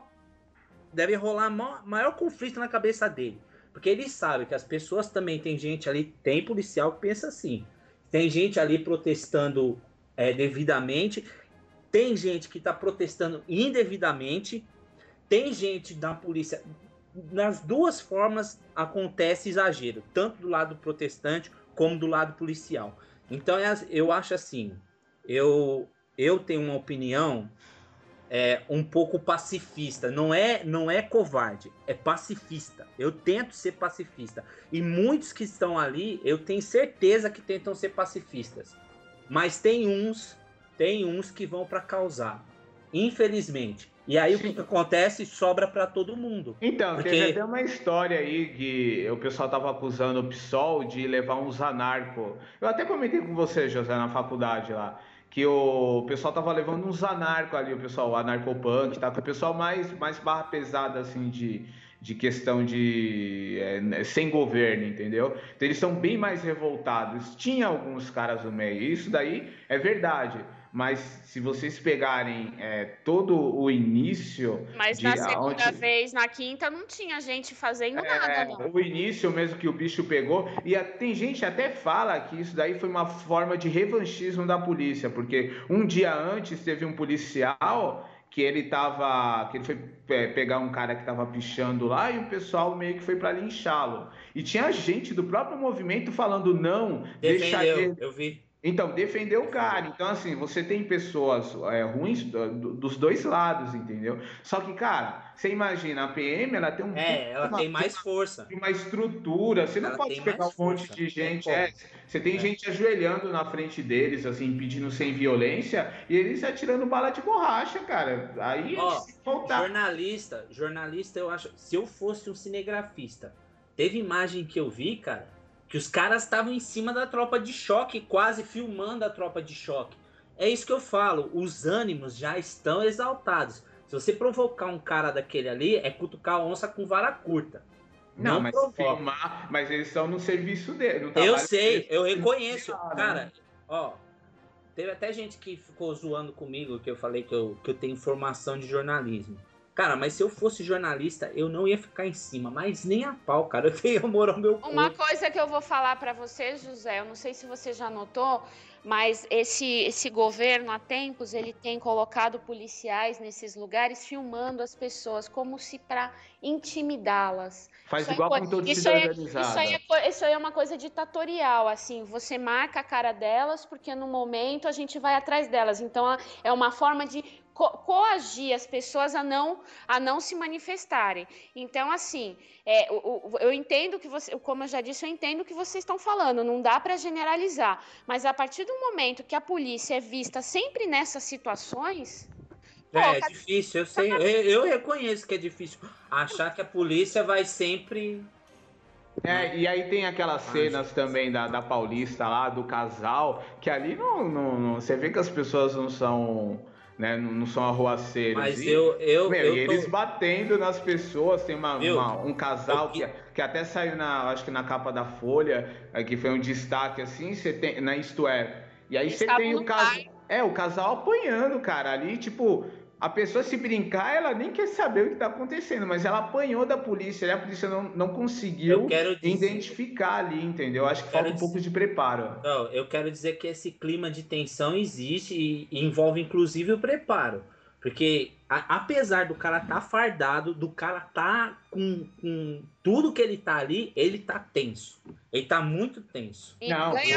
maior conflito na cabeça dele. Porque ele sabe que as pessoas também, tem gente ali, tem policial que pensa assim. Tem gente ali protestando devidamente, tem gente que está protestando indevidamente, tem gente da polícia. Nas duas formas acontece exagero, tanto do lado protestante como do lado policial. Então, eu acho assim, eu tenho uma opinião um pouco pacifista. Não é covarde, é pacifista. Eu tento ser pacifista. E muitos que estão ali, eu tenho certeza que tentam ser pacifistas. Mas tem uns que vão para causar, infelizmente. E aí Sim. O que acontece sobra para todo mundo. Então, teve até uma história aí que o pessoal tava acusando o PSOL de levar uns anarco. Eu até comentei com você, José, na faculdade lá, que o pessoal tava levando uns anarco ali, o anarcopunk, tá? O pessoal mais barra pesada, assim, de questão de sem governo, entendeu? Então eles são bem mais revoltados. Tinha alguns caras no meio, isso daí é verdade. Mas se vocês pegarem todo o início... Mas na segunda vez, na quinta, não tinha gente fazendo nada, não. O início mesmo que o bicho pegou. E tem gente até fala que isso daí foi uma forma de revanchismo da polícia. Porque um dia antes teve um policial que ele foi pegar um cara que tava pichando lá e o pessoal meio que foi para linchá-lo. E tinha gente do próprio movimento falando não, deixa ele... Eu vi. Então, defendeu o cara. Então, assim, você tem pessoas ruins dos dois lados, entendeu? Só que, cara, você imagina, a PM, ela tem ela tem mais força. Uma estrutura. Você não pode pegar um monte de gente. Você tem gente ajoelhando na frente deles, assim, pedindo sem violência, e eles atirando bala de borracha, cara. Aí jornalista, eu acho. Se eu fosse um cinegrafista, teve imagem que eu vi, cara, que os caras estavam em cima da tropa de choque, quase filmando a tropa de choque. É isso que eu falo, os ânimos já estão exaltados. Se você provocar um cara daquele ali, é cutucar a onça com vara curta. Não, mas filmar, mas eles estão no serviço dele. Eu sei, eu reconheço. Cara, ó, teve até gente que ficou zoando comigo, que eu falei que eu tenho formação de jornalismo. Cara, mas se eu fosse jornalista, eu não ia ficar em cima, mas nem a pau, cara. Eu tenho amor ao meu corpo. Uma coisa que eu vou falar pra você, José, eu não sei se você já notou, mas esse governo há tempos, ele tem colocado policiais nesses lugares filmando as pessoas como se para intimidá-las. Faz igual com todo cidadãozada. Isso aí é uma coisa ditatorial, assim, você marca a cara delas porque no momento a gente vai atrás delas. Então é uma forma de coagir as pessoas a não se manifestarem. Então, assim, eu entendo que você, como eu já disse, eu entendo o que vocês estão falando, não dá para generalizar, mas a partir do momento que a polícia é vista sempre nessas situações... É difícil, eu sei, eu reconheço que é difícil achar que a polícia vai sempre... E aí tem aquelas cenas também da Paulista lá, do casal, que ali não você vê que as pessoas não são... Né, não são arruaceiros. Mas eles batendo nas pessoas. Tem um casal que até saiu acho que na capa da Folha, que foi um destaque assim, você tem na Isto É. E aí você tem o casal apanhando, cara, ali, tipo, a pessoa, se brincar, ela nem quer saber o que tá acontecendo, mas ela apanhou da polícia, e a polícia não conseguiu identificar ali, entendeu? Acho que falta um pouco de preparo. Não, eu quero dizer que esse clima de tensão existe e envolve inclusive o preparo. Porque apesar do cara tá fardado, do cara tá com tudo que ele tá ali, ele tá tenso. Ele tá muito tenso. E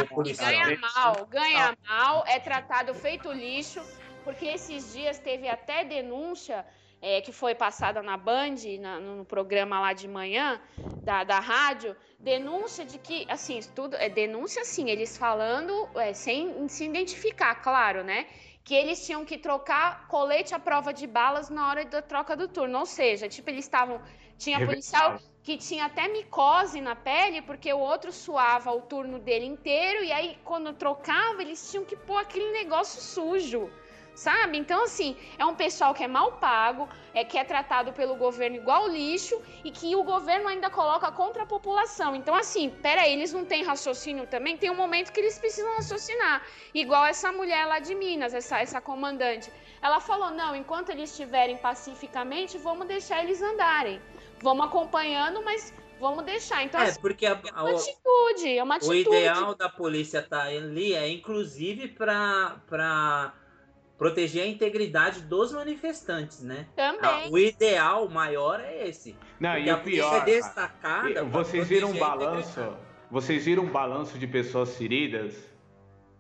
ganha mal, é tratado feito lixo. Porque esses dias teve até denúncia que foi passada na Band, no programa lá de manhã, da rádio, denúncia de que, assim, tudo denúncia assim, eles falando, sem se identificar, claro, né? Que eles tinham que trocar colete à prova de balas na hora da troca do turno. Ou seja, tipo, tinha policial que tinha até micose na pele, porque o outro suava o turno dele inteiro, e aí, quando trocava, eles tinham que pôr aquele negócio sujo. Sabe? Então, assim, é um pessoal que é mal pago, que é tratado pelo governo igual lixo e que o governo ainda coloca contra a população. Então, assim, peraí, eles não têm raciocínio também? Tem um momento que eles precisam raciocinar. Igual essa mulher lá de Minas, essa comandante. Ela falou, não, enquanto eles estiverem pacificamente, vamos deixar eles andarem. Vamos acompanhando, mas... vamos deixar. Então, porque é uma atitude. O ideal da polícia tá ali inclusive, para proteger a integridade dos manifestantes, né? Também. O ideal maior é esse. Não, e o pior, é destacada. Vocês viram um balanço de pessoas feridas?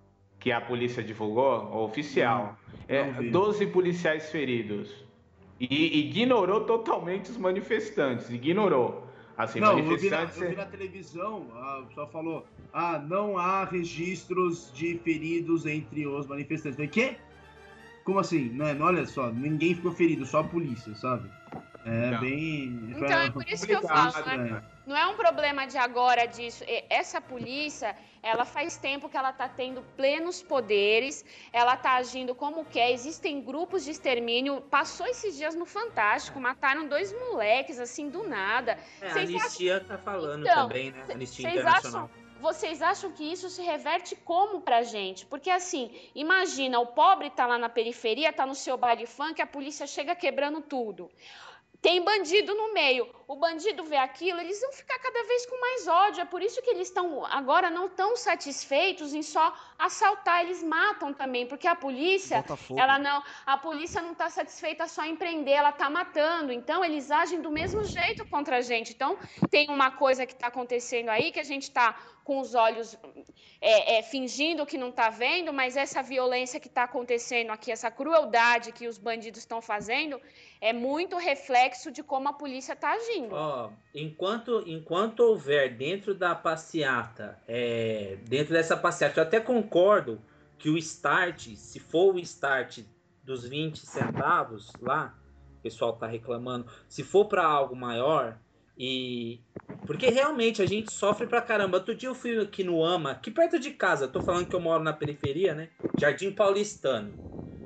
que a polícia divulgou, o oficial? Não vi. 12 policiais feridos. E ignorou totalmente os manifestantes. Ignorou. Assim, Não, eu manifestantes... vi na televisão, o pessoal falou, não há registros de feridos entre os manifestantes. Eu falei, quê? Como assim? Né? Olha só, ninguém ficou ferido, só a polícia, sabe? Não. Bem... Então é por isso que eu falo, né? Não é um problema de agora disso. Essa polícia, ela faz tempo que ela tá tendo plenos poderes, ela tá agindo como quer, existem grupos de extermínio, passou esses dias no Fantástico, mataram 2 moleques, assim, do nada. A Anistia tá falando Então, também, né? Anistia vocês Internacional. Vocês acham que isso se reverte como pra gente? Porque assim, imagina, o pobre tá lá na periferia, tá no seu baile funk, a polícia chega quebrando tudo. Tem bandido no meio. O bandido vê aquilo, eles vão ficar cada vez com mais ódio. É por isso que eles estão agora não tão satisfeitos em só assaltar. Eles matam também, porque a polícia, a polícia não está satisfeita só em prender, ela está matando. Então eles agem do mesmo jeito contra a gente. Então tem uma coisa que está acontecendo aí que a gente está com os olhos fingindo que não está vendo, mas essa violência que está acontecendo aqui, essa crueldade que os bandidos estão fazendo, é muito reflexo de como a polícia está agindo. Enquanto houver dentro da passeata, dentro dessa passeata, eu até concordo que o start, se for o start dos 20 centavos lá, o pessoal está reclamando, se for para algo maior, porque realmente a gente sofre pra caramba. Outro dia eu fui aqui no AMA, aqui perto de casa, tô falando que eu moro na periferia, né? Jardim Paulistano.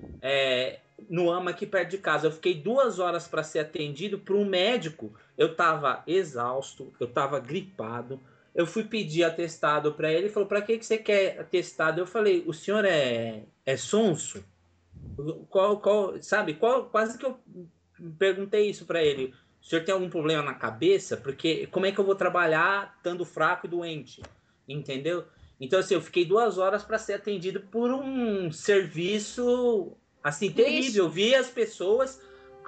No AMA aqui perto de casa. Eu fiquei 2 horas para ser atendido por um médico. Eu tava exausto, eu tava gripado. Eu fui pedir atestado para ele, ele falou: "Para que você quer atestado?" Eu falei: "O senhor é sonso?" Quase que eu perguntei isso para ele. O senhor tem algum problema na cabeça? Porque como é que eu vou trabalhar estando fraco e doente? Entendeu? Então, assim, eu fiquei 2 horas para ser atendido por um serviço, assim, terrível. Eu vi as pessoas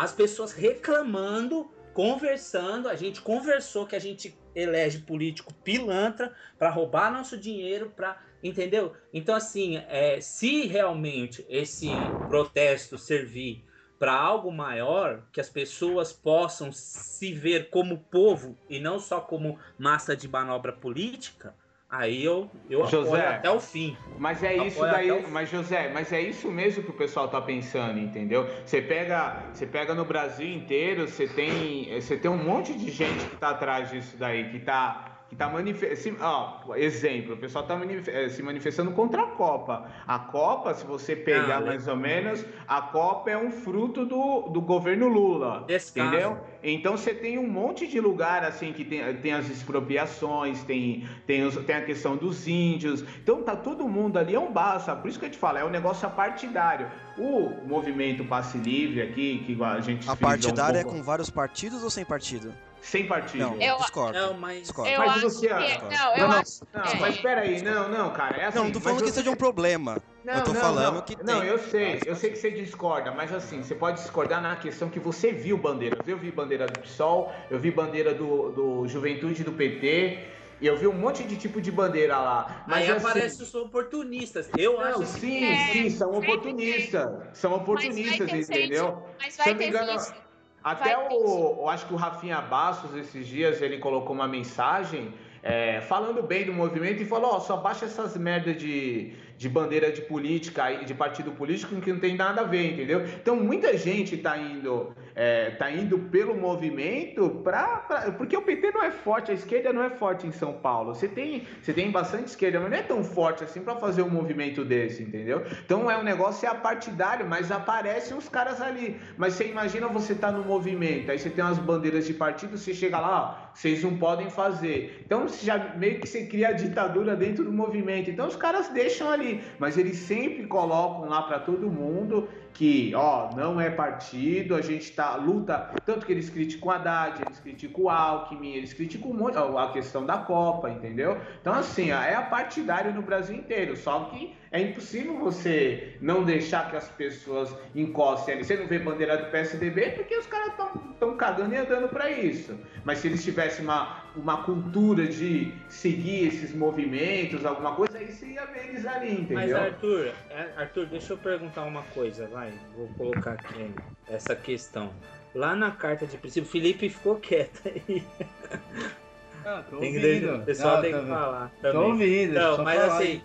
reclamando, conversando. A gente conversou que a gente elege político pilantra para roubar nosso dinheiro, entendeu? Então, assim, se realmente esse protesto servir para algo maior, que as pessoas possam se ver como povo e não só como massa de manobra política, aí eu apoio até o fim. Mas é isso daí, José, mas é isso mesmo que o pessoal tá pensando, entendeu? Você pega no Brasil inteiro, você tem um monte de gente que tá atrás disso daí, que tá manifestando. Exemplo, o pessoal tá se manifestando contra a Copa. A Copa, se você pegar mais ou menos, a Copa é um fruto do governo Lula, entendeu? Então você tem um monte de lugar assim que tem as expropriações, tem a questão dos índios. Então tá todo mundo ali, é um barra, por isso que eu te falo, é um negócio apartidário. O movimento Passe Livre aqui, que a gente... A partidária é com vários partidos ou sem partido? Sem partido. Não, discordo. Eu mas acho Luciano, que... mas peraí, não, cara, é assim... Não tô falando que seja um problema. Eu tô falando que tem... Não, eu sei que você discorda, mas assim, você pode discordar na questão que você viu bandeiras. Eu vi bandeira do PSOL, eu vi bandeira do Juventude do PT... E eu vi um monte de tipo de bandeira lá. Mas aí aparecem os oportunistas. Eu acho sim, são oportunistas. São oportunistas, entendeu? Mas vai ter isso. Até eu acho que o Rafinha Bastos, esses dias, ele colocou uma mensagem falando bem do movimento e falou: só baixa essas merdas de bandeira de política, de partido político, que não tem nada a ver, entendeu? Então muita gente tá indo pelo movimento porque o PT não é forte, a esquerda não é forte em São Paulo. Você tem bastante esquerda, mas não é tão forte assim para fazer um movimento desse, entendeu? Então o negócio é apartidário, mas aparecem os caras ali. Mas você imagina, você tá no movimento, aí você tem umas bandeiras de partido, você chega lá, vocês não podem fazer. Então você já meio que você cria a ditadura dentro do movimento. Então os caras deixam ali, mas eles sempre colocam lá para todo mundo que, ó, não é partido, a gente luta, tanto que eles criticam o Haddad, eles criticam o Alckmin, eles criticam a questão da Copa, entendeu? Então, assim, é apartidário no Brasil inteiro, só que é impossível você não deixar que as pessoas encostem ali. Você não vê bandeira do PSDB porque os caras estão cagando e andando para isso. Mas se eles tivessem uma cultura de seguir esses movimentos, alguma coisa, aí você ia ver eles ali, entendeu? Mas Arthur, deixa eu perguntar uma coisa, vai. Vou colocar aqui essa questão. Lá na carta de princípio, o Felipe ficou quieto aí. Tô ouvindo. O pessoal tem que falar também. Tô ouvindo. Não, mas falar. assim,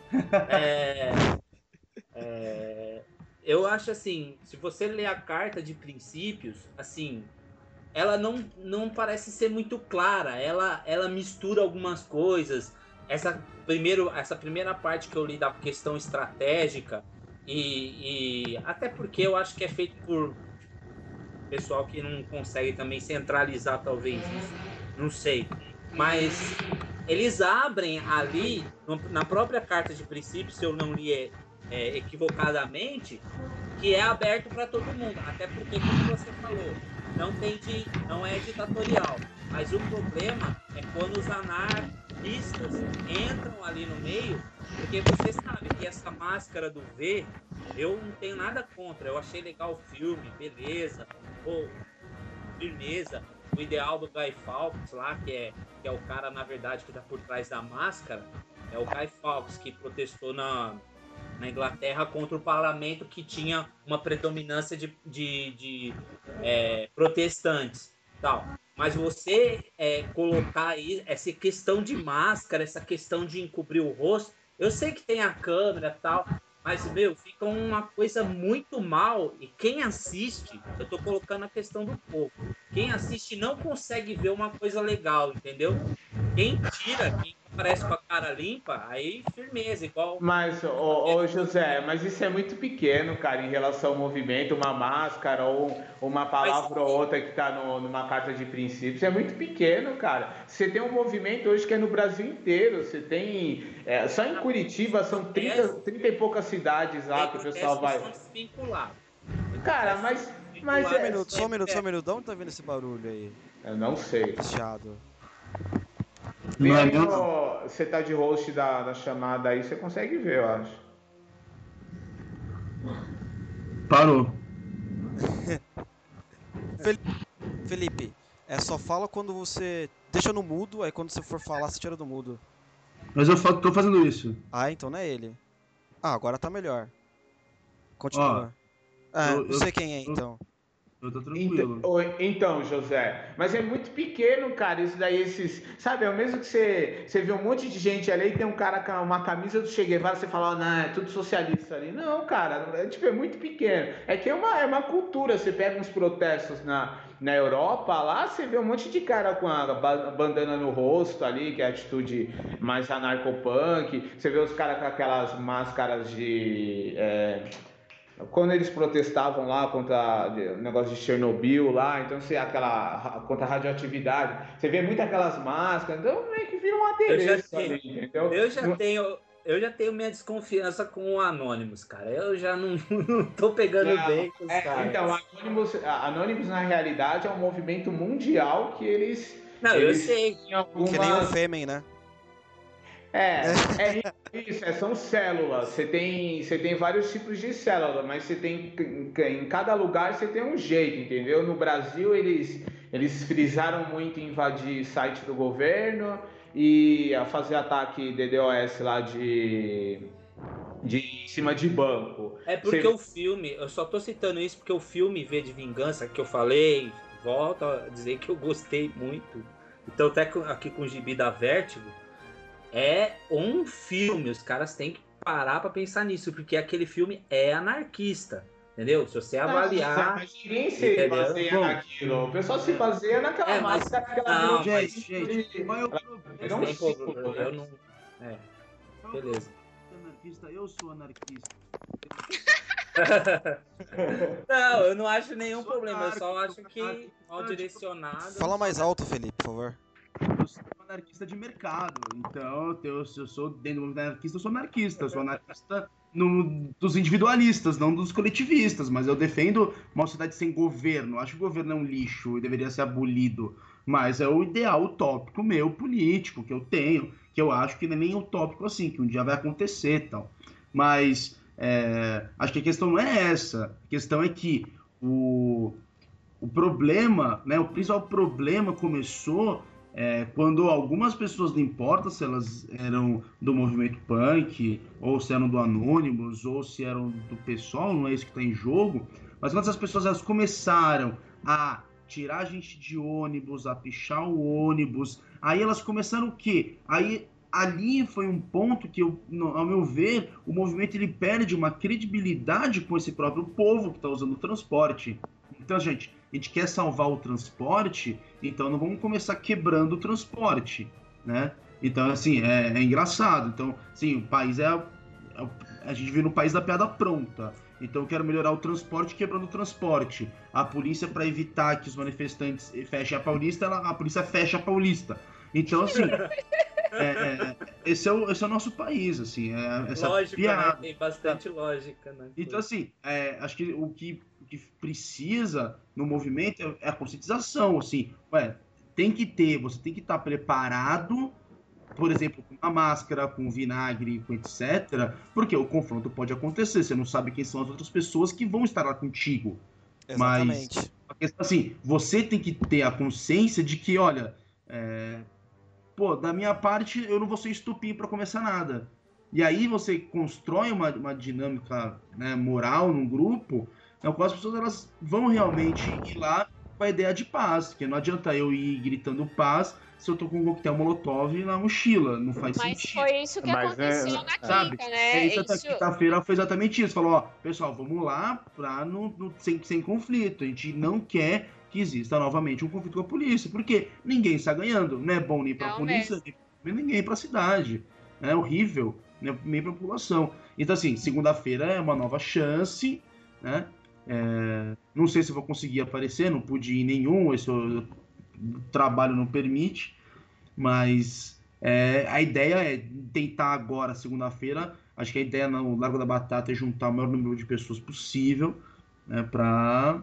eu acho assim, se você ler a carta de princípios, assim, ela não parece ser muito clara. Ela mistura algumas coisas. Essa primeira parte que eu li da questão estratégica e até porque eu acho que é feito por pessoal que não consegue também centralizar talvez isso, não sei, mas eles abrem ali na própria carta de princípios, se eu não li equivocadamente, que é aberto para todo mundo, até porque, como você falou, não é ditatorial, mas o problema é quando os anarquistas entram ali no meio, porque você sabe que essa máscara do V, eu não tenho nada contra, eu achei legal o filme, beleza, firmeza, o ideal do Guy Fawkes lá, que é o cara, na verdade, que tá por trás da máscara, é o Guy Fawkes, que protestou na Inglaterra contra o parlamento que tinha uma predominância de protestantes, tal. Mas você colocar aí essa questão de máscara, essa questão de encobrir o rosto, eu sei que tem a câmera e tal, mas, fica uma coisa muito mal, e quem assiste, eu tô colocando a questão do povo, quem assiste não consegue ver uma coisa legal, entendeu? Quem aparece com a cara limpa, aí firmeza, igual... Mas, José, mas isso é muito pequeno, cara, em relação ao movimento, uma máscara ou uma palavra ou outra que tá numa carta de princípios, é muito pequeno, cara. Você tem um movimento hoje que é no Brasil inteiro, você tem... só em Curitiba são 30 e poucas cidades lá que o pessoal vai... Cara, mas Só um minuto. De onde tá vindo esse barulho aí? Eu não sei. Chiado. Você tá de host da chamada aí, você consegue ver, eu acho. Parou. Felipe, só fala quando você deixa no mudo, aí quando você for falar, você tira do mudo. Mas eu tô fazendo isso. Ah, então não é ele. Ah, agora tá melhor. Continua. Não sei quem é, então. Eu tô tranquilo. Então, José, mas é muito pequeno, cara, isso daí, sabe, é o mesmo que você vê um monte de gente ali e tem um cara com uma camisa do Che Guevara, você fala, não, é tudo socialista ali. Não, cara, é muito pequeno. É que é uma cultura, você pega uns protestos na Europa, lá você vê um monte de cara com a bandana no rosto ali, que é a atitude mais anarcopunk, você vê os caras com aquelas máscaras de... quando eles protestavam lá contra o negócio de Chernobyl lá, então contra a radioatividade, você vê muito aquelas máscaras, então meio que vira um adereço ali, entendeu? Eu já tenho minha desconfiança com o Anonymous, cara. Eu já não tô pegando bem com os caras. Então, Anonymous na realidade é um movimento mundial que eles... eu sei. Que nem o Fêmen, né? Isso, são células. Você tem vários tipos de célula, mas você tem em cada lugar você tem um jeito, entendeu? No Brasil eles frisaram muito em invadir site do governo e a fazer ataque DDoS lá de em cima de banco. É porque o filme, eu só tô citando isso porque o filme V de Vingança que eu falei, volto a dizer que eu gostei muito. Então até aqui com o gibi da Vertigo, é um filme, os caras têm que parar pra pensar nisso, porque aquele filme é anarquista, entendeu? Se você avaliar... Mas ninguém se baseia naquilo, o pessoal se baseia naquela máscara que ela virou. Gente, qual é o problema? Eu não... beleza. Eu sou anarquista. Não, eu não acho nenhum problema, eu só acho que mal direcionado... Fala mais alto, Felipe, por favor. Eu sou anarquista de mercado. Então, eu sou dentro do movimento anarquista, eu sou anarquista. Eu sou anarquista dos individualistas, não dos coletivistas. Mas eu defendo uma sociedade sem governo. Acho que o governo é um lixo e deveria ser abolido. Mas é o ideal utópico meu, político, que eu tenho, que eu acho que não é nem utópico assim, que um dia vai acontecer e tal. Mas acho que a questão não é essa. A questão é que o problema, né, o principal problema começou quando algumas pessoas, não importa se elas eram do movimento punk, ou se eram do Anonymous, ou se eram do PSOL, não é isso que está em jogo, mas quando essas pessoas elas começaram a tirar a gente de ônibus, a pichar o ônibus, aí elas começaram o quê? Aí ali foi um ponto que, ao meu ver, o movimento ele perde uma credibilidade com esse próprio povo que está usando o transporte. Então, gente, a gente quer salvar o transporte, então não vamos começar quebrando o transporte, né? Então, assim, é engraçado. Então, sim, o país a gente vive no país da piada pronta. Então, eu quero melhorar o transporte quebrando o transporte. A polícia, para evitar que os manifestantes fechem a Paulista, a polícia fecha a Paulista. Então, assim, esse é o nosso país, assim. Essa lógica, piada, né? Tem bastante lógica, né? Então, assim, acho que o que precisa no movimento é a conscientização, assim. Você tem que estar preparado, por exemplo, com uma máscara, com vinagre, com etc., porque o confronto pode acontecer, você não sabe quem são as outras pessoas que vão estar lá contigo. Exatamente. Mas, a questão, assim, você tem que ter a consciência de que, olha, da minha parte, eu não vou ser estupim para começar nada. E aí você constrói uma dinâmica, né, moral num grupo, na qual as pessoas elas vão realmente ir lá com a ideia de paz, porque não adianta eu ir gritando paz se eu tô com um coquetel molotov na mochila, não faz Mas sentido. foi isso que aconteceu na quinta, Sabe? né? Quinta-feira foi exatamente isso. Falou, pessoal, vamos lá sem conflito. A gente não quer que exista novamente um conflito com a polícia, porque ninguém está ganhando. Não é bom nem para a polícia, nem ninguém para a cidade. É horrível, né? Nem para a população. Então, assim, segunda-feira é uma nova chance, né? Não sei se eu vou conseguir aparecer, não pude ir em nenhum, esse trabalho não permite, mas a ideia é tentar agora, segunda-feira, acho que a ideia no Largo da Batata é juntar o maior número de pessoas possível, né, para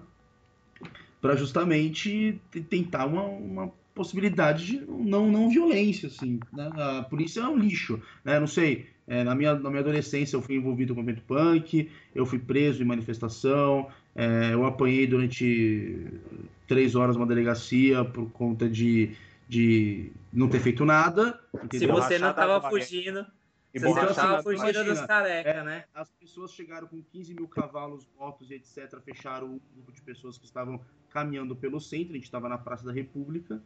justamente tentar uma possibilidade de não violência, assim, né? A polícia é um lixo, né? Não sei, na minha adolescência eu fui envolvido com o movimento punk, eu fui preso em manifestação, eu apanhei durante 3 horas uma delegacia por conta de não ter feito nada. Entendeu? Se você não estava fugindo... Você estava fugindo dos careca, né? As pessoas chegaram com 15 mil cavalos, motos e etc. Fecharam um grupo de pessoas que estavam caminhando pelo centro. A gente estava na Praça da República.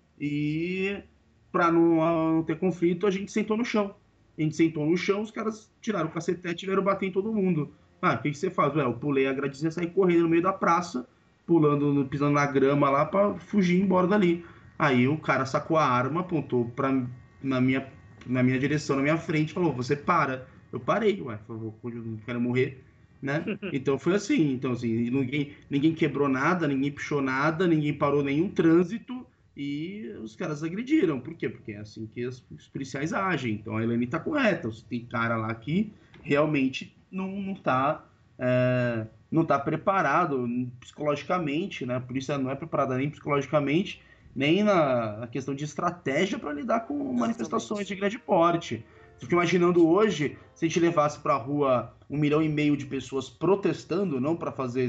E para não ter conflito, a gente sentou no chão. A gente sentou no chão, os caras tiraram o cacetete e vieram bater em todo mundo. O que você faz? Eu pulei a gradezinha, saí correndo no meio da praça, pisando na grama lá para fugir embora dali. Aí o cara sacou a arma, apontou na minha direção, na minha frente, falou, você para. Eu parei, por favor, eu não quero morrer, né? Então foi assim. Então, assim, ninguém quebrou nada, ninguém pichou nada, ninguém parou nenhum trânsito e os caras agrediram. Por quê? Porque é assim que os policiais agem. Então a Helene tá correta. Tem cara lá que realmente não tá preparado psicologicamente, né? A polícia não é preparada nem psicologicamente, nem na questão de estratégia para lidar com manifestações de grande porte. Você fica imaginando hoje, se a gente levasse para a rua 1,5 milhão de pessoas protestando, não para fazer,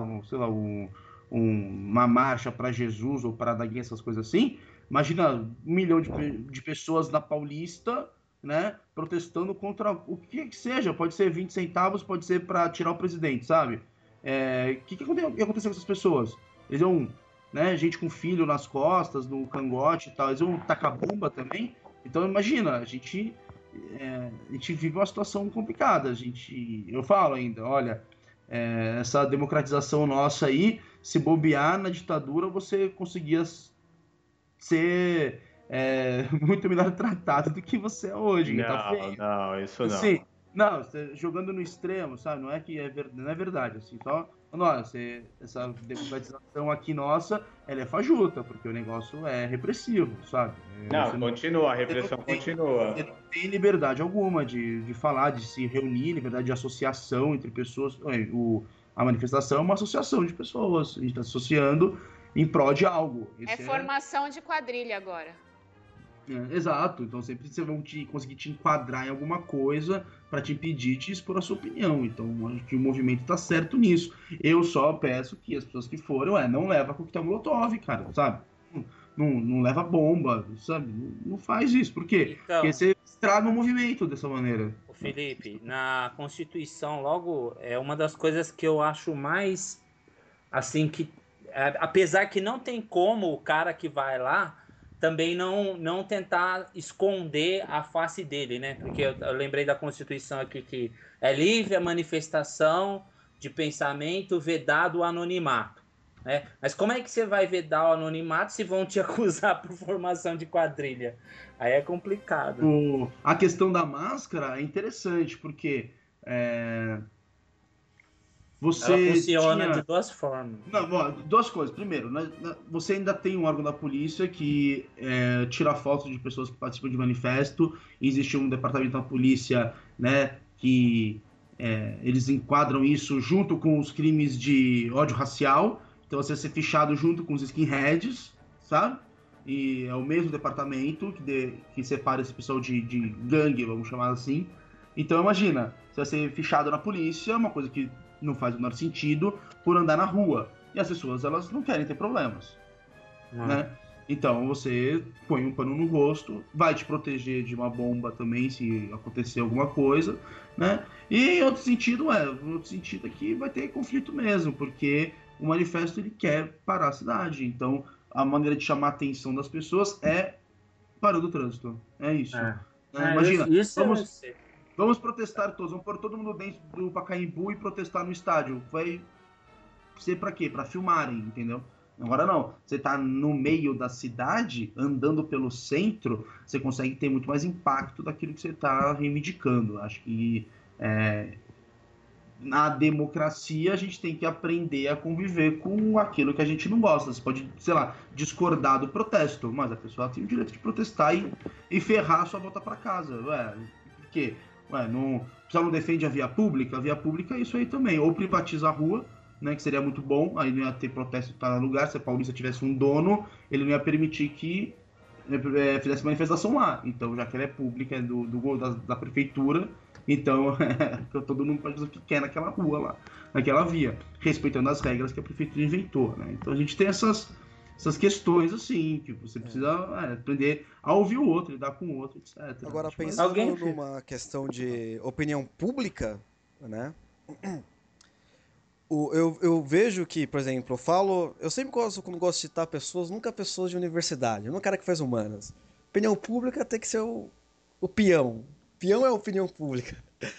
uma marcha para Jesus ou para Daguinha, essas coisas assim. Imagina 1 milhão de pessoas na Paulista, né, protestando contra o que seja. Pode ser 20 centavos, pode ser para tirar o presidente, sabe? O que aconteceu com essas pessoas? Eles iam... né, gente com filho nas costas, no cangote e tal, eles vão tacar bomba também. Então imagina, a gente vive uma situação complicada. Eu falo ainda, olha, essa democratização nossa aí, se bobear na ditadura, você conseguia ser muito melhor tratado do que você é hoje. Não, isso não. Assim, Não, você jogando no extremo, sabe? Não é que não é verdade, assim, só... Nossa, essa democratização aqui nossa, ela é fajuta, porque o negócio é repressivo, sabe? Não, continua, a repressão continua. Você não tem liberdade alguma de falar, de se reunir, liberdade de associação entre pessoas. A manifestação é uma associação de pessoas, a gente está associando em prol de algo. Formação de quadrilha agora. Exato, então sempre vocês vão conseguir te enquadrar em alguma coisa para te impedir de expor a sua opinião. Então acho que o movimento tá certo nisso. Eu só peço que as pessoas que foram, não leva coquetel Molotov, cara, sabe? Não leva bomba, sabe? Não faz isso. Por quê? Então, porque você estraga o movimento dessa maneira. Felipe, na Constituição, logo, é uma das coisas que eu acho mais, assim, que apesar que não tem como o cara que vai lá também não tentar esconder a face dele, né? Porque eu lembrei da Constituição aqui que é livre a manifestação de pensamento, vedado o anonimato, né? Mas como é que você vai vedar o anonimato se vão te acusar por formação de quadrilha? Aí é complicado. A questão da máscara é interessante, porque ela funciona de duas formas. Não, duas coisas. Primeiro, você ainda tem um órgão da polícia que tira fotos de pessoas que participam de manifesto. Existe um departamento da polícia, né, que eles enquadram isso junto com os crimes de ódio racial. Então você vai ser fichado junto com os skinheads, sabe? E é o mesmo departamento que separa esse pessoal de gangue, vamos chamar assim. Então imagina, você vai ser fichado na polícia, uma coisa que não faz o menor sentido, por andar na rua. E as pessoas, elas não querem ter problemas, né? Então você põe um pano no rosto, vai te proteger de uma bomba também, se acontecer alguma coisa, né? E em outro sentido é que vai ter conflito mesmo, porque o manifesto ele quer parar a cidade. Então a maneira de chamar a atenção das pessoas é parando o trânsito. É isso. Imagina, vamos protestar todos, vamos pôr todo mundo dentro do Pacaembu e protestar no estádio. Vai ser pra quê? Pra filmarem, entendeu? Agora não, você tá no meio da cidade, andando pelo centro, você consegue ter muito mais impacto daquilo que você tá reivindicando. Acho que na democracia a gente tem que aprender a conviver com aquilo que a gente não gosta. Você pode, sei lá, discordar do protesto, mas a pessoa tem o direito de protestar e ferrar a sua volta pra casa. Por quê? Você não defende a via pública? A via pública é isso aí também. Ou privatiza a rua, né, que seria muito bom, aí não ia ter protesto em cada lugar. Se a Paulista tivesse um dono, ele não ia permitir que fizesse manifestação lá. Então, já que ela é pública, da prefeitura, então todo mundo pode fazer o que quer naquela rua lá, naquela via, respeitando as regras que a prefeitura inventou, né? Então a gente tem essas questões assim, que você precisa aprender a ouvir o outro, lidar com o outro, etc. Agora, pensando numa questão de opinião pública, né? Eu vejo que, por exemplo, eu sempre quando gosto de citar pessoas, nunca pessoas de universidade, eu não quero que faz humanas. Opinião pública tem que ser o peão. Peão é a opinião pública.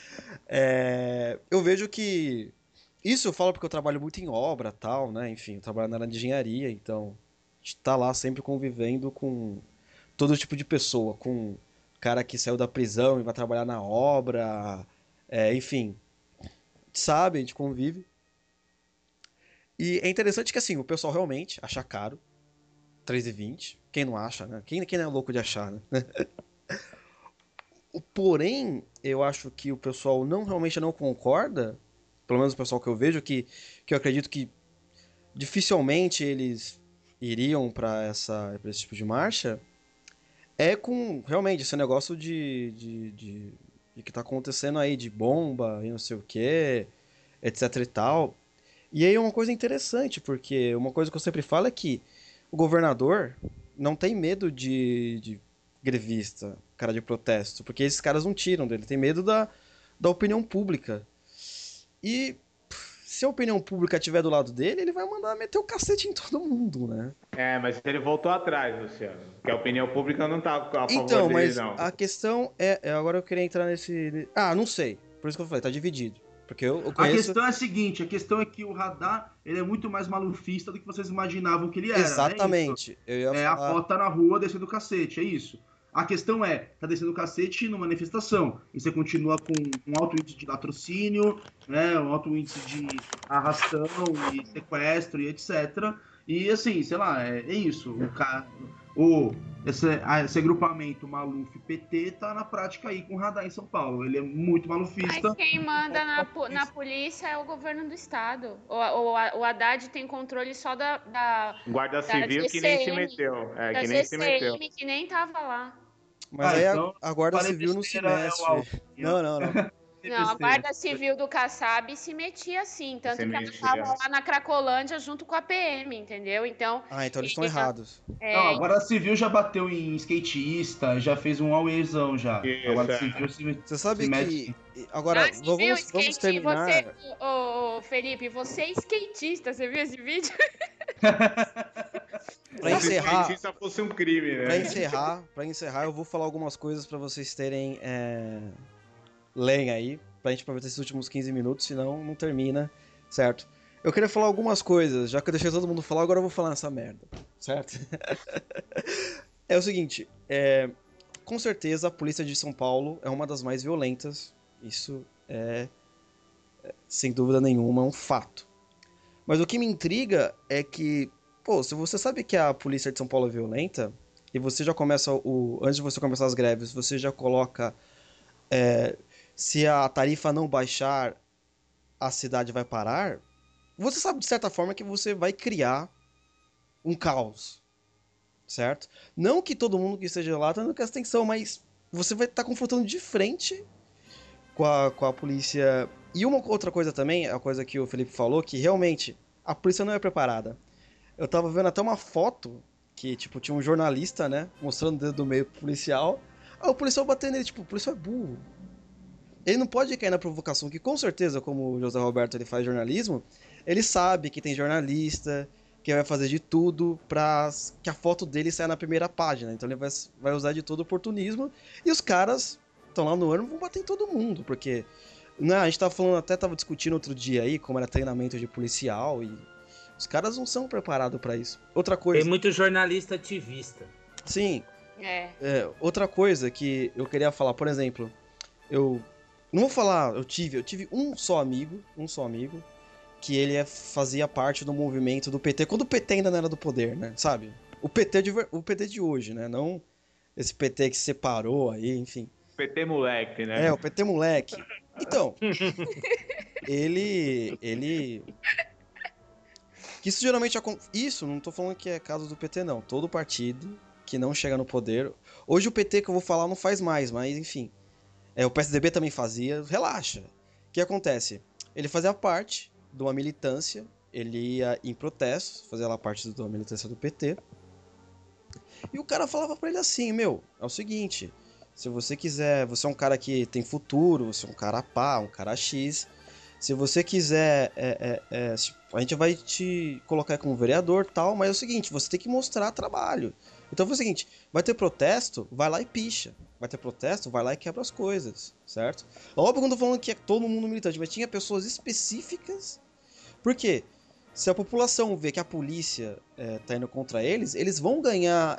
Eu vejo que... Isso eu falo porque eu trabalho muito em obra, tal, né? Enfim, eu trabalho na área de engenharia, então a gente tá lá sempre convivendo com todo tipo de pessoa, com cara que saiu da prisão e vai trabalhar na obra, enfim, sabe, a gente convive. E é interessante que, assim, o pessoal realmente acha caro, R$3,20, quem não acha, né? Quem não é louco de achar, né? Porém, eu acho que o pessoal realmente não concorda, pelo menos o pessoal que eu vejo, que eu acredito que dificilmente eles iriam para esse tipo de marcha, com realmente esse negócio de que tá acontecendo aí, de bomba e não sei o que, etc e tal. E aí é uma coisa interessante, porque uma coisa que eu sempre falo é que o governador não tem medo de grevista, cara de protesto, porque esses caras não tiram dele, tem medo da opinião pública. E se a opinião pública estiver do lado dele, ele vai mandar meter o cacete em todo mundo, né? Mas ele voltou atrás, Luciano, porque a opinião pública não tá a favor então, dele, mas não. A questão agora eu queria entrar nesse... não sei, por isso que eu falei, tá dividido. Porque eu conheço... A questão é a seguinte, a questão é que o Haddad, ele é muito mais malufista do que vocês imaginavam que ele era. Exatamente. A foto tá na rua descendo o cacete, é isso. A questão é, tá descendo o cacete numa manifestação, e você continua com um alto índice de latrocínio, né, um alto índice de arrastão e sequestro e etc. E assim, sei lá, é isso. Esse agrupamento Maluf-PT tá na prática aí com o radar em São Paulo. Ele é muito malufista. Mas quem manda na polícia é o governo do estado. O Haddad tem controle só da Guarda da Civil que nem se GCM, meteu. É, da que nem se meteu. GCM que nem tava lá. Mas aí então, a Guarda parece Civil não se besteira, é o mexe. alvo. Não. Não, a Guarda Civil do Kassab se metia assim, tanto que ela estava lá na Cracolândia junto com a PM, entendeu? Então. Então eles estão errados. Não, a Guarda Civil já bateu em skatista, já fez um auezão já. Isso, A Guarda Civil Você sabe se que. Agora, vamos terminar. Ô, Felipe, você é skatista, você viu esse vídeo? Pra encerrar, Se fosse um crime, né? pra encerrar, eu vou falar algumas coisas pra vocês terem lenha aí, pra gente aproveitar esses últimos 15 minutos, senão não termina, certo? Eu queria falar algumas coisas, já que eu deixei todo mundo falar, agora eu vou falar nessa merda, certo? É o seguinte, com certeza a polícia de São Paulo é uma das mais violentas, isso é, sem dúvida nenhuma, um fato. Mas o que me intriga é que, pô, se você sabe que a polícia de São Paulo é violenta, e você já começa, antes de você começar as greves, você já coloca, se a tarifa não baixar, a cidade vai parar, você sabe de certa forma que você vai criar um caos, certo? Não que todo mundo que esteja lá tenha essa atenção, mas você vai estar confrontando de frente com a polícia. E uma outra coisa também, a coisa que o Felipe falou, que realmente a polícia não é preparada. Eu tava vendo até uma foto que, tipo, tinha um jornalista, né, mostrando o dedo do meio pro policial. Aí o policial batendo nele, tipo, o policial é burro. Ele não pode cair na provocação, que com certeza, como o José Roberto ele faz jornalismo, ele sabe que tem jornalista, que vai fazer de tudo pra que a foto dele saia na primeira página. Então ele vai usar de todo oportunismo. E os caras estão lá no ano vão bater em todo mundo, porque a gente tava falando, até tava discutindo outro dia aí, como era treinamento de policial, e os caras não são preparados pra isso. Outra coisa... Tem muito jornalista ativista. Sim. Outra coisa que eu queria falar, por exemplo, eu não vou falar, eu tive um só amigo, que ele fazia parte do movimento do PT, quando o PT ainda não era do poder, né, sabe? O PT de hoje, né, não esse PT que se separou aí, enfim. PT moleque, né? O PT moleque. Então, ele... Que isso geralmente... Isso, não tô falando que é caso do PT, não. Todo partido que não chega no poder... Hoje o PT que eu vou falar não faz mais, mas enfim. O PSDB também fazia. Relaxa. O que acontece? Ele fazia parte de uma militância, ele ia em protestos, fazia lá parte da militância do PT. E o cara falava pra ele assim, é o seguinte... Se você quiser, você é um cara que tem futuro, você é um cara pá, um cara X. Se você quiser, a gente vai te colocar como vereador e tal, mas é o seguinte, você tem que mostrar trabalho. Então foi o seguinte, vai ter protesto, vai lá e picha. Vai ter protesto, vai lá e quebra as coisas, certo? Óbvio que eu não tô falando que é todo mundo militante, mas tinha pessoas específicas. Por quê? Se a população vê que a polícia tá indo contra eles, eles vão ganhar...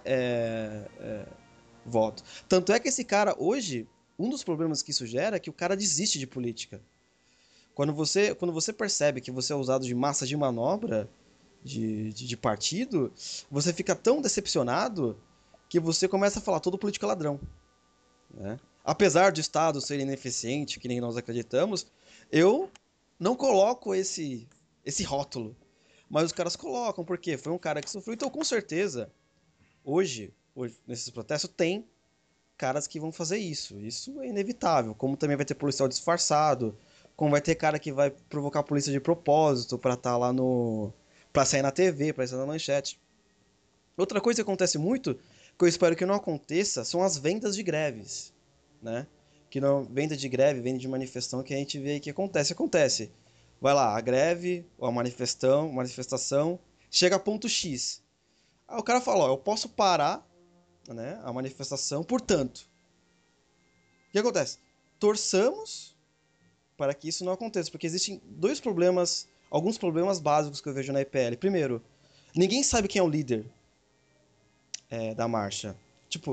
voto. Tanto é que esse cara, hoje, um dos problemas que isso gera é que o cara desiste de política. Quando você percebe que você é usado de massa de manobra de partido, você fica tão decepcionado que você começa a falar todo político é ladrão. Né? Apesar do Estado ser ineficiente, que nem nós acreditamos, eu não coloco esse rótulo. Mas os caras colocam, porque foi um cara que sofreu. Então, com certeza, hoje nesses protestos, tem caras que vão fazer isso. Isso é inevitável. Como também vai ter policial disfarçado, como vai ter cara que vai provocar a polícia de propósito pra estar lá pra sair na TV, pra sair na manchete. Outra coisa que acontece muito, que eu espero que não aconteça, são as vendas de greves, né? Que não, venda de greve, venda de manifestação, que a gente vê que acontece. Vai lá, a greve, ou a manifestação, chega a ponto X. Aí o cara fala, eu posso parar, né, a manifestação, portanto, o que acontece? Torçamos para que isso não aconteça, porque existem alguns problemas básicos que eu vejo na IPL. Primeiro, ninguém sabe quem é o líder da marcha. Tipo,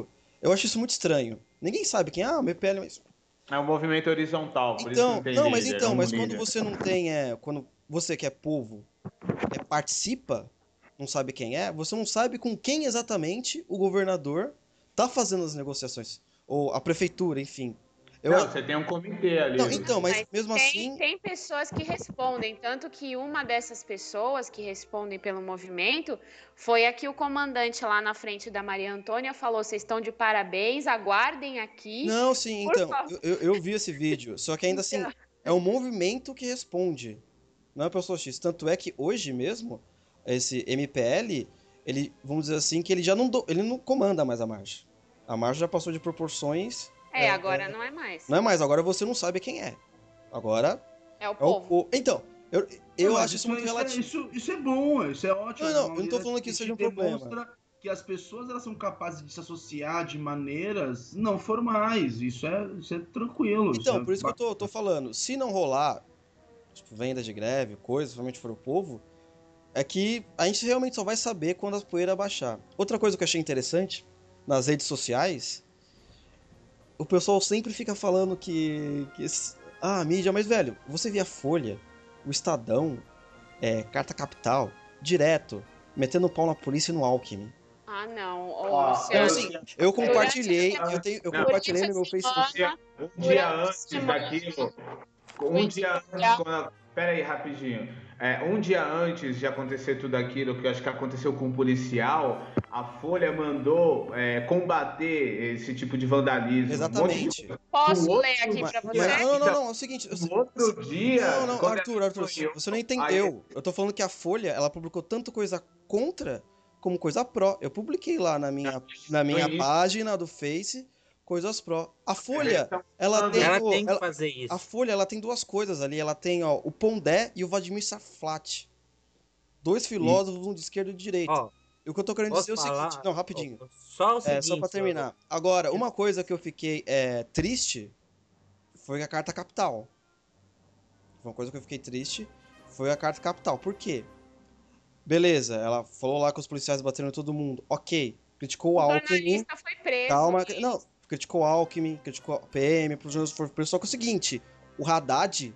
Eu acho isso muito estranho. Ninguém sabe quem é, o MPL, mas... É um movimento horizontal, por isso que Então, não tem não, mas líder, então, um mas quando líder. você não tem, quando você que é povo, participa, não sabe quem é, você não sabe com quem exatamente o governador tá fazendo as negociações, ou a prefeitura, enfim. Não, você tem um comitê ali. Não, então, mas mesmo tem, assim, tem pessoas que respondem, tanto que uma dessas pessoas que respondem pelo movimento foi a que o comandante lá na frente da Maria Antônia falou: vocês estão de parabéns, aguardem aqui. não, sim, Por então, favor. eu vi esse vídeo, só que ainda assim, é um movimento que responde, não é a pessoa X. Tanto é que hoje mesmo, esse MPL, ele, vamos dizer assim, que ele já não, ele não comanda mais a marcha. A marcha já passou de proporções... Agora não é mais. Não é mais, agora você não sabe quem é. Agora É o é o povo. povo. Então, eu Não, acho isso muito relativo. Isso é bom, isso é ótimo. Não, eu não tô falando que isso seja um problema. demonstra que as pessoas elas são capazes de se associar de maneiras não formais. Isso é tranquilo. Então, por isso que eu tô falando. Se não rolar, tipo, venda de greve, coisa, se realmente for o povo, é que a gente realmente só vai saber quando a poeira baixar. Outra coisa que eu achei interessante, nas redes sociais, o pessoal sempre fica falando que a mídia, mas velho, você via Folha, o Estadão, Carta Capital, direto, metendo pau na polícia e no Alckmin. Ah, não. Então, assim, eu compartilhei, eu compartilhei no meu Facebook. Um dia antes daquilo, pera aí, rapidinho. Um dia antes de acontecer tudo aquilo que eu acho que aconteceu com o policial, a Folha mandou combater esse tipo de vandalismo. Exatamente. Posso ler aqui pra você? Não, é o seguinte... No outro dia... Não, Arthur, você não entendeu. Eu tô falando que a Folha, ela publicou tanto coisa contra como coisa pró. Eu publiquei lá na minha página do Face coisas pró. A Folha, ela tem que fazer isso. A Folha, ela tem duas coisas ali. Ela tem, o Pondé e o Vladimir Saflat. Dois filósofos, um de esquerda e de direita. E o que eu tô querendo dizer é o seguinte... Não, rapidinho. Só o seguinte... Só pra terminar. Agora, uma coisa que eu fiquei triste foi a Carta Capital. Uma coisa que eu fiquei triste foi a Carta Capital. Por quê? Beleza, ela falou lá que os policiais bateram em todo mundo. Ok. Criticou o Alckmin. O jornalista foi preso. Calma. Não, criticou o Alckmin, criticou a PM, pro jornalista foi preso. Só que é o seguinte, o Haddad,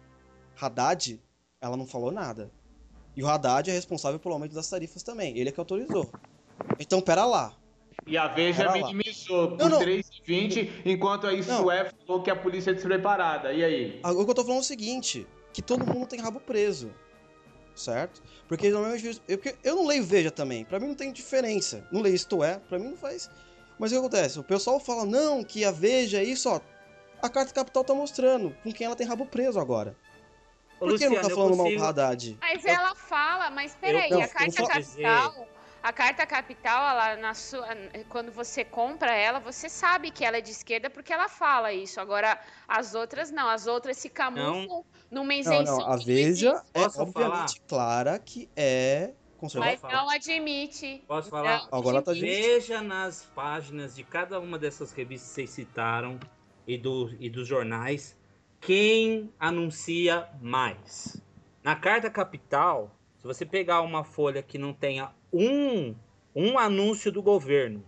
ela não falou nada. E o Haddad é responsável pelo aumento das tarifas também. Ele é que autorizou. Então, pera lá. E a Veja minimizou por 3,20, enquanto a Istué falou que a polícia é despreparada. E aí? O que eu tô falando é o seguinte, que todo mundo tem rabo preso. Certo? Porque normalmente eu não leio Veja também. Pra mim não tem diferença. Não leio Istué, pra mim não faz. Mas o que acontece? O pessoal fala, não, que a Veja é isso, ó. A Carta Capital tá mostrando com quem ela tem rabo preso agora. Por que não tá falando mal do Haddad? Mas ela fala, mas peraí, a Carta Capital... A Carta Capital, ela, quando você compra ela, você sabe que ela é de esquerda porque ela fala isso. Agora, as outras não. As outras se camuflam numa isenção. Não, a Veja é obviamente clara que é conservadora. Mas não admite. Posso falar? Agora tá Veja nas páginas de cada uma dessas revistas que vocês citaram e dos jornais quem anuncia mais. Na Carta Capital, se você pegar uma folha que não tenha um anúncio do governo,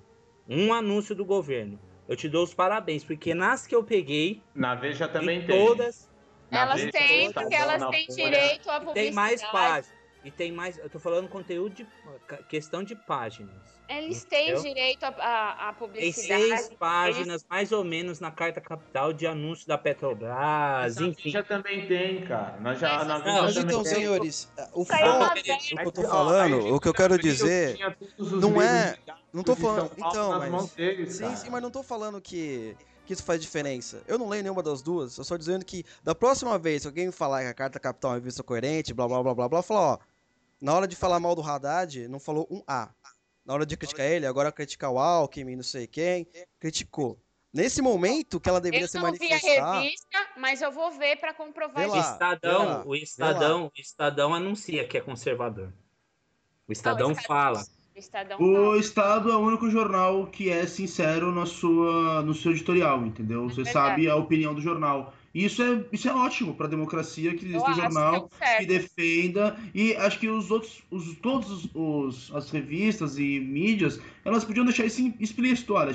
eu te dou os parabéns, porque nas que eu peguei... Na Veja também tem. Todas... Elas têm, porque elas têm direito à publicidade. Tem mais páginas. E tem mais... Eu tô falando conteúdo de... Questão de páginas. Eles têm direito à publicidade. Tem 6 páginas, mais ou menos, na Carta Capital de anúncio da Petrobras, enfim. Já também tem, cara. Mas então, senhores, o que eu tô falando, o que eu quero dizer, não é... Não tô falando... Então, mas... Sim, mas não tô falando que isso faz diferença. Eu não leio nenhuma das duas, eu só dizendo que da próxima vez que alguém me falar que a Carta Capital é uma revista coerente, blá, blá, blá, blá, blá, falar, ó, na hora de falar mal do Haddad, não falou um A. Na hora de criticar ele, agora criticar o Alckmin, não sei quem, criticou. Nesse momento que ela deveria se manifestar... Eu não vi a revista, mas eu vou ver pra comprovar isso. O Estadão anuncia que é conservador. O Estadão fala. O Estado é o único jornal que é sincero no seu editorial, entendeu? Você sabe a opinião do jornal. E isso é ótimo para a democracia, que existe um acho que é jornal o certo. que defenda. E acho que os outros, as revistas e mídias, elas podiam deixar isso explícito. Olha,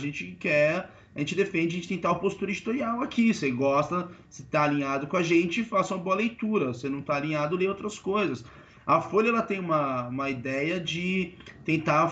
a gente defende, a gente tem tal postura editorial aqui. Você gosta, se está alinhado com a gente, faça uma boa leitura. Se não está alinhado, lê outras coisas. A Folha ela tem uma ideia de tentar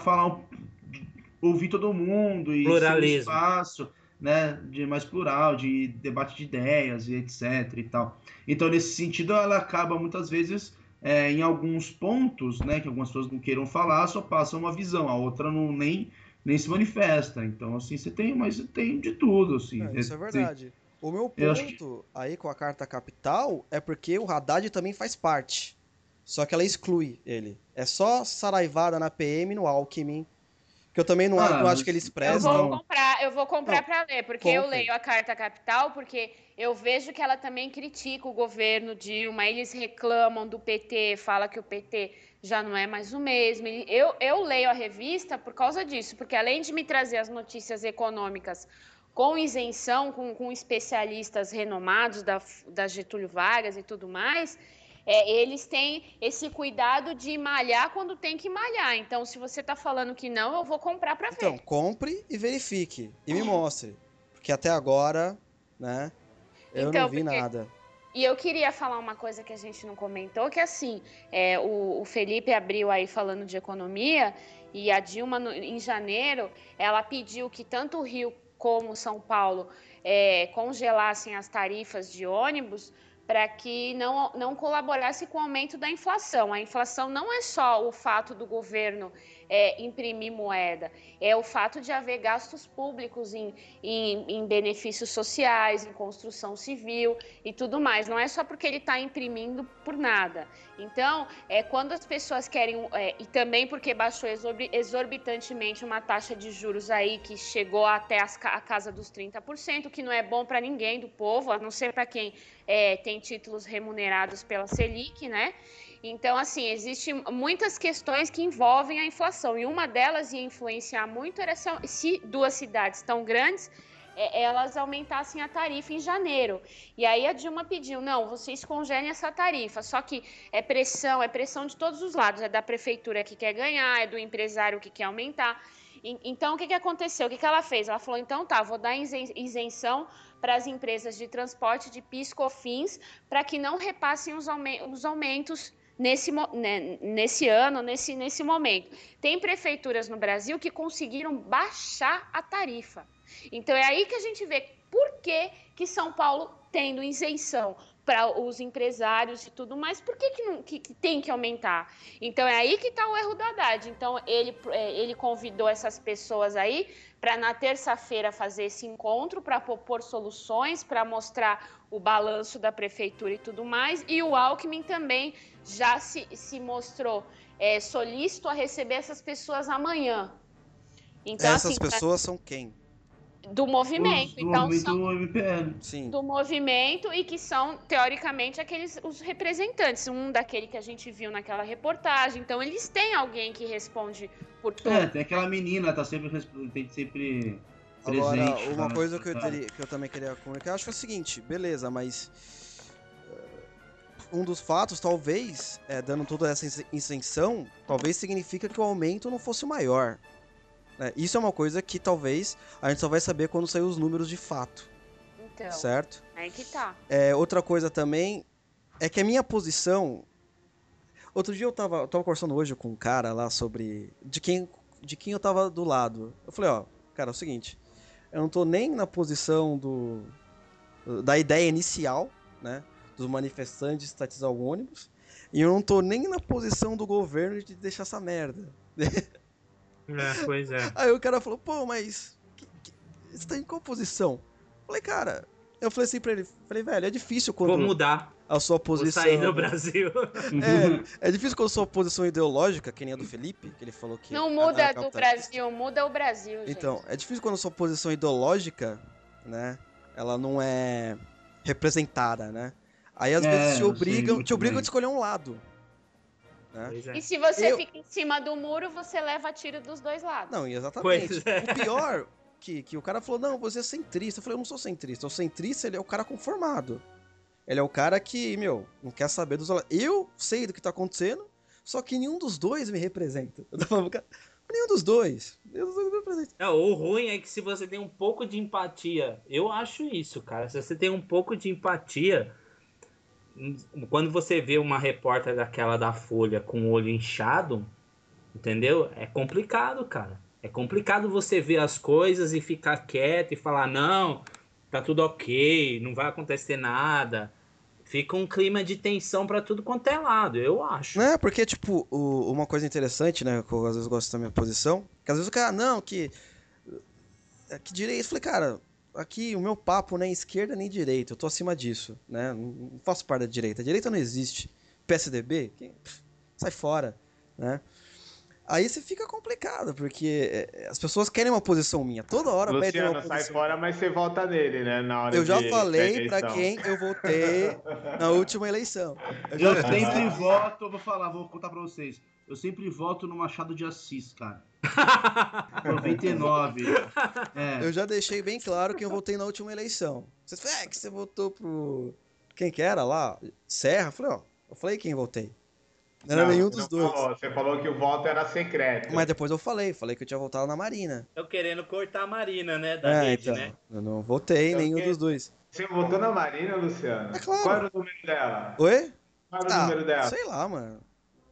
ouvir todo mundo e ser um Pluralismo. espaço, né, de mais plural, de debate de ideias e etc e tal. Então, nesse sentido, ela acaba muitas vezes em alguns pontos, né, que algumas pessoas não queiram falar, só passa uma visão, a outra nem se manifesta. Então, assim, você tem de tudo, assim. Isso é verdade. O meu Eu acho ponto aí com a Carta Capital é porque o Haddad também faz parte. Só que ela exclui ele. É só saraivada na PM e no Alckmin. Que eu também não acho que eles prestam. Eu vou comprar para ler, porque eu compre. leio a Carta Capital, porque eu vejo que ela também critica o governo Dilma, eles reclamam do PT, fala que o PT já não é mais o mesmo. Eu leio a revista por causa disso, porque além de me trazer as notícias econômicas com isenção, com especialistas renomados da Getúlio Vargas e tudo mais, eles têm esse cuidado de malhar quando tem que malhar. Então, se você está falando que não, eu vou comprar para ver. Então, compre e verifique. E me mostre. Porque até agora, né, eu não vi nada. E eu queria falar uma coisa que a gente não comentou, que assim, o Felipe abriu aí falando de economia, e a Dilma, em janeiro, ela pediu que tanto o Rio como São Paulo congelassem as tarifas de ônibus, para que não colaborasse com o aumento da inflação. A inflação não é só o fato do governo imprimir moeda, é o fato de haver gastos públicos em benefícios sociais, em construção civil e tudo mais. Não é só porque ele está imprimindo por nada. Então, quando as pessoas querem... e também porque baixou exorbitantemente uma taxa de juros aí que chegou até a casa dos 30%, que não é bom para ninguém do povo, a não ser para quem tem títulos remunerados pela Selic, né? Então, assim, existem muitas questões que envolvem a inflação, e uma delas ia influenciar muito era se duas cidades tão grandes, elas aumentassem a tarifa em janeiro. E aí a Dilma pediu, não, vocês congelem essa tarifa, só que é pressão de todos os lados, é da prefeitura que quer ganhar, é do empresário que quer aumentar. Então, o que aconteceu? O que ela fez? Ela falou, então tá, vou dar isenção para as empresas de transporte de PIS, COFINS, para que não repassem os aumentos nesse ano, nesse momento. Tem prefeituras no Brasil que conseguiram baixar a tarifa. Então, é aí que a gente vê por que São Paulo tendo isenção para os empresários e tudo mais, por que tem que aumentar? Então, é aí que está o erro do Haddad. Então, ele convidou essas pessoas aí para, na terça-feira, fazer esse encontro, para propor soluções, para mostrar o balanço da prefeitura e tudo mais. E o Alckmin também já se mostrou solícito a receber essas pessoas amanhã. Então, essas pessoas são quem? Do movimento. Então, são MPL. Sim. Do movimento, e que são, teoricamente, os representantes. Um daquele que a gente viu naquela reportagem. Então, eles têm alguém que responde por tudo. Tem aquela menina, tá sempre presente. Agora, uma coisa que eu também queria comunicar, acho que é o seguinte, beleza, mas um dos fatos, talvez, dando toda essa isenção, talvez significa que o aumento não fosse maior. Isso é uma coisa que talvez a gente só vai saber quando sair os números de fato. Então, certo? Aí que tá. Outra coisa também é que a minha posição... Outro dia eu tava conversando hoje com um cara lá sobre de quem eu tava do lado. Eu falei, cara, é o seguinte, eu não tô nem na posição da ideia inicial, né, dos manifestantes de estatizar o ônibus, e eu não tô nem na posição do governo de deixar essa merda. Pois é. Aí o cara falou, pô, mas você tá em qual posição? Eu falei assim pra ele, velho, é difícil quando... Vou mudar. A sua posição... Vou sair do Brasil. É difícil quando a sua posição ideológica, que nem a do Felipe, que ele falou que... Não muda do Brasil, muda o Brasil, gente. Então, é difícil quando a sua posição ideológica, né, ela não é representada, né? Aí às vezes te obrigam a escolher um lado. Né? E se você fica em cima do muro, você leva tiro dos dois lados. Não, exatamente. O pior, que o cara falou, não, você é centrista. Eu falei, eu não sou centrista. O centrista, ele é o cara conformado. Ele é o cara que, não quer saber dos... Eu sei do que tá acontecendo, só que nenhum dos dois me representa. Eu tô falando, cara, nenhum dos dois me representa. O ruim é que se você tem um pouco de empatia, eu acho isso, cara. Se você tem um pouco de empatia, quando você vê uma repórter daquela da Folha com o olho inchado, entendeu? É complicado, cara. É complicado você ver as coisas e ficar quieto e falar, não, tá tudo ok, não vai acontecer nada. Fica um clima de tensão pra tudo quanto é lado, eu acho. Não, porque, tipo, uma coisa interessante, né, que eu às vezes gosto da minha posição, que às vezes o cara, não, que direito, eu falei, cara, aqui o meu papo nem esquerda nem direita, eu tô acima disso, né, não faço parte da direita, a direita não existe. PSDB, sai fora, né. Aí você fica complicado, porque as pessoas querem uma posição minha. Toda hora pedem uma Luciano, posição. sai fora, mas você vota nele, né? Na hora Eu já da falei pra eleição. quem eu votei na última eleição. Eu sempre voto, vou contar pra vocês. Eu sempre voto no Machado de Assis, cara. 99. Eu já deixei bem claro quem eu votei na última eleição. Vocês falaram, que você votou pro... Quem que era lá? Serra? Eu falei quem eu votei. Não era nenhum dos dois. Você falou que o voto era secreto. Mas depois eu falei que eu tinha votado na Marina. Eu querendo cortar a Marina, né, da rede, então, né? Eu não votei nenhum dos dois. Você votou na Marina, Luciano? É claro. Qual era o número dela? Oi? Qual era o número dela? Sei lá, mano.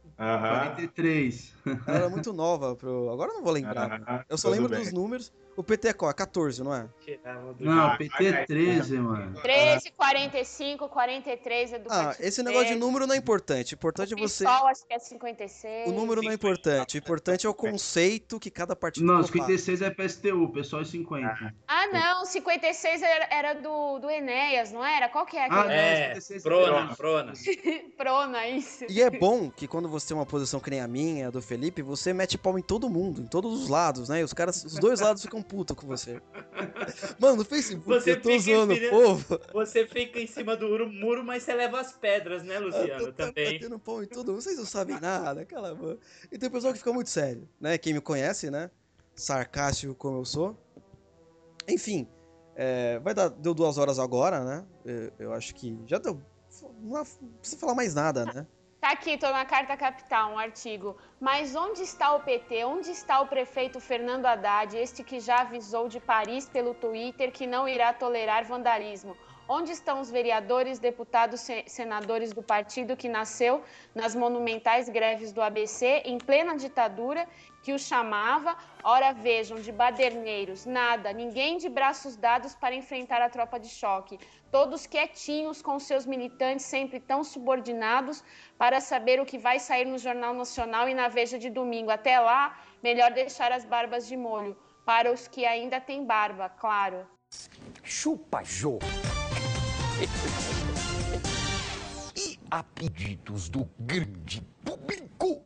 43. Ela era muito nova Agora eu não vou lembrar. Mano. Eu só lembro dos números. O PT é qual? 14, não é? Não, PT é 13, mano. 13, 45, 43 é do Partido esse negócio de número não é importante. O importante é você... PSOL acho que é 56. O número não é importante. O importante é o conceito que cada partido Não, coloca. 56 é PSTU, o pessoal é 50. Ah, não, 56 era do Enéas, não era? Qual que é Ah, aquele? não, 56 Prona. Prona, isso. E é bom que quando você tem uma posição que nem a minha, a do Felipe, você mete pau em todo mundo, em todos os lados, né? E os dois lados ficam putos com você. Mano, no Facebook Você eu tô zoando o povo. Você fica em cima do muro, mas você leva as pedras, né, Luciano? Eu tô Também. batendo pau em todo mundo. Vocês não sabem nada, cala a boca. E tem pessoal que fica muito sério, né? Quem me conhece, né? Sarcástico como eu sou. Enfim, deu 2 horas agora, né? Eu acho que já deu. Não precisa falar mais nada, né? Tá aqui, tô na Carta Capital, um artigo. Mas onde está o PT? Onde está o prefeito Fernando Haddad, este que já avisou de Paris pelo Twitter que não irá tolerar vandalismo? Onde estão os vereadores, deputados, senadores do partido que nasceu nas monumentais greves do ABC, em plena ditadura, que o chamava, ora vejam, de baderneiros? Nada, ninguém de braços dados para enfrentar a tropa de choque. Todos quietinhos com seus militantes sempre tão subordinados para saber o que vai sair no Jornal Nacional e na Veja de domingo. Até lá, melhor deixar as barbas de molho. Para os que ainda têm barba, claro. Chupa, Jô. E a pedidos do grande público,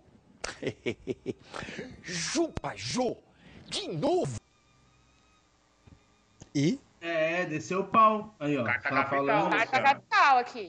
Chupa, Jô, de novo. E? Desceu o pau. Aí, ó. Tá falando. Carta Capital aqui.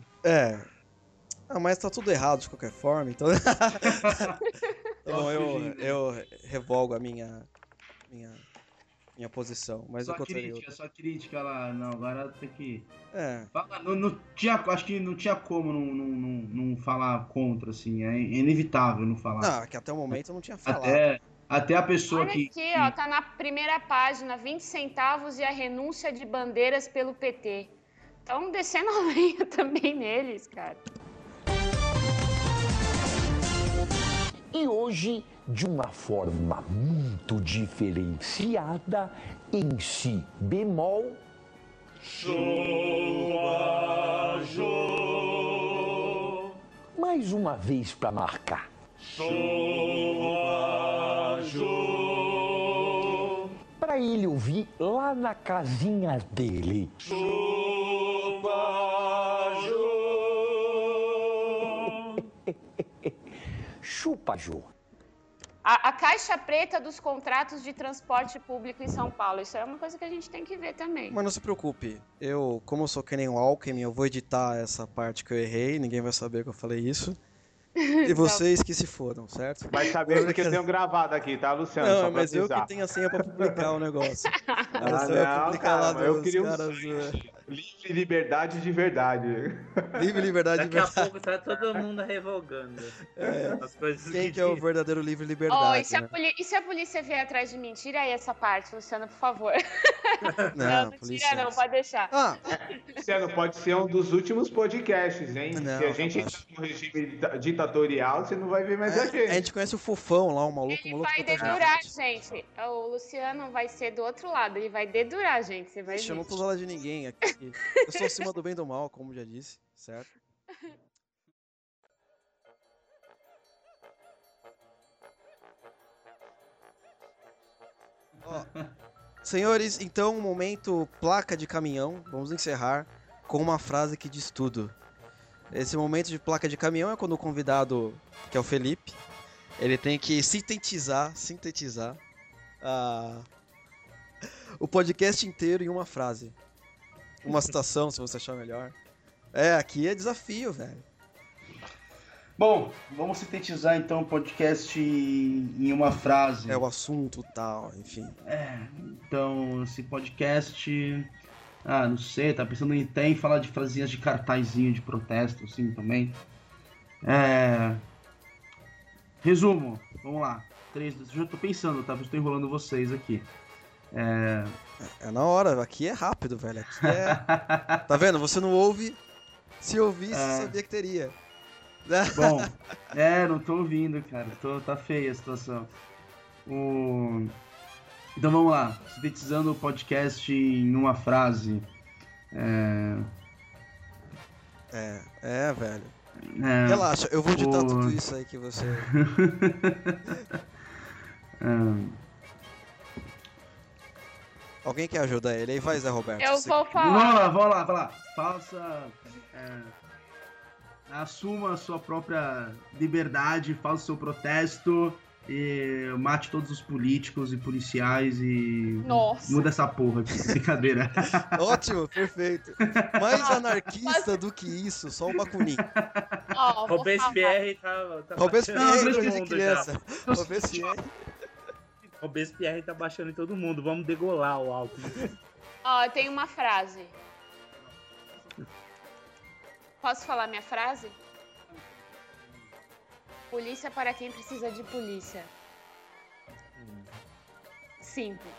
Mas tá tudo errado de qualquer forma, então... Então eu revogo a minha posição, mas Só crítica lá, não, agora tem que... acho que não tinha como não falar contra, assim, é inevitável não falar. Não, que até o momento eu não tinha falado. Até a pessoa Olha aqui, ó, tá na primeira página, 20 centavos e a renúncia de bandeiras pelo PT. Estão descendo a lenha também neles, cara. E hoje, de uma forma muito diferenciada, em si bemol, Chupa, Jô. Mais uma vez para marcar. Chupa, Jô. Para ele ouvir lá na casinha dele. Chupa, Jô. Chupa, Jô. A caixa preta dos contratos de transporte público em São Paulo. Isso é uma coisa que a gente tem que ver também. Mas não se preocupe. Como eu sou que nem o Alckmin, eu vou editar essa parte que eu errei. Ninguém vai saber que eu falei isso. E vocês que se fodam, certo? Vai saber porque eu tenho gravado aqui, tá, Luciano? Só Não, pra mas eu avisar. que tenho a senha pra publicar o negócio. Não, Publicar lá eu dos queria caras... Livre liberdade de verdade. Livre liberdade de Daqui a verdade. pouco tá todo mundo revogando as coisas Quem que é o diz. verdadeiro livre Oh, liberdade, e se, né? e se a polícia vier atrás de mim? Tira aí essa parte, Luciano, por favor. Não, Não polícia. tira não, pode deixar. Ah, Luciano, pode ser um dos últimos podcasts, hein? Não, Se a gente rapaz. entrar no regime ditatorial, você não vai ver mais a a gente. gente conhece o Fofão lá, o maluco. O Ele maluco vai tá com a dedurar, gente. O Luciano vai ser do outro lado, ele vai dedurar, gente. Você vai Ixi, eu ver. não tô do lado de ninguém aqui. Eu sou acima do bem e do mal, como já disse, certo? Ó, senhores, então, momento placa de caminhão. Vamos encerrar com uma frase que diz tudo. Esse momento de placa de caminhão é quando o convidado, que é o Felipe, ele tem que sintetizar o podcast inteiro em uma frase. Uma citação, se você achar melhor. Aqui é desafio, velho. Bom, vamos sintetizar então o podcast em uma frase. É o assunto tal, enfim. Então, esse podcast... não sei, tá pensando até em falar de frasinhas de cartazinho de protesto, assim, também. Resumo, vamos lá. 3, já tô pensando, tá? Eu tô enrolando vocês aqui. É na hora, aqui é rápido, velho. Aqui é... Tá vendo? Você não ouve. Se ouvisse, sabia que teria. Bom, não tô ouvindo, cara. Tá feia a situação. Então vamos lá. Sintetizando o podcast em uma frase. Velho. Relaxa, eu vou editar tudo isso aí que você... Alguém quer ajudar ele? Aí vai, Zé Roberto. Eu vou falar. Vamos lá. Faça... assuma a sua própria liberdade, faça o seu protesto e mate todos os políticos e policiais e Nossa. muda essa porra aqui. Brincadeira. Ótimo, perfeito. Mais anarquista do que isso, só o Bakunin. Ó, vou Robespierre tá Robespierre baixando coisa todo de mundo criança. já. Robespierre. Robespierre tá baixando em todo mundo. Vamos degolar o álcool. Ó, tem uma frase. Posso falar minha frase? Polícia para quem precisa de polícia. Simples.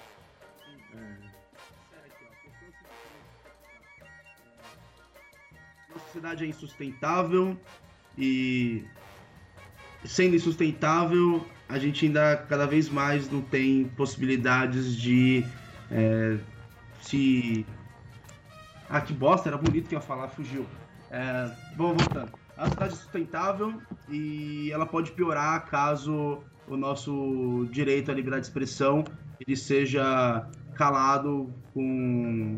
A sociedade é insustentável e, sendo insustentável, a gente ainda cada vez mais não tem possibilidades de se... que bosta, era bonito que eu ia falar, fugiu. Vamos voltando. A sociedade é sustentável e ela pode piorar caso o nosso direito à liberdade de expressão ele seja calado com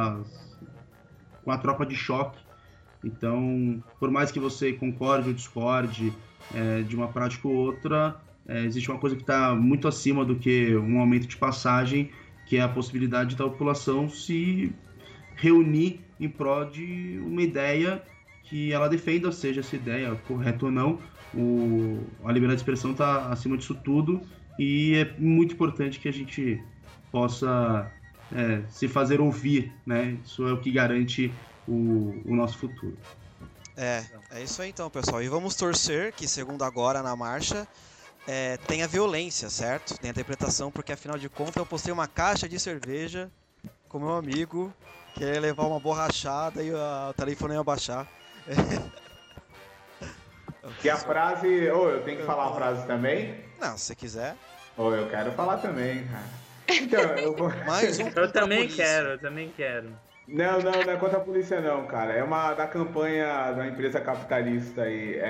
a tropa de choque. Então, por mais que você concorde ou discorde de uma prática ou outra, existe uma coisa que está muito acima do que um aumento de passagem, que é a possibilidade da população se reunir em prol de uma ideia que ela defenda, seja essa ideia correta ou não. A liberdade de expressão está acima disso tudo e é muito importante que a gente possa se fazer ouvir, né? Isso é o que garante o nosso futuro. É isso aí então, pessoal. E vamos torcer que, segundo agora na marcha, tenha violência, certo? Tenha interpretação, porque afinal de contas eu postei uma caixa de cerveja com meu amigo, que ia levar uma borrachada e o telefone ia baixar. Que a frase... eu tenho que falar a frase também? Não, se você quiser. Eu quero falar também, cara. Então, eu vou... Mais um Eu também quero. Não é contra a polícia não, cara. É uma da campanha da empresa capitalista aí.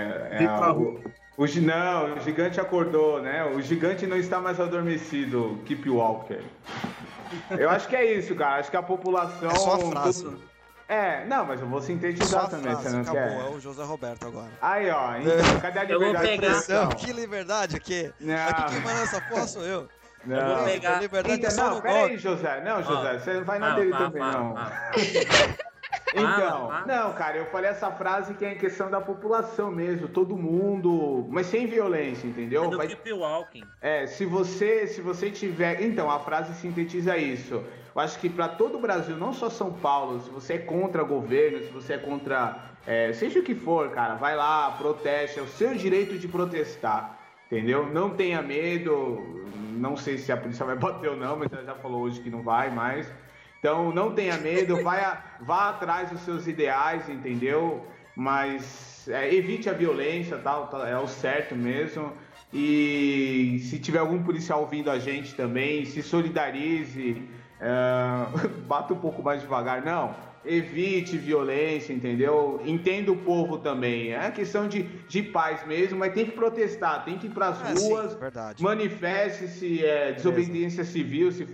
O gigante acordou, né? O gigante não está mais adormecido. Keep Walker. Eu acho que é isso, cara. Acho que a população... É só a frase. Não, mas eu vou sintetizar também, você não acabou, quer? é o José Roberto agora. Aí, ó, então, cadê a Eu vou liberdade de pegar. expressão? Que liberdade aqui? Não. Aqui quem manda essa porra sou eu. Não. Eu vou pegar. Liberdade é só Não, no peraí, golpe. José. Não, José, você não vai na dele também, não. Então, não, cara, eu falei essa frase que é em questão da população mesmo, todo mundo, mas sem violência, entendeu? É do Keep Walking. Se você tiver... Então, a frase sintetiza isso. eu acho que para todo o Brasil, não só São Paulo, se você é contra governo, se você é contra, seja o que for, cara, vai lá, proteste, é o seu direito de protestar, entendeu? Não tenha medo, não sei se a polícia vai bater ou não, mas ela já falou hoje que não vai mais. Então, não tenha medo, vá atrás dos seus ideais, entendeu? Mas evite a violência, tal, é o certo mesmo. E se tiver algum policial ouvindo a gente também, se solidarize, bata um pouco mais devagar. Não, evite violência, entendeu? Entenda o povo também. É questão de paz mesmo, mas tem que protestar, tem que ir para as ruas, sim, verdade. Manifeste-se, desobediência civil, se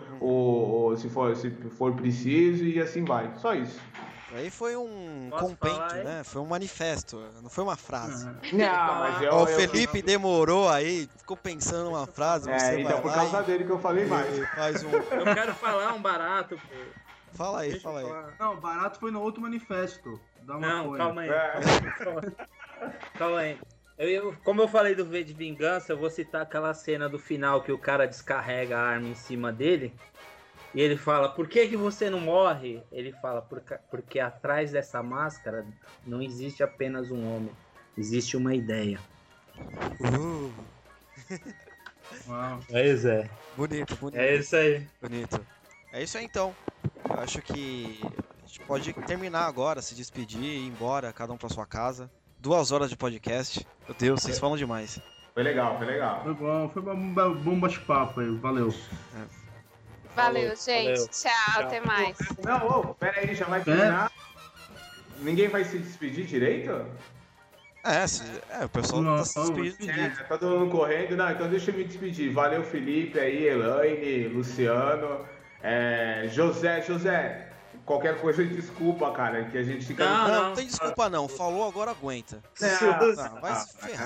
for preciso, e assim vai. Só isso. Aí foi um Posso compêndio, falar, né? Foi um manifesto, não foi uma frase. Não, mas O Felipe demorou aí, ficou pensando uma frase, você então vai por lá causa dele que eu falei mais. e faz um... Eu quero falar um barato, pô. Fala aí, Deixa eu fala aí. falar. Não, barato foi no outro manifesto. Dá uma Não, coisa. calma aí. Calma aí. Como eu falei do V de Vingança, eu vou citar aquela cena do final que o cara descarrega a arma em cima dele. E ele fala, por que você não morre? Ele fala, porque atrás dessa máscara não existe apenas um homem. Existe uma ideia. Uau. Pois é. Bonito, bonito. É isso aí. Bonito. É isso aí então. Eu acho que a gente pode terminar agora, se despedir e ir embora, cada um pra sua casa. 2 horas de podcast. Meu Deus, vocês falam demais. Foi legal, foi legal. Foi um bom bate-papo aí, valeu. Valeu, gente. valeu. Tchau, até mais. Não, pera aí, já vai terminar. Ninguém vai se despedir direito? O pessoal Não, tá se despedindo. Tá todo mundo correndo. Não, então deixa eu me despedir. Valeu, Felipe aí, Elaine, Luciano, José. Qualquer coisa, desculpa, cara, que a gente fica... Não tem desculpa não, falou, agora aguenta. Não, vai se ferrar.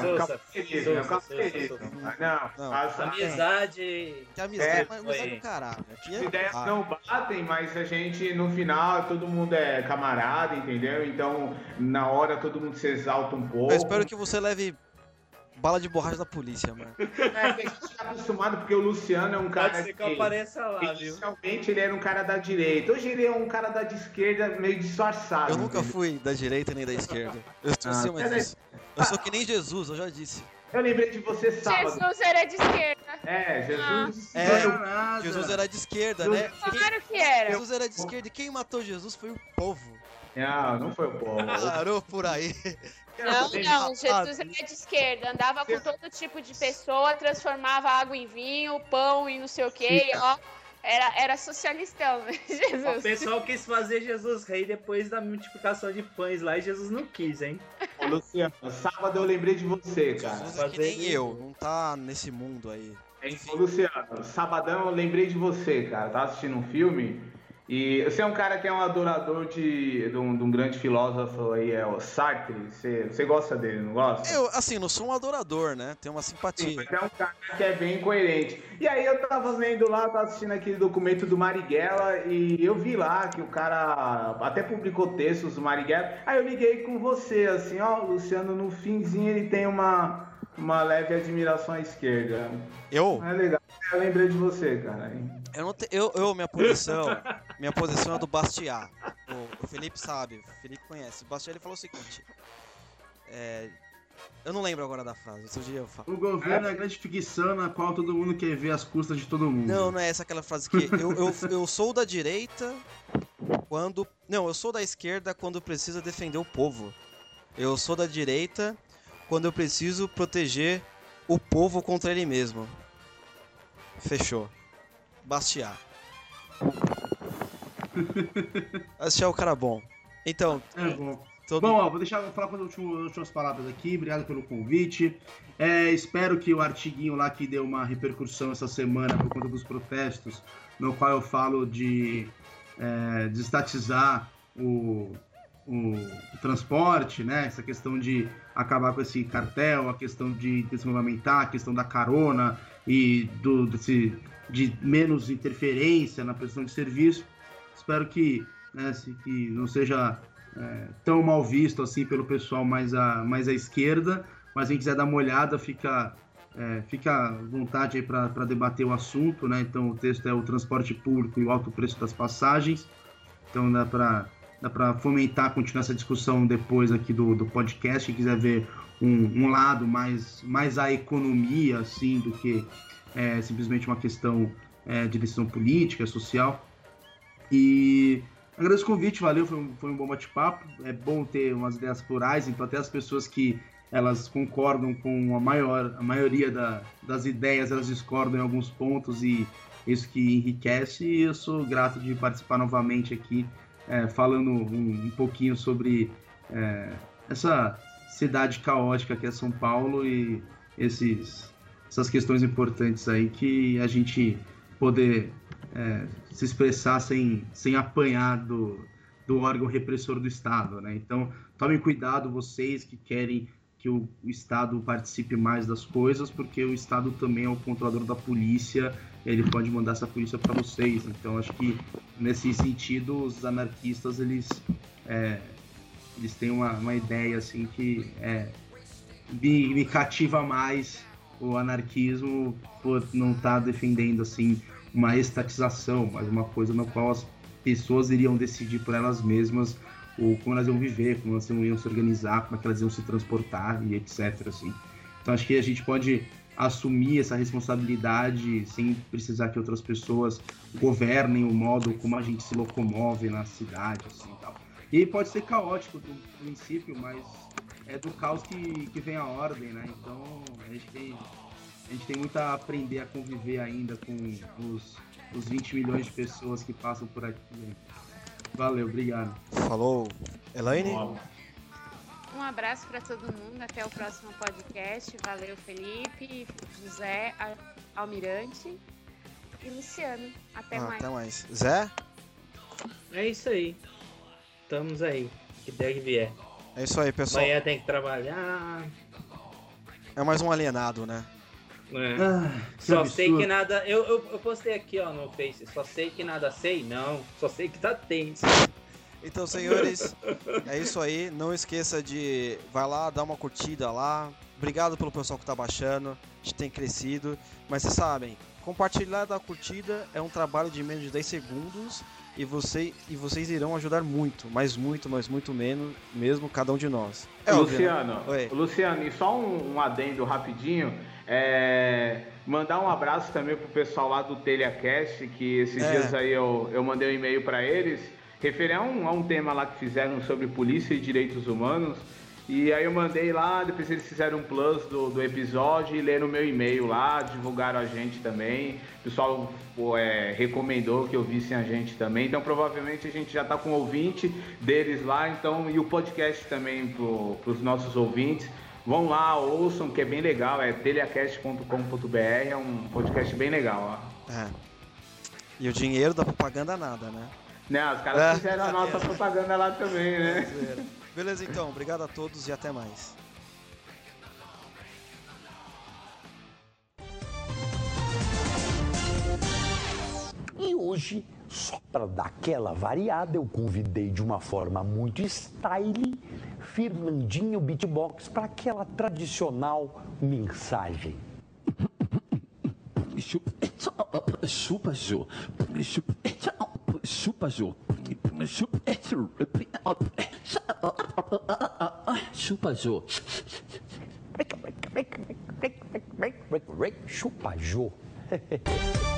Não. Amizade. Que amizade, mas é do caralho. Aqui As é... ideias não batem, mas a gente, no final, todo mundo é camarada, entendeu? Então, na hora, todo mundo se exalta um pouco. Eu espero que você leve bala de borracha da polícia, mano. A gente tá acostumado, porque o Luciano é um cara Pode ser que eu apareça lá, viu? inicialmente ele era um cara da direita. Hoje ele é um cara da esquerda meio disfarçado. Eu nunca fui da direita nem da esquerda. Eu estou acima disso. Eu sou que nem Jesus, eu já disse. Eu lembrei de você sábado. Jesus era de esquerda. Jesus. Jesus era de esquerda, né? Claro que era. Jesus era de esquerda e quem matou Jesus foi o povo. Não foi o povo. Parou por aí. Não, Jesus era de esquerda. Andava com todo tipo de pessoa, transformava água em vinho, pão e não sei o que. Ó, era socialistão, né, O Jesus? pessoal quis fazer Jesus rei depois da multiplicação de pães lá e Jesus não quis, hein? Ô, Luciano, sábado eu lembrei de você, cara. Jesus é que nem eu, não tá nesse mundo aí. Ô, Luciano, sabadão eu lembrei de você, cara. Tava assistindo um filme e você é um cara que é um adorador de um grande filósofo aí, é o Sartre. Você gosta dele, não gosta? Eu, assim, não sou um adorador, né? Tenho uma Sim, simpatia. mas é um cara que é bem coerente. E aí eu tava vendo lá, tava assistindo aquele documento do Marighella e eu vi lá que o cara até publicou textos do Marighella. Aí eu liguei com você, assim, ó, o Luciano, no finzinho ele tem uma leve admiração à esquerda. Eu? É legal. Eu lembrei de você, cara. Minha posição é do Bastiat. O Felipe sabe, o Felipe conhece. O Bastiat ele falou o seguinte. Eu não lembro agora da frase, outro dia eu falo. O governo é a grande ficção na qual todo mundo quer ver as custas de todo mundo. Não é essa aquela frase que eu sou da direita quando... Não, eu sou da esquerda quando precisa defender o povo. Eu sou da direita quando eu preciso proteger o povo contra ele mesmo. Fechou. Bastiat. Bastiat é o cara bom. Então... É bom. Bom, vou falar com as últimas palavras aqui. Obrigado pelo convite. Espero que o artiguinho lá que deu uma repercussão essa semana por conta dos protestos, no qual eu falo de desestatizar o transporte, né? Essa questão de acabar com esse cartel, a questão de desregulamentar, a questão da carona e de menos interferência na prestação de serviço. Espero que não seja tão mal visto assim pelo pessoal mais à esquerda, mas quem quiser dar uma olhada, fica fica à vontade aí para debater o assunto, né? Então o texto é o transporte público e o alto preço das passagens. Então dá para fomentar, continuar essa discussão depois aqui do podcast. Quem quiser ver um lado mais a economia, assim, do que simplesmente uma questão de decisão política, social. E agradeço o convite, valeu, foi um bom bate-papo. É bom ter umas ideias plurais, então até as pessoas que elas concordam com a maioria das ideias, elas discordam em alguns pontos, e isso que enriquece. E eu sou grato de participar novamente aqui, falando um pouquinho sobre essa cidade caótica que é São Paulo e essas questões importantes aí, que a gente poder se expressar sem apanhar do órgão repressor do Estado, né? Então, tomem cuidado vocês que querem que o Estado participe mais das coisas, porque o Estado também é o controlador da polícia, ele pode mandar essa polícia para vocês. Então, acho que, nesse sentido, os anarquistas, eles têm uma ideia, assim, que me cativa mais o anarquismo, por não estar defendendo, assim, uma estatização, mas uma coisa na qual as pessoas iriam decidir por elas mesmas como elas iam viver, como elas iam se organizar, como é que elas iam se transportar e etc. Assim. Então acho que a gente pode assumir essa responsabilidade sem precisar que outras pessoas governem o modo como a gente se locomove na cidade, assim, tal. E pode ser caótico no princípio, mas é do caos que vem a ordem, né? Então a gente tem muito a aprender a conviver ainda com os 20 milhões de pessoas que passam por aqui. Né? Valeu, obrigado. Falou, Elaine. Um abraço para todo mundo, até o próximo podcast. Valeu, Felipe, José, Almirante e Luciano. Até mais. Até mais. Zé? É isso aí. Estamos aí, que der que vier. É isso aí, pessoal. Amanhã tem que trabalhar. É mais um alienado, né? Só sei que nada. Eu postei aqui, ó, no Face. Só sei que nada sei? Não. Só sei que tá tenso. Então, senhores, é isso aí. Não esqueça de... Vai lá, dá uma curtida lá. Obrigado pelo pessoal que tá baixando. A gente tem crescido. Mas vocês sabem, compartilhar da curtida é um trabalho de menos de 10 segundos. E vocês irão ajudar muito. Mas muito menos mesmo cada um de nós. Luciano, Oi. Luciano, e só um adendo rapidinho. Mandar um abraço também pro pessoal lá do TelhaCast, que esses dias aí eu mandei um e-mail para eles, referente a um tema lá que fizeram sobre polícia e direitos humanos, e aí eu mandei lá, depois eles fizeram um plus do episódio e leram o meu e-mail lá, divulgaram a gente também, o pessoal recomendou que ouvissem a gente também, então provavelmente a gente já tá com ouvinte deles lá, então, e o podcast também pros nossos ouvintes. Vão lá, ouçam, que é bem legal, é telhacast.com.br, é um podcast bem legal, ó. E o dinheiro da propaganda nada, né? Né, os caras fizeram a nossa propaganda lá também, né? Beleza, então, obrigado a todos e até mais. E hoje, só para dar aquela variada, eu convidei de uma forma muito style Fernandinho Beatbox para aquela tradicional mensagem. Chupa, Jô. Chupa, Jô. Chupa, Jô. Chupa, Jô.